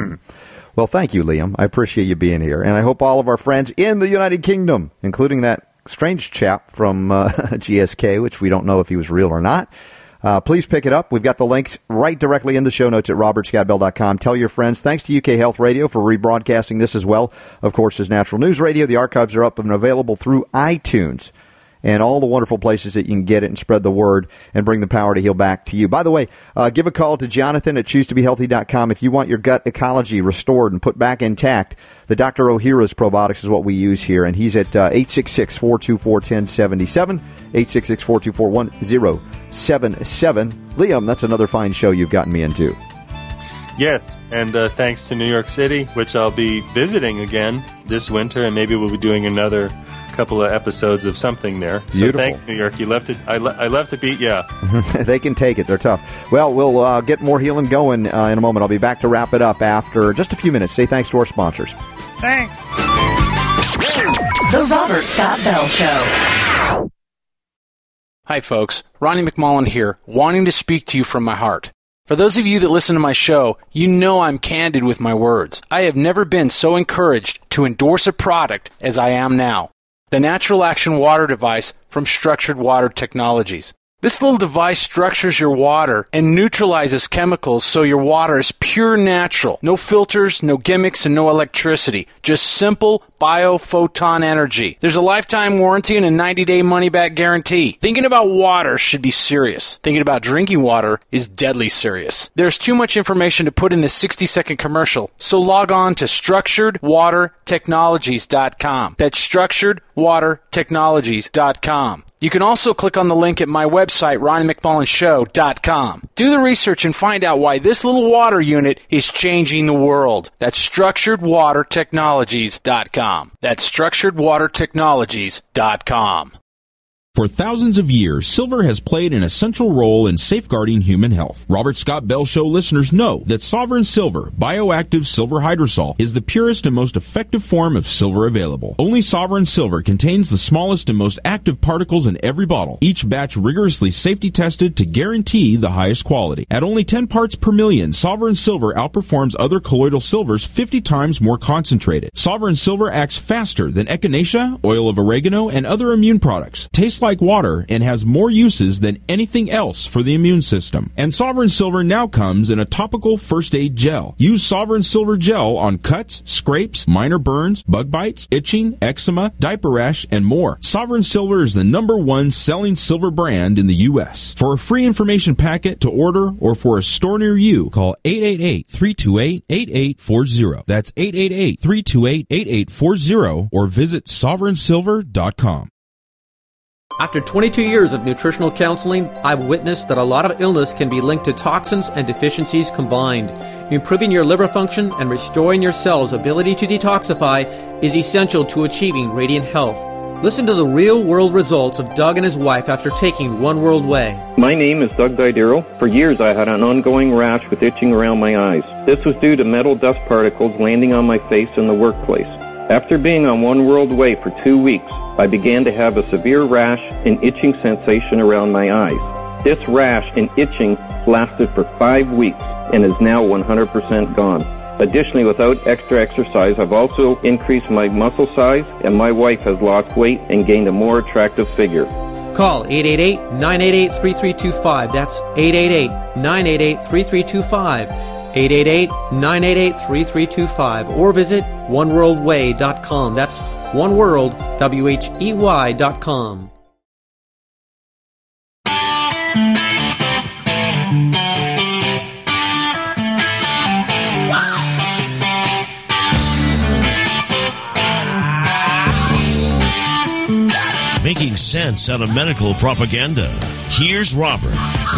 Well, thank you, Liam. I appreciate you being here. And I hope all of our friends in the United Kingdom, including that strange chap from uh, G S K, which we don't know if he was real or not, uh, please pick it up. We've got the links right directly in the show notes at robert scott bell dot com. Tell your friends. Thanks to U K Health Radio for rebroadcasting this as well. Of course, as Natural News Radio, the archives are up and available through iTunes and all the wonderful places that you can get it and spread the word and bring the power to heal back to you. By the way, uh, give a call to Jonathan at choose to be healthy dot com if you want your gut ecology restored and put back intact. The Doctor Ohhira's probiotics is what we use here, and he's at uh, eight six six, four two four, one zero seven seven, eight six six, four two four, one zero seven seven. Liam, that's another fine show you've gotten me into. Yes, and uh, thanks to New York City, which I'll be visiting again this winter, and maybe we'll be doing another couple of episodes of something there. So Beautiful. thanks, New York. You left it. I, le- I left to beat you. They can take it. They're tough. Well, we'll uh, get more healing going uh, in a moment. I'll be back to wrap it up after just a few minutes. Say thanks to our sponsors. Thanks. The Robert Scott Bell Show. Hi, folks. Ronnie McMullen here, wanting to speak to you from my heart. For those of you that listen to my show, you know I'm candid with my words. I have never been so encouraged to endorse a product as I am now. The Natural Action Water Device from Structured Water Technologies. This little device structures your water and neutralizes chemicals so your water is pure natural. No filters, no gimmicks, and no electricity. Just simple biophoton energy. There's a lifetime warranty and a ninety-day money-back guarantee. Thinking about water should be serious. Thinking about drinking water is deadly serious. There's too much information to put in this sixty-second commercial, so log on to structured water technologies dot com. That's structured water technologies dot com. You can also click on the link at my website, ronnie mcmullen show dot com. Do the research and find out why this little water unit is changing the world. That's structured water technologies dot com. That's structured water technologies dot com. For thousands of years, silver has played an essential role in safeguarding human health. Robert Scott Bell Show listeners know that Sovereign Silver, bioactive silver hydrosol, is the purest and most effective form of silver available. Only Sovereign Silver contains the smallest and most active particles in every bottle, each batch rigorously safety tested to guarantee the highest quality. At only ten parts per million, Sovereign Silver outperforms other colloidal silvers fifty times more concentrated. Sovereign Silver acts faster than echinacea, oil of oregano, and other immune products. Tastes like water and has more uses than anything else for the immune system. And Sovereign Silver now comes in a topical first aid gel. Use Sovereign Silver gel on cuts, scrapes, minor burns, bug bites, itching, eczema, diaper rash, and more. Sovereign Silver is the number one selling silver brand in the U S. For a free information packet to order or for a store near you, call eight eight eight, three two eight, eight eight four zero. That's eight eight eight, three two eight, eight eight four zero or visit sovereign silver dot com. After twenty-two years of nutritional counseling, I've witnessed that a lot of illness can be linked to toxins and deficiencies combined. Improving your liver function and restoring your cells' ability to detoxify is essential to achieving radiant health. Listen to the real-world results of Doug and his wife after taking One World Way. My name is Doug Didero. For years I had an ongoing rash with itching around my eyes. This was due to metal dust particles landing on my face in the workplace. After being on One World Way for two weeks, I began to have a severe rash and itching sensation around my eyes. This rash and itching lasted for five weeks and is now one hundred percent gone. Additionally, without extra exercise, I've also increased my muscle size, and my wife has lost weight and gained a more attractive figure. Call eight eight eight, nine eight eight, three three two five. That's eight eight eight, nine eight eight, three three two five. eight eight eight, nine eight eight, three three two five. Or visit one world way dot com. That's one world, W H E Y dot com. Making sense out of medical propaganda. Here's Robert.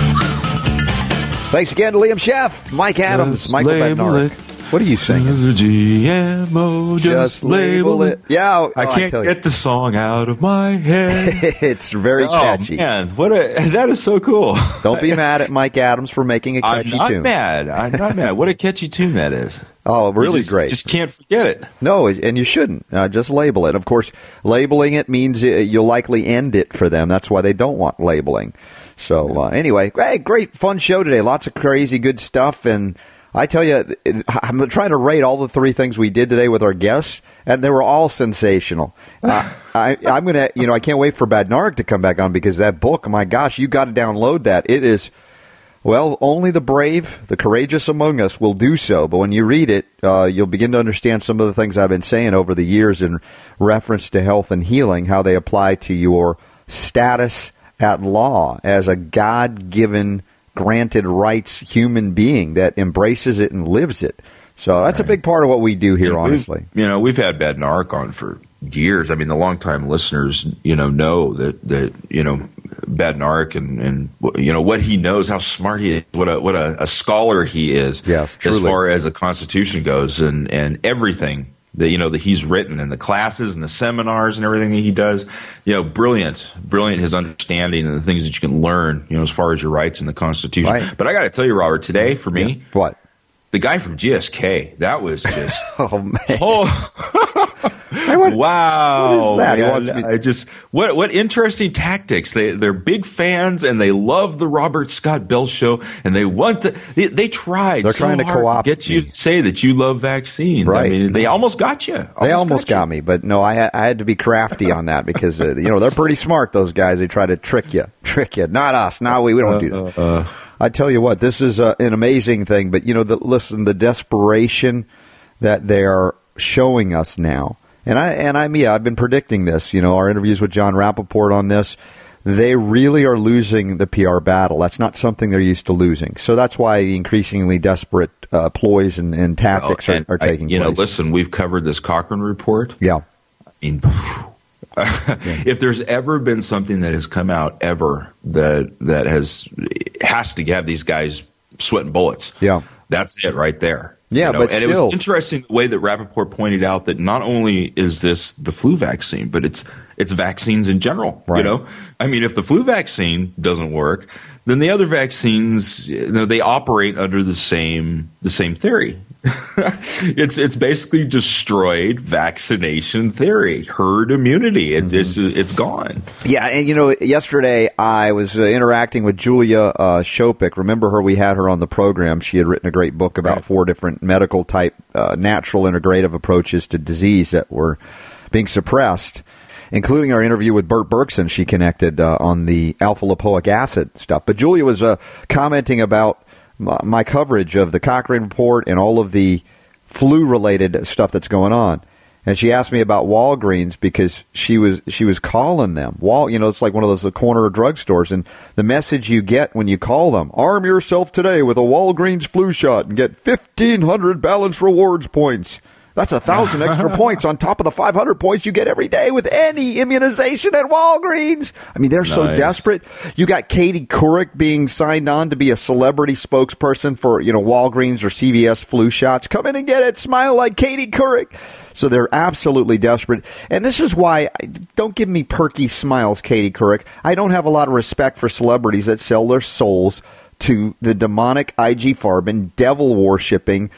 Thanks again to Liam Sheff, Mike Adams, Just Michael label Bednarik. it. What are you singing? G M O, just, Just label it. Yeah, oh, I I can't tell you. get the song out of my head. It's very catchy. Oh, man, what a, that is so cool. Don't be mad at Mike Adams for making a catchy I'm not tune. mad. I'm not mad. What a catchy tune that is. Oh, really You just, great. Just can't forget it. No, and you shouldn't. Uh, just label it. Of course, labeling it means uh, you'll likely end it for them. That's why they don't want labeling. So uh, anyway, hey, great, fun show today. Lots of crazy, good stuff. And I tell you, I'm trying to rate all the three things we did today with our guests, and they were all sensational. Uh, I, I'm going to, you know, I can't wait for Badnarik to come back on because that book, my gosh, you got to download that. It is... Well, only the brave, the courageous among us will do so. But when you read it, uh, you'll begin to understand some of the things I've been saying over the years in reference to health and healing, how they apply to your status at law as a God-given, granted rights human being that embraces it and lives it. So that's right. A big part of what we do here, you know, honestly. You know, we've had Badnarik on for years. I mean, the longtime listeners, you know, know that, that you know, Badnarik and, and, you know, what he knows, how smart he is, what a, what a, a scholar he is yes, as far as the Constitution goes and, and everything that, you know, that he's written and the classes and the seminars and everything that he does. You know, brilliant, brilliant his understanding and the things that you can learn, you know, as far as your rights in the Constitution. Right. But I got to tell you, Robert, today for me, yeah. What? The guy from G S K, that was just oh man! Oh, want, wow! What is that? Man, he wants me- I just what what interesting tactics. They they're big fans and they love the Robert Scott Bell Show and they want to. They, they tried. They're so trying to hard co-opt to get you me. to say that you love vaccines. Right? I mean, they almost got you. Almost they almost got, got me, but no, I I had to be crafty on that because uh, you know they're pretty smart. Those guys, they try to trick you, trick you. Not us. Not we. We don't do that. Uh, uh, I tell you what, this is uh, an amazing thing. But, you know, the, listen, the desperation that they are showing us now. And, I, and I'm, yeah, I've been predicting this. You know, our interviews with John Rappaport on this. They really are losing the P R battle. That's not something they're used to losing. So that's why the increasingly desperate uh, ploys and, and tactics well, are, and are taking I, you place. know, listen, we've covered this Cochrane report. Yeah. I mean, if there's ever been something that has come out ever that that has has to have these guys sweating bullets, yeah, that's it right there. Yeah, you know? but and still, it was interesting the way that Rappaport pointed out that not only is this the flu vaccine, but it's it's vaccines in general. Right. You know, I mean, if the flu vaccine doesn't work, then the other vaccines, you know, they operate under the same the same theory. it's it's basically destroyed vaccination theory, herd immunity. It's mm-hmm. it's it's gone. Yeah, and you know, yesterday I was uh, interacting with Julia uh, Shopik. Remember her? We had her on the program. She had written a great book about right. four different medical type, uh, natural integrative approaches to disease that were being suppressed, including our interview with Bert Berkson. She connected uh, on the alpha lipoic acid stuff. But Julia was uh, commenting about my coverage of the Cochrane report and all of the flu-related stuff that's going on. And she asked me about Walgreens because she was she was calling them. Wal, you know, it's like one of those corner drugstores. And the message you get when you call them, arm yourself today with a Walgreens flu shot and get fifteen hundred Balance Rewards points. That's a thousand extra points on top of the five hundred points you get every day with any immunization at Walgreens. I mean, they're nice. So desperate. You got Katie Couric being signed on to be a celebrity spokesperson for, you know, Walgreens or C V S flu shots. Come in and get it. Smile like Katie Couric. So they're absolutely desperate. And this is why, don't give me perky smiles, Katie Couric. I don't have a lot of respect for celebrities that sell their souls to the demonic I G Farben, devil-worshipping,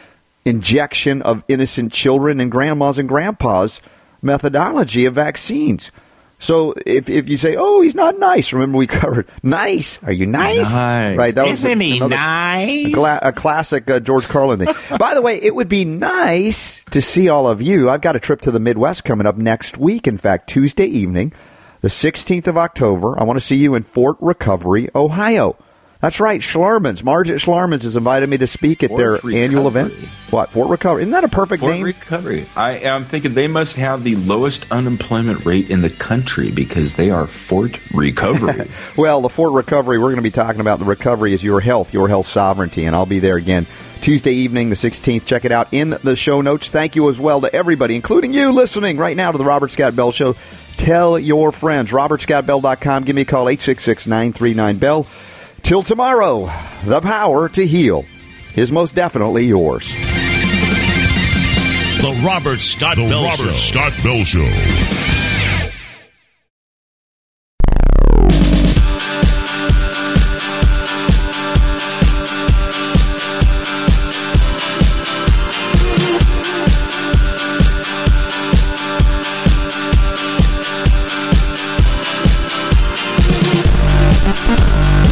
injection of innocent children and grandmas and grandpas methodology of vaccines. So if if you say, oh, he's not nice, remember we covered nice. Are you nice? Nice. Right. That Isn't was he another, nice? A, gla- a classic uh, George Carlin thing. By the way, it would be nice to see all of you. I've got a trip to the Midwest coming up next week. In fact, Tuesday evening, the sixteenth of October. I want to see you in Fort Recovery, Ohio. That's right, Schlarman's. Margit Schlarman's has invited me to speak at Fort their Recovery. annual event. What, Fort Recovery? Isn't that a perfect Fort name? Recovery. I am thinking they must have the lowest unemployment rate in the country because they are Fort Recovery. Well, the Fort Recovery, we're going to be talking about the recovery is your health, your health sovereignty, and I'll be there again Tuesday evening, the sixteenth. Check it out in the show notes. Thank you as well to everybody, including you listening right now to the Robert Scott Bell Show. Tell your friends. robert scott bell dot com. Give me a call, eight six six, nine three nine, B E L L. Till tomorrow, the power to heal is most definitely yours. The Robert Scott the Bell Robert Show. Scott Bell Show.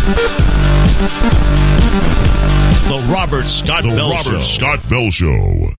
The Robert Scott The Bell Robert Show. Scott Bell Show.